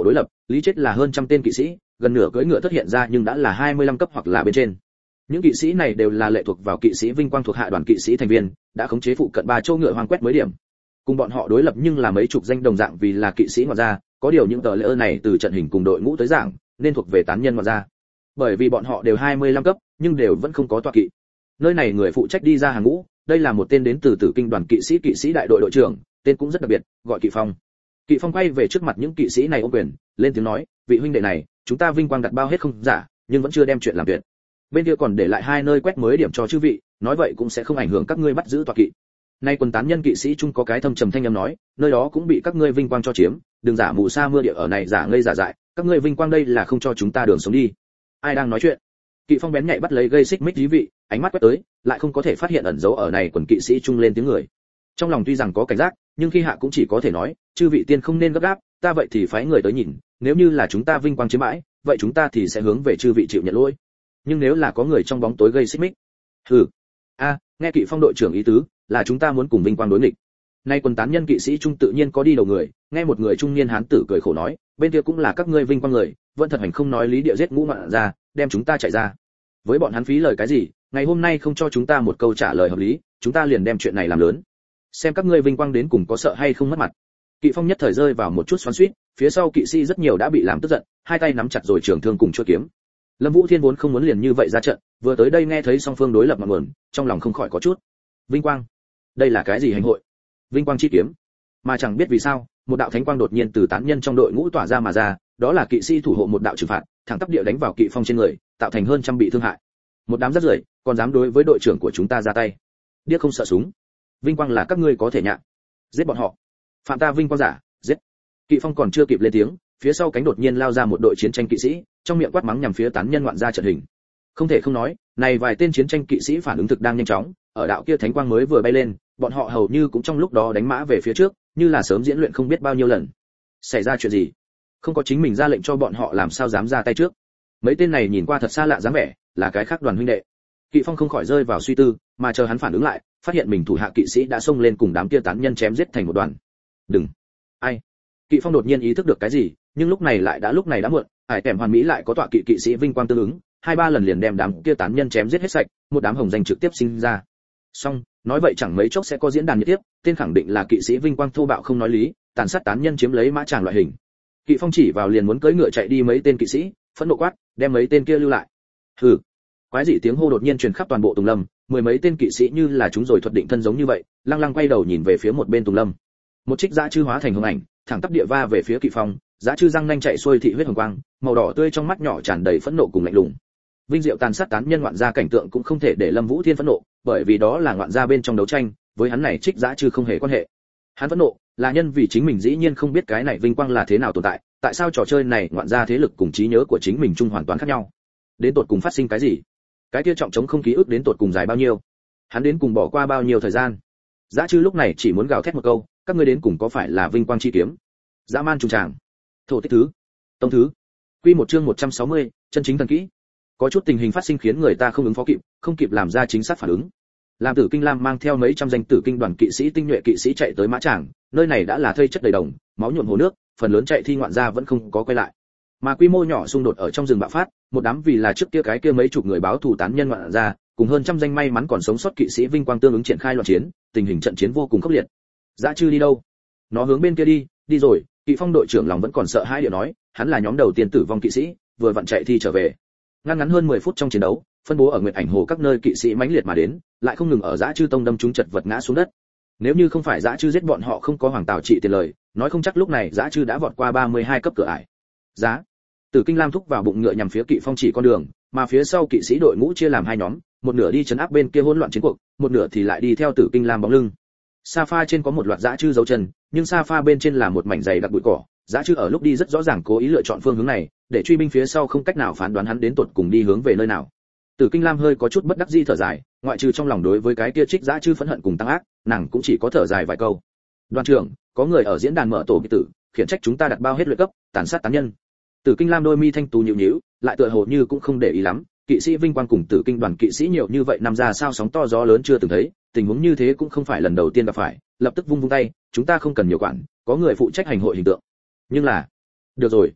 lý chết là hơn trăm tên kỵ sĩ, gần nửa cưỡi ngựa thất hiện ra nhưng đã là hai mươi lăm cấp hoặc là bên trên. Những kỵ sĩ này đều là lệ thuộc vào kỵ sĩ vinh quang thuộc hạ đoàn kỵ sĩ thành viên, đã khống chế phụ cận ba châu ngựa hoang quét mới điểm. Cùng bọn họ đối lập nhưng là mấy chục danh đồng dạng vì là kỵ sĩ ngoại gia, có điều những tờ lễ này từ trận hình cùng đội ngũ tới giảng, nên thuộc về tán nhân ngoại gia. Bởi vì bọn họ đều hai mươi lăm cấp, nhưng đều vẫn không có tọa kỵ. Nơi này người phụ trách đi ra hàng ngũ, đây là một tên đến từ Tử Kinh đoàn kỵ sĩ kỵ sĩ đại đội đội trưởng, tên cũng rất đặc biệt, gọi Kỵ Phong. Kỵ Phong quay về trước mặt những kỵ sĩ này ôm quyền, lên tiếng nói, vị huynh đệ này, chúng ta vinh quang đặt bao hết không giả, nhưng vẫn chưa đem chuyện làm tuyệt. Bên kia còn để lại hai nơi quét mới điểm cho chư vị, nói vậy cũng sẽ không ảnh hưởng các ngươi bắt giữ tọa kỵ. Nay quần tán nhân kỵ sĩ chung có cái thâm trầm thanh âm nói, nơi đó cũng bị các ngươi vinh quang cho chiếm, đừng giả mù sa mưa địa ở này giả ngây giả dại, các ngươi vinh quang đây là không cho chúng ta đường sống đi. Ai đang nói chuyện? Kỵ Phong bén nhạy bắt lấy gây xích mích dí vị, ánh mắt quét tới, lại không có thể phát hiện ẩn dấu ở này quần kỵ sĩ chung lên tiếng người. Trong lòng tuy rằng có cảnh giác, nhưng khi hạ cũng chỉ có thể nói, chư vị tiên không nên gấp gáp, ta vậy thì phái người tới nhìn, nếu như là chúng ta vinh quang chiếm bãi, vậy chúng ta thì sẽ hướng về chư vị chịu nhận lỗi. Nhưng nếu là có người trong bóng tối gây xích mích, hừ, a, nghe Kỵ Phong đội trưởng ý tứ, là chúng ta muốn cùng vinh quang đối nghịch. Nay quần tán nhân kỵ sĩ trung tự nhiên có đi đầu người, nghe một người trung niên hán tử cười khổ nói, bên kia cũng là các ngươi vinh quang người, vẫn thật hành không nói lý địa giết ngũ ngoạn ra, đem chúng ta chạy ra. Với bọn hắn phí lời cái gì, ngày hôm nay không cho chúng ta một câu trả lời hợp lý, chúng ta liền đem chuyện này làm lớn. Xem các ngươi vinh quang đến cùng có sợ hay không mất mặt. Kỵ Phong nhất thời rơi vào một chút xoắn xuýt, phía sau kỵ sĩ rất nhiều đã bị làm tức giận, hai tay nắm chặt rồi trường thương cùng chuôi kiếm. Lâm Vũ Thiên vốn không muốn liền như vậy ra trận, vừa tới đây nghe thấy song phương đối lập ngọn nguồn, trong lòng không khỏi có chút vinh quang. Đây là cái gì hành hội? Vinh quang chi kiếm. Mà chẳng biết vì sao, một đạo thánh quang đột nhiên từ tán nhân trong đội ngũ tỏa ra mà ra, đó là kỵ sĩ thủ hộ một đạo trừng phạt, thẳng tắp địa đánh vào Kỵ Phong trên người, tạo thành hơn trăm bị thương hại. Một đám rất rưởi, còn dám đối với đội trưởng của chúng ta ra tay. Điếc không sợ súng. Vinh quang là các ngươi có thể nhạ. Giết bọn họ. Phạm ta vinh quang giả, giết. Kỵ Phong còn chưa kịp lên tiếng, phía sau cánh đột nhiên lao ra một đội chiến tranh kỵ sĩ, trong miệng quát mắng nhằm phía tán nhân ngoạn ra trận hình. Không thể không nói, này vài tên chiến tranh kỵ sĩ phản ứng thực đang nhanh chóng, ở đạo kia thánh quang mới vừa bay lên, bọn họ hầu như cũng trong lúc đó đánh mã về phía trước, như là sớm diễn luyện không biết bao nhiêu lần. Xảy ra chuyện gì? Không có chính mình ra lệnh cho bọn họ làm sao dám ra tay trước. Mấy tên này nhìn qua thật xa lạ dáng vẻ, là cái khác đoàn huynh đệ. Kỵ Phong không khỏi rơi vào suy tư, mà chờ hắn phản ứng lại, phát hiện mình thủ hạ kỵ sĩ đã xông lên cùng đám kia tán nhân chém giết thành một đoàn. Đừng! Ai? Kỵ Phong đột nhiên ý thức được cái gì, nhưng lúc này lại đã lúc này đã muộn, Hải Kèm Hoàn Mỹ lại có tọa kỵ kỵ sĩ vinh quang tương ứng, hai ba lần liền đem đám kia tán nhân chém giết hết sạch, một đám hồng danh trực tiếp sinh ra. Xong, nói vậy chẳng mấy chốc sẽ có diễn đàn nhiệt tiếp, tên khẳng định là kỵ sĩ vinh quang thô bạo không nói lý, tàn sát tán nhân chiếm lấy mã tràng loại hình. Kỵ Phong chỉ vào liền muốn cưỡi ngựa chạy đi mấy tên kỵ sĩ, phẫn nộ quát, đem mấy tên kia lưu lại. Hừ. Quái dị tiếng hô đột nhiên truyền khắp toàn bộ Tùng Lâm, mười mấy tên kỵ sĩ như là chúng rồi thuật định thân giống như vậy, lăng lăng quay đầu nhìn về phía một bên Tùng Lâm. Một trích dã chư hóa thành hồng ảnh, thẳng tắp địa va về phía Kỵ Phong, dã chư răng nanh chạy xuôi thị huyết hồng quang, màu đỏ tươi trong mắt nhỏ tràn đầy phẫn nộ cùng lạnh lùng. Vinh diệu tàn sát tán nhân ngoạn gia cảnh tượng cũng không thể để Lâm Vũ Thiên phẫn nộ, bởi vì đó là ngoạn gia bên trong đấu tranh, với hắn này trích dã chư không hề quan hệ. Hắn phẫn nộ là nhân vì chính mình dĩ nhiên không biết cái này vinh quang là thế nào tồn tại, tại sao trò chơi này ngoạn gia thế lực cùng trí nhớ của chính mình chung hoàn toàn khác nhau. Đến tột cùng phát sinh cái gì? Cái kia trọng trống không ký ức đến tột cùng dài bao nhiêu? Hắn đến cùng bỏ qua bao nhiêu thời gian? Dã chư lúc này chỉ muốn gào thét một câu, các ngươi đến cùng có phải là vinh quang chi kiếm? Dã man trùng tràng. Thổ tích thứ. Tông thứ. Quy một chương một trăm sáu mươi, chân chính thần kỹ. Có chút tình hình phát sinh khiến người ta không ứng phó kịp, không kịp làm ra chính xác phản ứng. Làm Tử Kinh Lam mang theo mấy trăm danh Tử Kinh đoàn kỵ sĩ tinh nhuệ kỵ sĩ chạy tới mã tràng, nơi này đã là thây chất đầy đồng, máu nhuộm hồ nước, phần lớn chạy thi ngoạn gia vẫn không có quay lại. Mà quy mô nhỏ xung đột ở trong rừng bạo phát, một đám vì là trước kia cái kia mấy chục người báo thù tán nhân ngoạn gia, cùng hơn trăm danh may mắn còn sống sót kỵ sĩ vinh quang tương ứng triển khai loạn chiến, tình hình trận chiến vô cùng khốc liệt. Dã chư đi đâu? Nó hướng bên kia đi, đi rồi. Kỵ Phong đội trưởng lòng vẫn còn sợ hãi địa nói, hắn là nhóm đầu tiên tử vong kỵ sĩ, vừa vặn chạy thi trở về. Ngắn ngắn hơn mười phút trong chiến đấu, phân bố ở Nguyệt Ảnh Hồ các nơi kỵ sĩ mãnh liệt mà đến, lại không ngừng ở Dã chư tông đâm chúng chật vật ngã xuống đất. Nếu như không phải Dã chư giết bọn họ không có hoàng tào trị tiền lời, nói không chắc lúc này Dã chư đã vọt qua ba mươi hai cấp cửa ải. Giá. Tử Kinh Lam thúc vào bụng ngựa nhằm phía Kỵ Phong chỉ con đường, mà phía sau kỵ sĩ đội ngũ chia làm hai nhóm, một nửa đi trấn áp bên kia hỗn loạn chiến cuộc, một nửa thì lại đi theo Tử Kinh Lam bóng lưng. Sa pha trên có một loạt dã chư dấu chân, nhưng sa pha bên trên là một mảnh dày đặc bụi cỏ, dã chư ở lúc đi rất rõ ràng cố ý lựa chọn phương hướng này, để truy binh phía sau không cách nào phán đoán hắn đến tột cùng đi hướng về nơi nào. Tử Kinh Lam hơi có chút bất đắc dĩ thở dài, ngoại trừ trong lòng đối với cái kia trích dã chư phẫn hận cùng tăng ác, nàng cũng chỉ có thở dài vài câu. Đoàn trưởng, có người ở diễn đàn mở tổ kỳ tử, khiển trách chúng ta đặt bao hết luyện cấp, tàn sát tán nhân. Tử Kinh Lam đôi mi thanh tú nhíu nhíu, lại tựa hồ như cũng không để ý lắm, kỵ sĩ vinh quang cùng Tử Kinh đoàn kỵ sĩ nhiều như vậy năm ra sao sóng to gió lớn chưa từng thấy, tình huống như thế cũng không phải lần đầu tiên gặp phải, lập tức vung vung tay, chúng ta không cần nhiều quản, có người phụ trách hành hội hình tượng. Nhưng là, được rồi,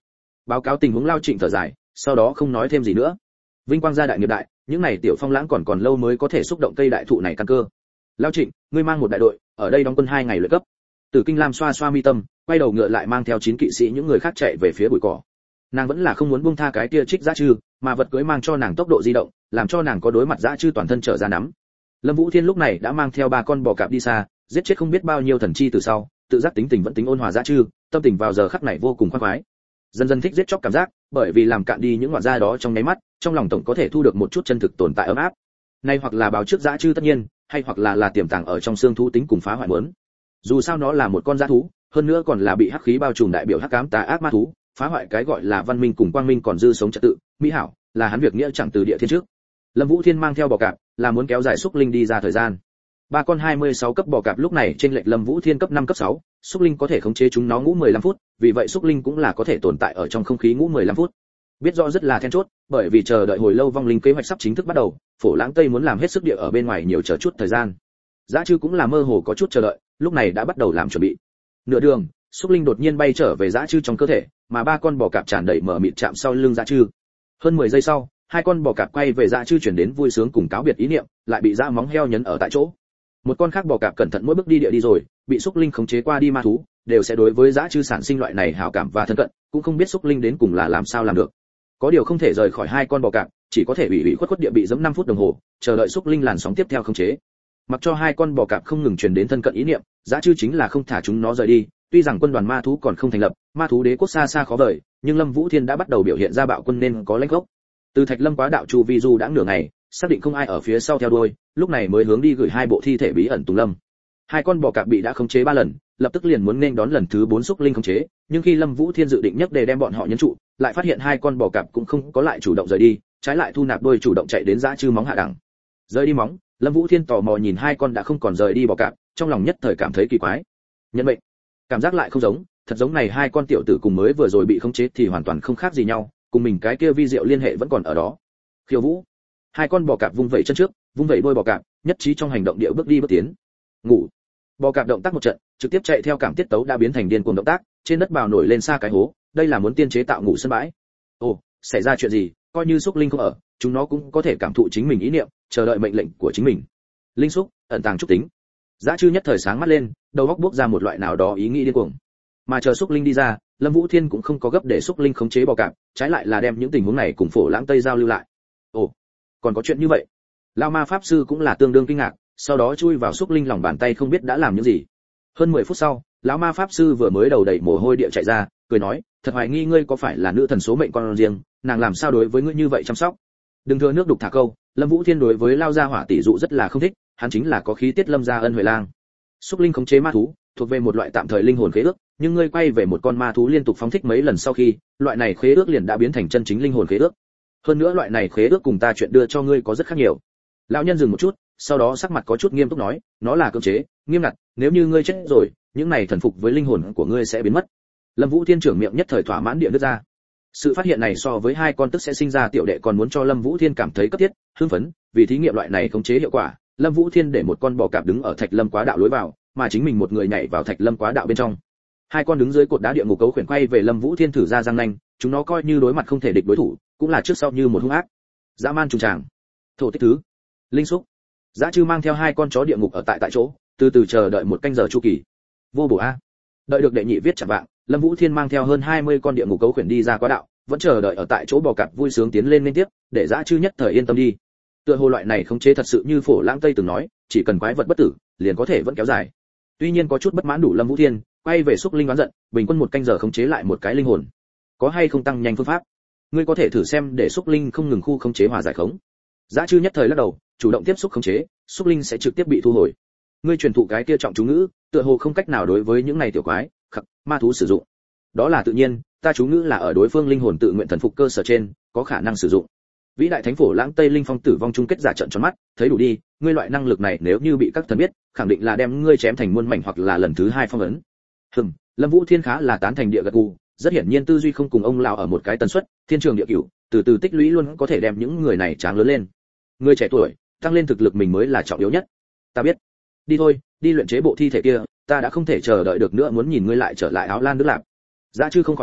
Báo cáo tình huống Lao Trịnh thở dài, sau đó không nói thêm gì nữa. Vinh quang gia đại nghiệp đại, những này tiểu phong lãng còn còn lâu mới có thể xúc động cây đại thụ này căn cơ. Lao Trịnh, ngươi mang một đại đội ở đây đóng quân hai ngày luyện cấp. Tử Kinh Lam xoa xoa mi tâm, quay đầu ngựa lại mang theo chín kỵ sĩ những người khác chạy về phía bụi cỏ. Nàng vẫn là không muốn buông tha cái kia trích dã trư, mà vật cưỡi mang cho nàng tốc độ di động, làm cho nàng có đối mặt dã trư toàn thân trở ra nắm. Lâm Vũ Thiên lúc này đã mang theo ba con bò cạp đi xa, giết chết không biết bao nhiêu thần chi từ sau, tự giác tính tình vẫn tính ôn hòa dã trư, tâm tình vào giờ khắc này vô cùng khoan khoái. Dần dần thích giết chóc cảm giác, bởi vì làm cạn đi những ngoạn gia đó trong nháy mắt, trong lòng tổng có thể thu được một chút chân thực tồn tại ấm áp. Nay hoặc là báo trước dã trư tất nhiên, hay hoặc là là tiềm tàng ở trong xương thú tính cùng phá hoại muốn. Dù sao nó là một con dã thú, hơn nữa còn là bị hắc khí bao trùm đại biểu hắc ám tà ác ma thú, phá hoại cái gọi là văn minh cùng quang minh còn dư sống trật tự, mỹ hảo, là hắn việc nghĩa chẳng từ địa thiên trước. Lâm Vũ Thiên mang theo bò cạp, là muốn kéo dài xúc linh đi ra thời gian. Ba con hai mươi sáu cấp bò cạp lúc này trên lệch Lâm Vũ Thiên cấp năm cấp sáu, xúc linh có thể khống chế chúng nó ngủ mười lăm phút, vì vậy xúc linh cũng là có thể tồn tại ở trong không khí ngủ mười lăm phút. Biết rõ rất là then chốt, bởi vì chờ đợi hồi lâu vong linh kế hoạch sắp chính thức bắt đầu, Phổ Lãng Tây muốn làm hết sức địa ở bên ngoài nhiều chờ chút thời gian. Dã Trư cũng là mơ hồ có chút chờ đợi, lúc này đã bắt đầu làm chuẩn bị. Nửa đường, xúc linh đột nhiên bay trở về Dã Trư trong cơ thể, mà ba con bò cạp tràn đầy mở mịt chạm sau lưng Dã Trư. Hơn mười giây sau, hai con bò cạp quay về Dã Trư chuyển đến vui sướng cùng cáo biệt ý niệm, lại bị dã móng heo nhấn ở tại chỗ. Một con khác bò cạp cẩn thận mỗi bước đi địa đi rồi, bị xúc linh khống chế qua đi ma thú, đều sẽ đối với Dã Trư sản sinh loại này hảo cảm và thân cận, cũng không biết xúc linh đến cùng là làm sao làm được. Có điều không thể rời khỏi hai con bò cạp, chỉ có thể ủy ủy khuất khuất địa bị giẫm năm phút đồng hồ, chờ đợi xúc linh làn sóng tiếp theo khống chế. Mặc cho hai con bò cạp không ngừng truyền đến thân cận ý niệm, Dã Trư chính là không thả chúng nó rời đi. Tuy rằng quân đoàn ma thú còn không thành lập, ma thú đế quốc xa xa khó vời, nhưng Lâm Vũ Thiên đã bắt đầu biểu hiện ra bạo quân nên có lãnh gốc. Từ Thạch Lâm quá đạo chu vi du đã nửa ngày, xác định không ai ở phía sau theo đuôi, lúc này mới hướng đi gửi hai bộ thi thể bí ẩn Tùng Lâm. Hai con bò cạp bị đã khống chế ba lần, lập tức liền muốn nên đón lần thứ bốn xúc linh khống chế, nhưng khi Lâm Vũ Thiên dự định nhấc để đem bọn họ nhấn trụ, lại phát hiện hai con bò cạp cũng không có lại chủ động rời đi, trái lại thu nạp đôi chủ động chạy đến Dã Trư móng hạ đẳng. Rời đi móng, Lâm Vũ Thiên tò mò nhìn hai con đã không còn rời đi bò cạp, trong lòng nhất thời cảm thấy kỳ quái. Nhân mệnh, cảm giác lại không giống, thật giống này hai con tiểu tử cùng mới vừa rồi bị khống chế thì hoàn toàn không khác gì nhau, cùng mình cái kia vi diệu liên hệ vẫn còn ở đó. Khiêu Vũ, hai con bò cạp vung vẩy chân trước, vung vẩy đôi bò cạp, nhất trí trong hành động điệu bước đi bước tiến. Ngủ. Bò cạp động tác một trận, trực tiếp chạy theo cảm tiết tấu đã biến thành điên cuồng động tác, trên đất bào nổi lên xa cái hố, đây là muốn tiên chế tạo ngủ sân bãi. Ồ, xảy ra chuyện gì? Coi như xúc linh không ở, chúng nó cũng có thể cảm thụ chính mình ý niệm, chờ đợi mệnh lệnh của chính mình. Linh xúc, ẩn tàng trúc tính. Dã Trư nhất thời sáng mắt lên, đầu óc bốc ra một loại nào đó ý nghĩ điên cuồng. Mà chờ xúc linh đi ra, Lâm Vũ Thiên cũng không có gấp để xúc linh khống chế bò cạp, trái lại là đem những tình huống này cùng Phổ Lãng Tây giao lưu lại. Ồ, còn có chuyện như vậy? Lão ma pháp sư cũng là tương đương kinh ngạc, sau đó chui vào xúc linh lòng bàn tay không biết đã làm những gì. Hơn mười phút sau, lão ma pháp sư vừa mới đầu đầy mồ hôi địa chạy ra, cười nói, thật hoài nghi ngươi có phải là nữ thần số mệnh con riêng, nàng làm sao đối với ngươi như vậy chăm sóc. Đừng thừa nước đục thả câu, Lâm Vũ Thiên đối với lao gia hỏa tỷ dụ rất là không thích, hắn chính là có khí tiết Lâm gia ân huệ lang. Xúc linh khống chế ma thú, thuộc về một loại tạm thời linh hồn khế ước, nhưng ngươi quay về một con ma thú liên tục phóng thích mấy lần sau khi, loại này khế ước liền đã biến thành chân chính linh hồn khế ước. Hơn nữa loại này khế ước cùng ta chuyện đưa cho ngươi có rất khác nhiều. Lão nhân dừng một chút, sau đó sắc mặt có chút nghiêm túc nói, nó là cưỡng chế, nghiêm ngặt, nếu như ngươi chết rồi, những này thần phục với linh hồn của ngươi sẽ biến mất. Lâm Vũ Thiên trưởng miệng nhất thời thỏa mãn địa đưa ra. Sự phát hiện này so với hai con tức sẽ sinh ra tiểu đệ còn muốn cho Lâm Vũ Thiên cảm thấy cấp thiết, hưng phấn, vì thí nghiệm loại này khống chế hiệu quả, Lâm Vũ Thiên để một con bò cạp đứng ở Thạch Lâm quá đạo lối vào, mà chính mình một người nhảy vào Thạch Lâm quá đạo bên trong. Hai con đứng dưới cột đá địa ngục cấu khuyển quay về Lâm Vũ Thiên thử ra răng nanh, chúng nó coi như đối mặt không thể địch đối thủ, cũng là trước sau như một hung ác. Dã man trùng tràng, thổ tích thứ, linh xúc. Dã Trư mang theo hai con chó địa ngục ở tại tại chỗ, từ từ chờ đợi một canh giờ chu kỳ. Vô bổ a. Đợi được đệ nhị viết chẳng vạng, Lâm Vũ Thiên mang theo hơn hai mươi con địa ngục cấu khuyển đi ra quá đạo, vẫn chờ đợi ở tại chỗ bò cạp vui sướng tiến lên liên tiếp, để Dã Trư nhất thời yên tâm đi. Tựa hồ loại này khống chế thật sự như Phổ Lãng Tây từng nói, chỉ cần quái vật bất tử, liền có thể vẫn kéo dài. Tuy nhiên có chút bất mãn đủ Lâm Vũ Thiên, quay về xúc linh đoán giận, bình quân một canh giờ khống chế lại một cái linh hồn. Có hay không tăng nhanh phương pháp? Ngươi có thể thử xem để xúc linh không ngừng khu khống chế hòa giải khống. Dã Trư nhất thời lắc đầu, chủ động tiếp xúc khống chế, xúc linh sẽ trực tiếp bị thu hồi. Ngươi truyền thụ cái kia trọng chú ngữ, tựa hồ không cách nào đối với những này tiểu quái, khắc, ma thú sử dụng. Đó là tự nhiên, ta chú ngữ là ở đối phương linh hồn tự nguyện thần phục cơ sở trên, có khả năng sử dụng. Vĩ đại thánh Phổ Lãng Tây linh phong tử vong chung kết giả trận tròn mắt, thấy đủ đi, ngươi loại năng lực này nếu như bị các thần biết, khẳng định là đem ngươi chém thành muôn mảnh hoặc là lần thứ hai phong ấn. Hừm, Lâm Vũ Thiên khá là tán thành địa gật gù, rất hiển nhiên tư duy không cùng ông lão ở một cái tần suất, thiên trường địa cửu, từ từ tích lũy luôn có thể đem những người này tráng lớn lên. Người trẻ tuổi, tăng lên thực lực mình mới là trọng yếu nhất. Ta biết. Đi thôi, đi luyện chế bộ thi thể kia, ta đã không thể chờ đợi được nữa muốn nhìn ngươi lại trở lại áo lan nước lạp. Dã Trư không khỏi hỏi,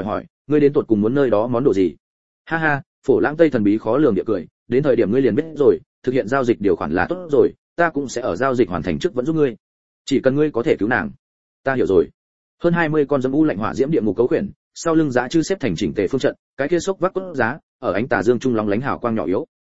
ngươi đến tột cùng muốn nơi đó món đồ gì? Ha ha, Phổ Lãng Tây thần bí khó lường địa cười, đến thời điểm ngươi liền biết rồi, thực hiện giao dịch điều khoản là tốt rồi, ta cũng sẽ ở giao dịch hoàn thành trước vẫn giúp ngươi. Chỉ cần ngươi có thể cứu nàng. Ta hiểu rồi. Hơn hai mươi con dâm u lạnh hỏa diễm địa ngục cấu khuyển, sau lưng giá chư xếp thành chỉnh tề phương trận, cái kia sốc vác cốt giá, ở ánh tà dương trung long lánh hào quang nhỏ yếu,